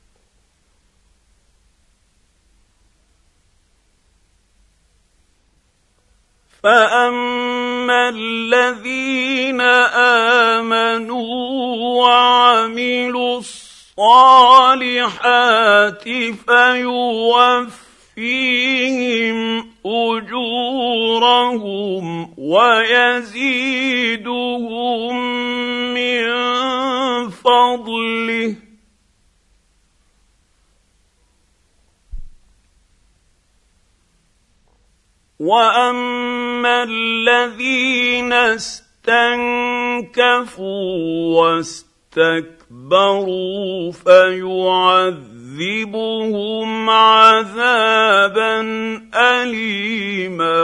فأما الذين آمنوا وعملوا الصالحات فيوفيهم أجورهم ويزيدهم من فضله. وأما الذين استنكفوا واستكبروا فيعذبهم عذابا أليما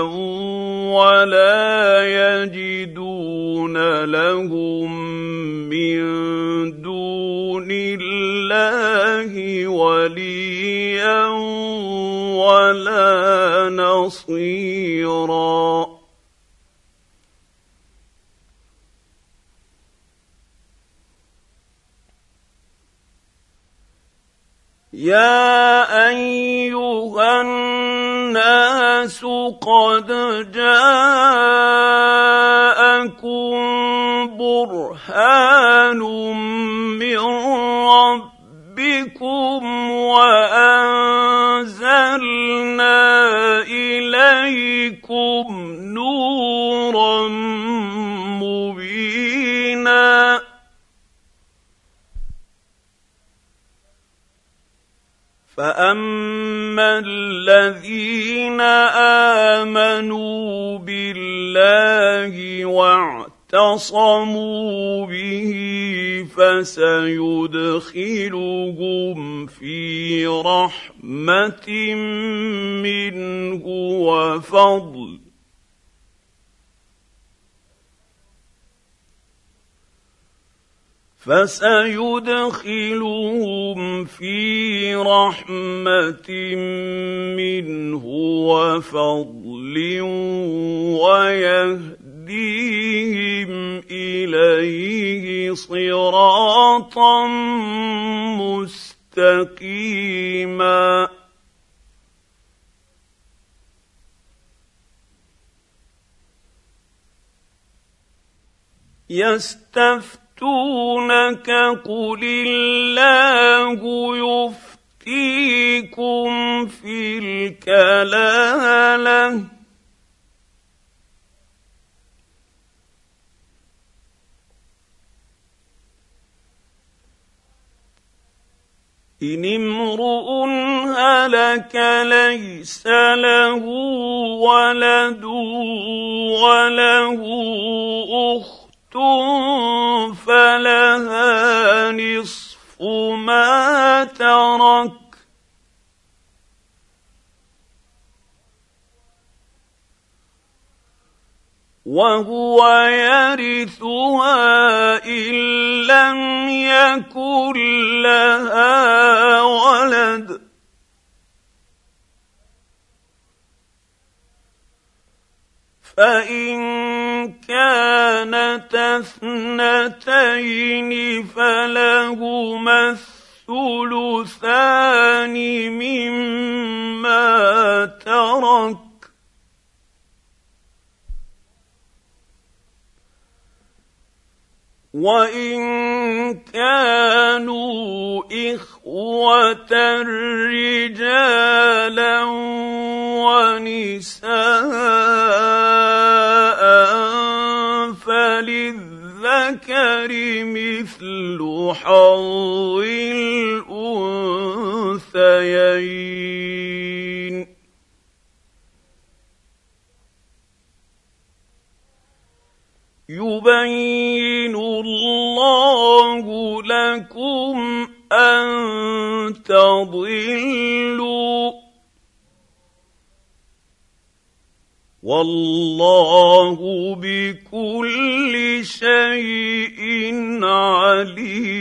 ولا يجدون لهم من دون الله وليا ولا نصيرا. يا أيها الناس قد جاءكم برهان من ربكم وأنزلنا إليكم نورا مبينا. فأما الذين آمنوا بالله واعتصموا به فسيدخلهم في رحمة منه وفضل. فسيدخلهم في رحمة منه وفضل ويهديهم إليه صراطا مستقيما. يستفتونك قل الله يفتيكم في الكلالة إن امرؤ هلك ليس له ولد وله أخت فلها نصف ما ترك وهو يرثها إن لم يكن لها ولد فإن كانتا اثنتين فلهما الثلثان مما ترك وإن كانوا إخوة رجالا ونساء فللذكر مثل حظ الأنثيين يبين الله لكم أن تضلوا والله بكل شيء عليم